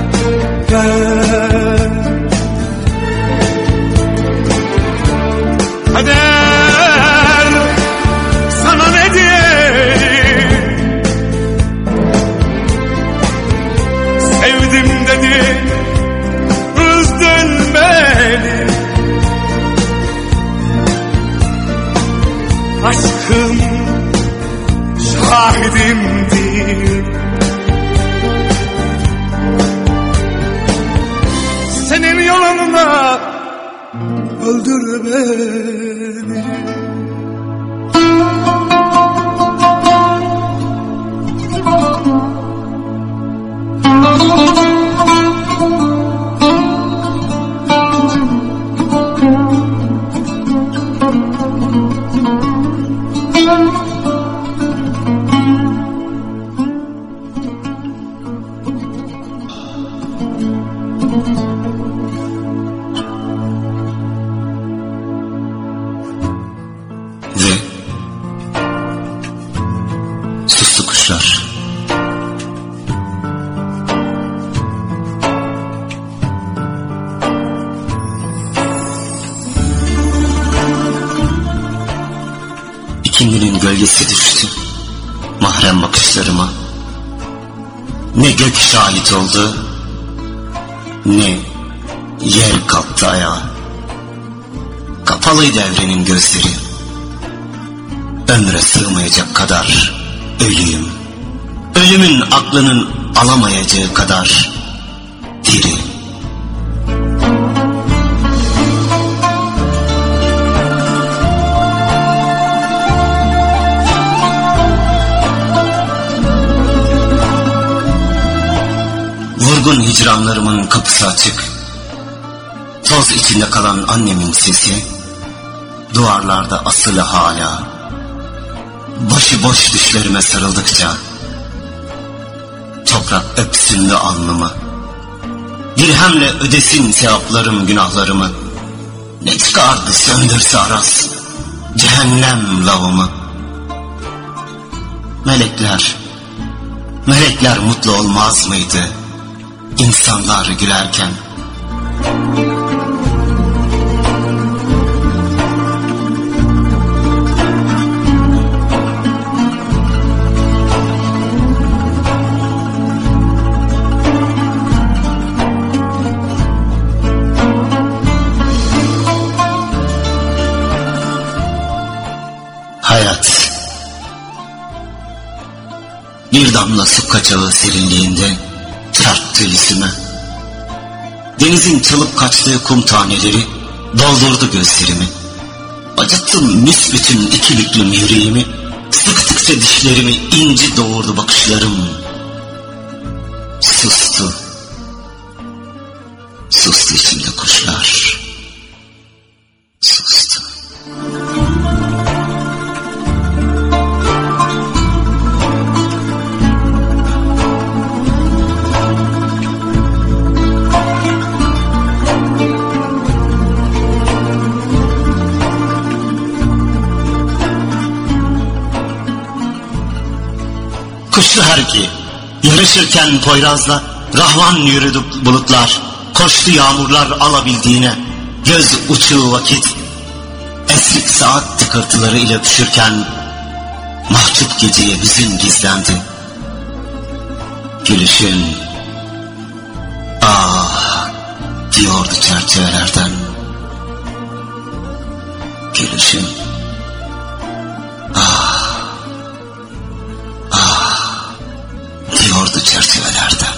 gel. Kader sana ne diyeyim, sevdim dedi, üzdün beni. Aşkım şahidimdir, senin yolunda öldür beni. Sustu kuşlar. İkindinin gölgesi düştü mahrem bakışlarıma. Ne gök şahit oldu, ne yer kalktı ayağa. Kapalıydı evrenin gözleri, ömre sığmayacak kadar ölüyüm. Ölümün aklının alamayacağı kadar diri. Vurgun hicranlarımın kapısı açık. Toz içinde kalan annemin sesi duvarlarda asılı hala. Başıboş düşlerime sarıldıkça toprak öpsün de alnımı. Dirhemle ödesin sevaplarım günahlarımı. Ne çıkardı söndürse aras cehennem lavımı. Melekler mutlu olmaz mıydı insanlar gülerken? Hayat bir damla su kaçağı serinliğinde çarptı yüzüme. Denizin çalıp kaçtığı kum taneleri doldurdu gözlerimi. Acıttım büsbütün iki büklüm yüreğimi. Sıktıkça dişlerimi inci doğurdu bakışlarım. Sustu içimde kuşlar. Sustu. Kuşlar ki yarışırken Poyraz'la rahvan yürüdü bulutlar. koştu yağmurlar alabildiğine, göz uçuğu vakit, esrik saat tıkırtıları ile üşürken, mahcup geceye hüzün gizlendi. Gülüşün, ah diyordu çerçevelerden. Gülüşün, ah, ah diyordu çerçevelerden.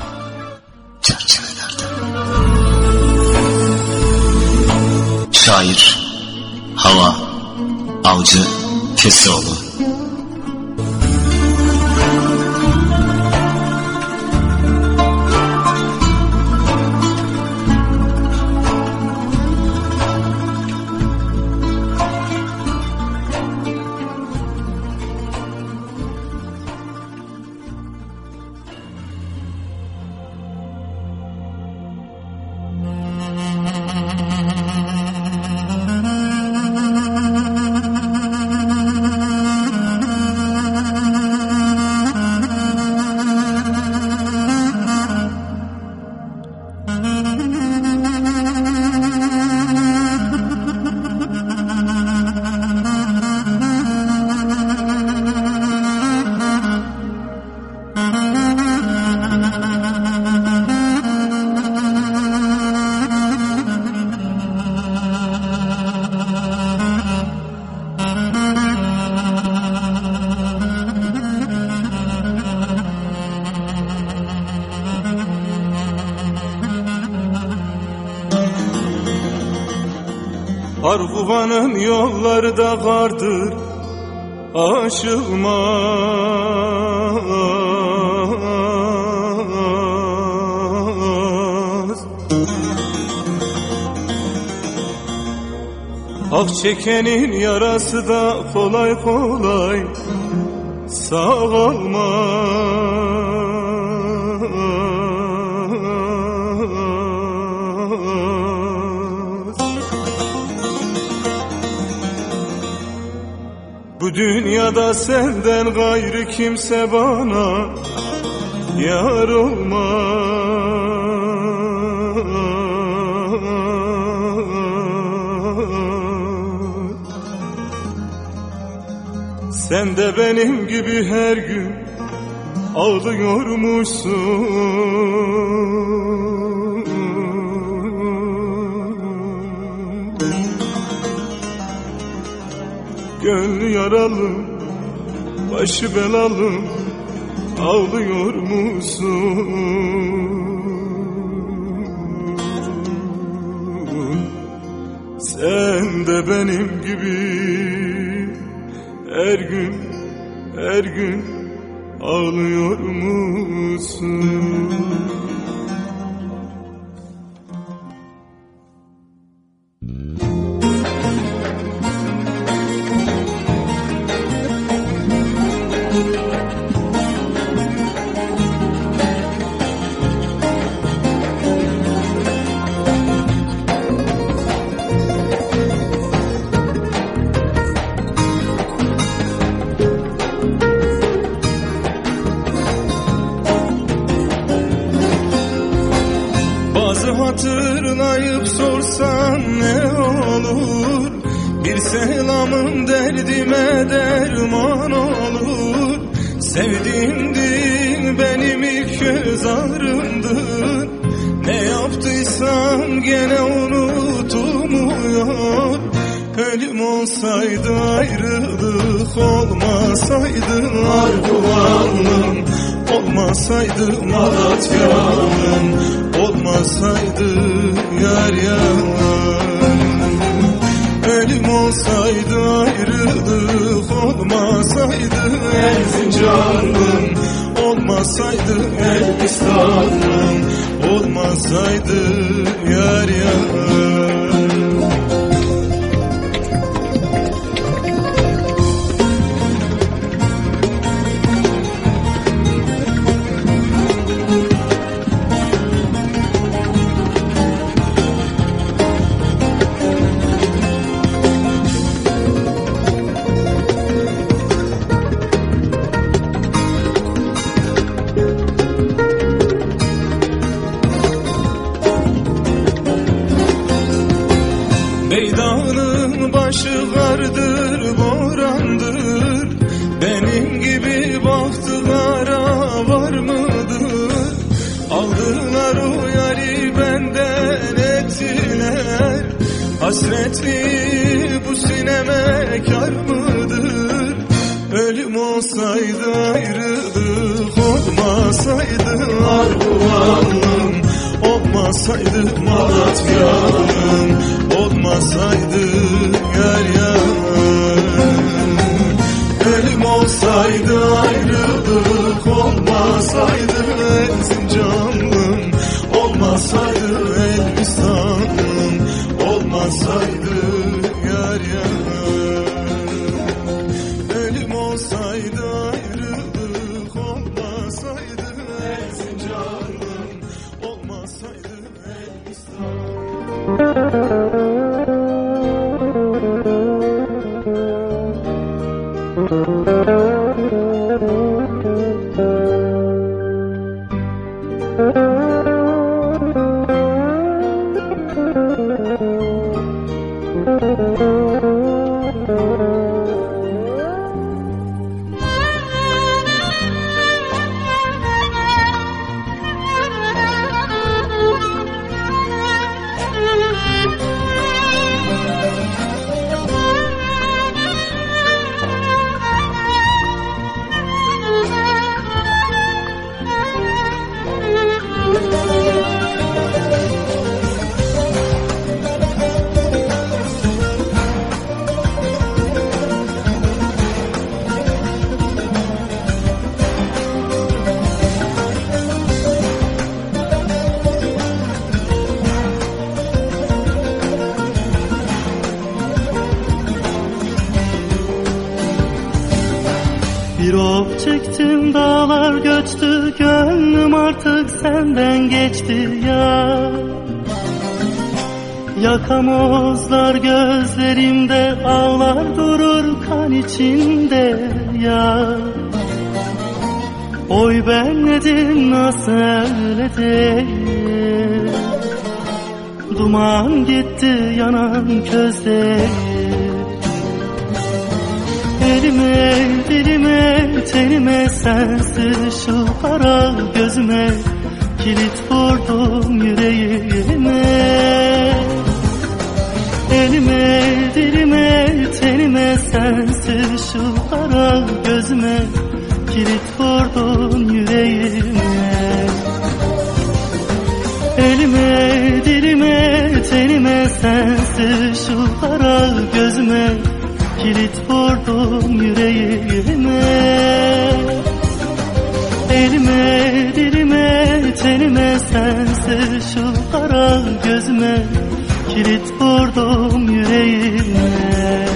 Şair Hava Avcı Köseoğlu. Arguvanın yolları da vardır aşılmaz. Ah çekenin yarası da kolay kolay sağalmaz. Bu dünyada senden gayrı kimse bana yar olmaz. Sen de benim gibi her gün ağlıyormuşsun. Gönlü yaralı, başı belalı, ağlıyor musun? Sen de benim gibi her gün ağlıyor musun? Hatırlayıp sorsan ne olur, bir selamın derdime derman olur. Sevdiğimdin benim ilk göz ağrımdın, ne yaptıysam gene unutulmuyor. Ölüm olsaydı ayrılık olmasaydı Arguvanlım, olmasaydı Malatyalım, olmasaydı yar yalan. Ölüm olsaydı ayrılık olmasaydı Erzincanlım, olmasaydı Elbistanlım, olmasaydı yar yalan. Meydanın başı kardır, borandır. Benim gibi baktılara var mıdır? Aldılar o yari benden ettiler. Hasretli bu sineme kar mıdır? Ölüm olsaydı ayrılık olmasaydı Arbuanım, olmasaydı Malatya'm, olmasaydı yar yar. Ölüm olsaydı ayrılık olmasaydı Erzincanlım, olmasaydı Elbistanlım, olmasaydı yar yar. Ölüm olsaydı ayrılık olmasaydı Erzincanlım, olmasaydı Elbistanlım. Bir ok çektim, dağlar göçtü, gönlüm artık senden geçti ya. Yakamozlar gözlerimde, ağlar durur kan içinde ya. Oy ben nedim nasıl öyle değil, duman gitti yanan közde. Elime, dilime, tenime, sensiz şu kara gözüme, kilit vurdum yüreğime. Elime, dilime, tenime, sensiz şu kara gözüme, kilit vurdum yüreğime. Elime, dilime, tenime, sensiz şu kara gözüme, kilit vurdum yüreğime. Elime, dilime, tenime, sensiz şu kara gözüme, kilit vurdum yüreğime.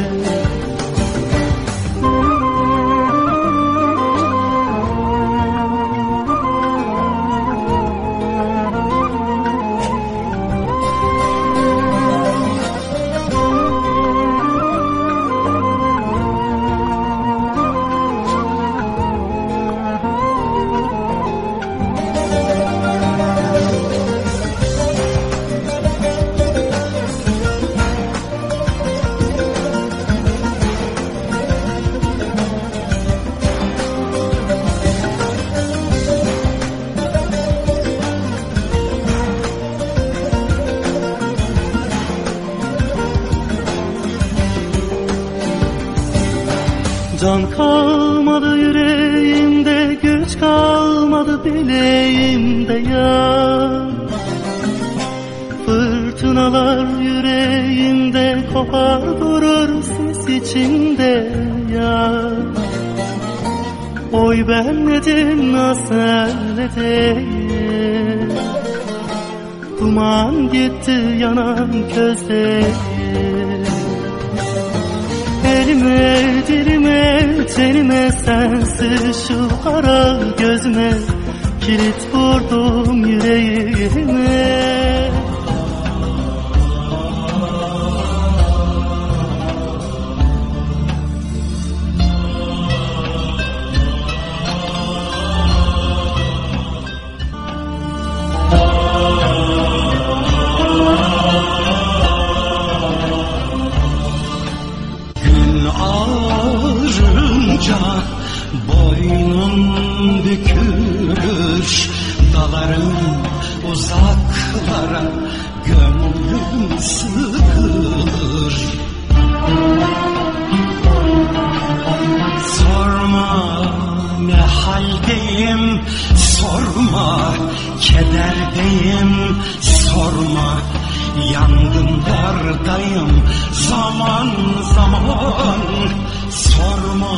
Can kalmadı yüreğimde, güç kalmadı bileğimde ya. Fırtınalar yüreğimde, kopar durur ses içinde ya. Oy ben nedim nasıl öyle değil, duman gitti yanan közde. Elime, dilime, tenime, sensiz şu kara gözüme, kilit vurdum yüreğime. sıkılır. Sorma ne haldeyim, sorma kederdeyim, sorma yangınlardayım zaman zaman. Sorma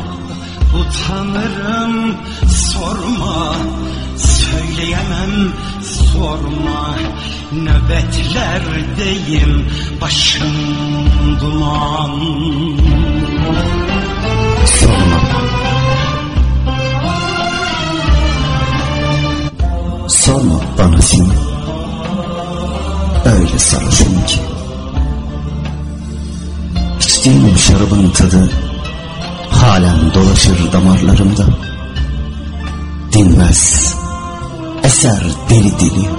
utanırım, sorma söyleyemem, sorma nöbetlerdeyim, başım duman. Sorma. Sorma bana seni. Öyle sarhoşum ki. İçtiğim şarabın tadı halen dolaşır damarlarımda. Dinmez, eser deli deli.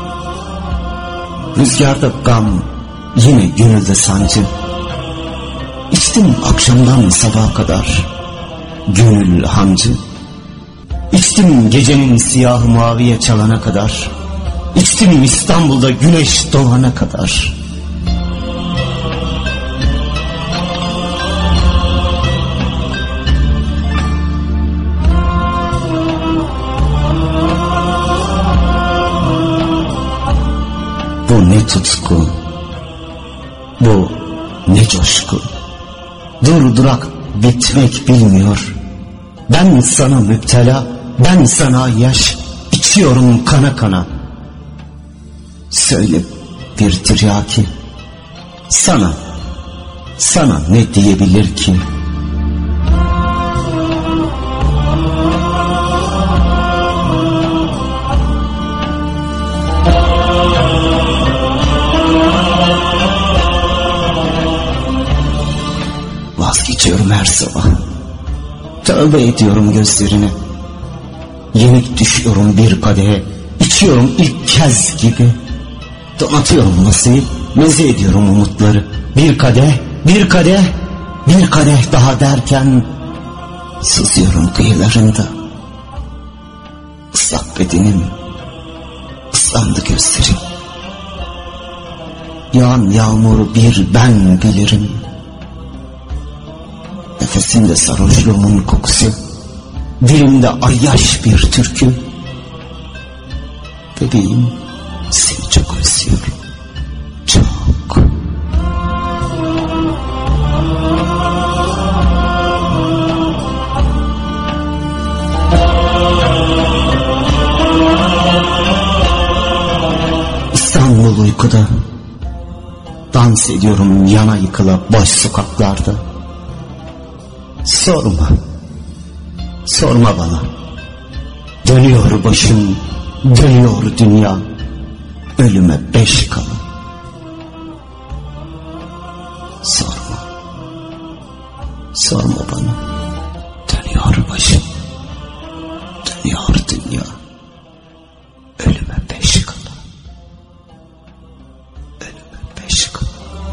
Rüzgarda gam, yine gönülde sancı. İçtim akşamdan sabaha kadar gönül hancı. İçtim gecenin siyahı maviye çalana kadar. İçtim İstanbul'da güneş doğana kadar. Bu ne tutku, bu ne coşku. Dur durak bitmek bilmiyor. Ben sana müptela, ben sana yaş, içiyorum kana kana. Söyle bir tiryaki, sana ne diyebilir ki? Vazgeçiyorum her sabah. Tövbe ediyorum gözlerine. Yenik düşüyorum bir kadehe. İçiyorum ilk kez gibi. Donatıyorum masayı. Meze ediyorum umutları. Bir kadeh, bir kadeh, bir kadeh daha derken sızıyorum kıyılarında. Islak bedenim, ıslandı gözlerim. Yağan yağmuru bir ben bilirim. Nefesimde sarhoşluğumun kokusu, dilimde ayyaş bir türkü. Bebeğim, seni çok özlüyorum, çok. İstanbul uykuda, dans ediyorum yana yıkıla boş sokaklarda. Sorma, sorma bana. Dönüyor başım, dönüyor dünya. Ölüme 5 kala. Sorma, sorma bana. Dönüyor başım, dönüyor dünya. Ölüme 5 kala. Ölüme 5 kala.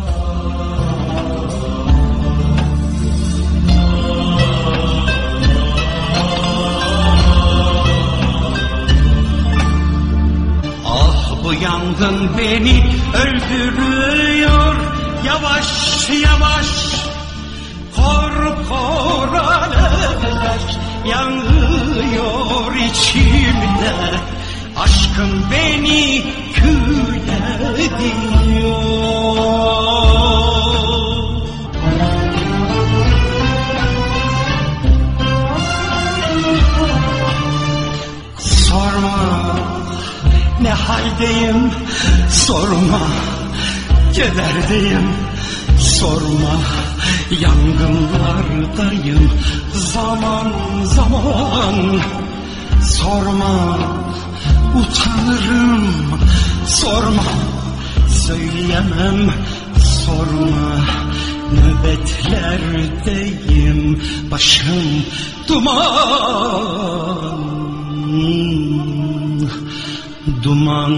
Bu yangın beni öldürüyor, yavaş yavaş kor kor alevler yanıyor içimde. Aşkın beni kül ediyor. Sorma ne haldeyim, sorma kederdeyim, sorma yangınlardayım zaman zaman. Sorma utanırım, sorma söyleyemem, sorma nöbetlerdeyim, başım duman. Duman.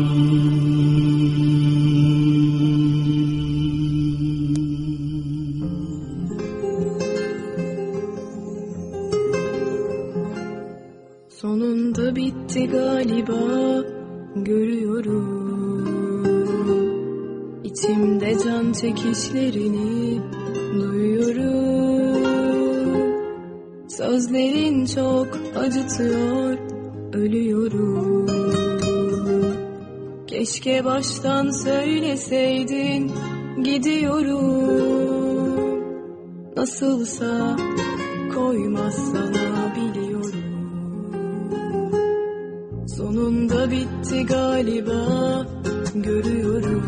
Sonunda bitti galiba, görüyorum. İçimde can çekişlerini duyuyorum. Sözlerin çok acıtıyor, ölüyorum. Keşke baştan söyleseydin, gidiyorum. Nasılsa koymaz sana, biliyorum. Sonunda bitti galiba, görüyorum.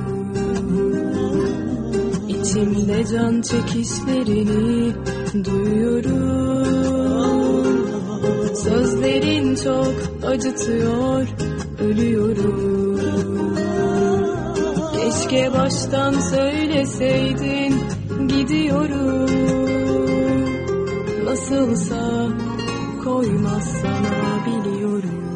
İçimde can çekişlerini duyuyorum. Sözlerin çok acıtıyor, ölüyorum. Keşke baştan söyleseydin, gidiyorum. Nasılsa koymaz sana, biliyorum.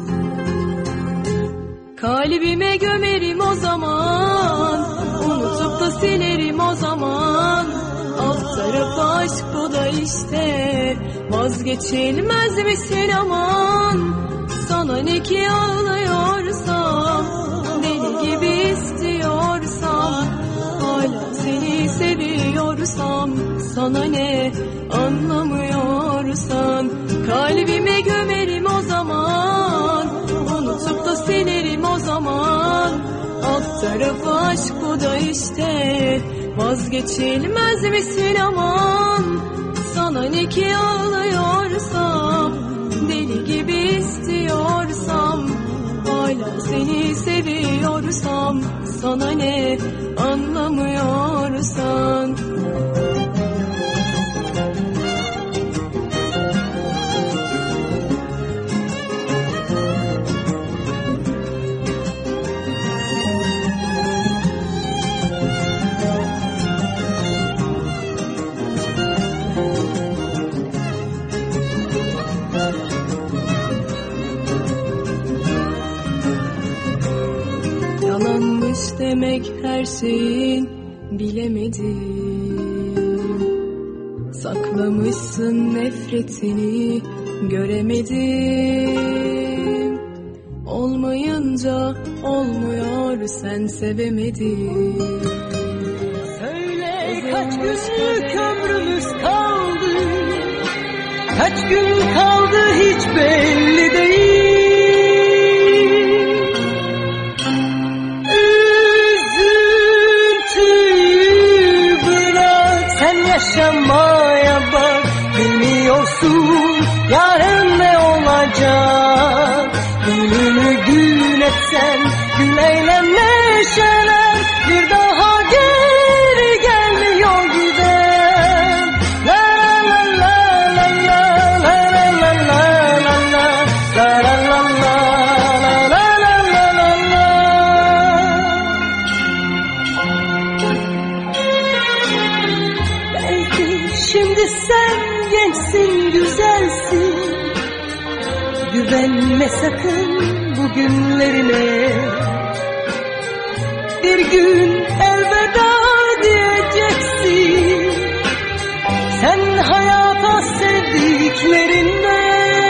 Kalbime gömerim o zaman, unutup da silerim o zaman. Alt tarafı aşk bu da işte, vazgeçilmez misin aman. Sana ne ki ağlıyorsam, deli gibi istiyorsam, hala seni seviyorsam, sana ne anlamıyorsan. Kalbime gömerim o zaman, unutup da silerim o zaman. Alt tarafı aşk bu da işte, vazgeçilmez misin aman. Sana ne ki ağlıyorsam, deli gibi istiyorsam, hala seni seviyorsam, sana ne anlamıyorsan. Demek her şeyin, bilemedim. Saklamışsın nefretini, göremedim. Olmayınca olmuyor, sen sevemedin. Söyle kaç günlük ömrümüz kaldı, kaç gün kaldı hiç belli değil. Yaşamaya bak, bilmiyorsun yarın ne olacak. Gününü gün etsen, gün eğlen neşelen, bir daha geri gelmiyor giden. La la la la la la la la la la la la la la la la. Şimdi sen gençsin, güzelsin. Güvenme sakın bugünlerine. Bir gün elveda diyeceksin, sen hayata sevdiklerinle.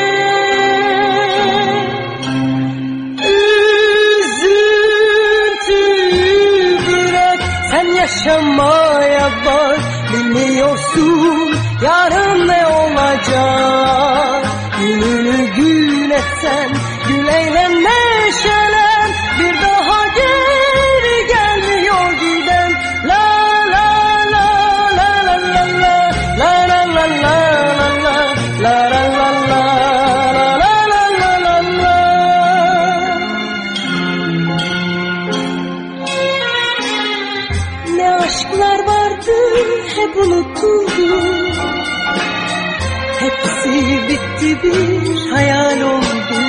Üzüntü bırak, sen yaşamaya bak. Bilmiyorsun yarın ne olacak. Gününü gün etsen, gün eğlen neşelen, bir daha geri gelmiyor giden. La la la la la la la la la la la la la la la la. Ne aşklar vardı, hep unutuldum. Hepsi bitti, bir hayal oldu.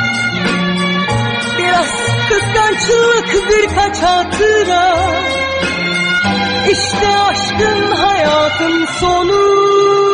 Biraz kıskançlık, birkaç hatıra. İşte aşkın, hayatın sonu.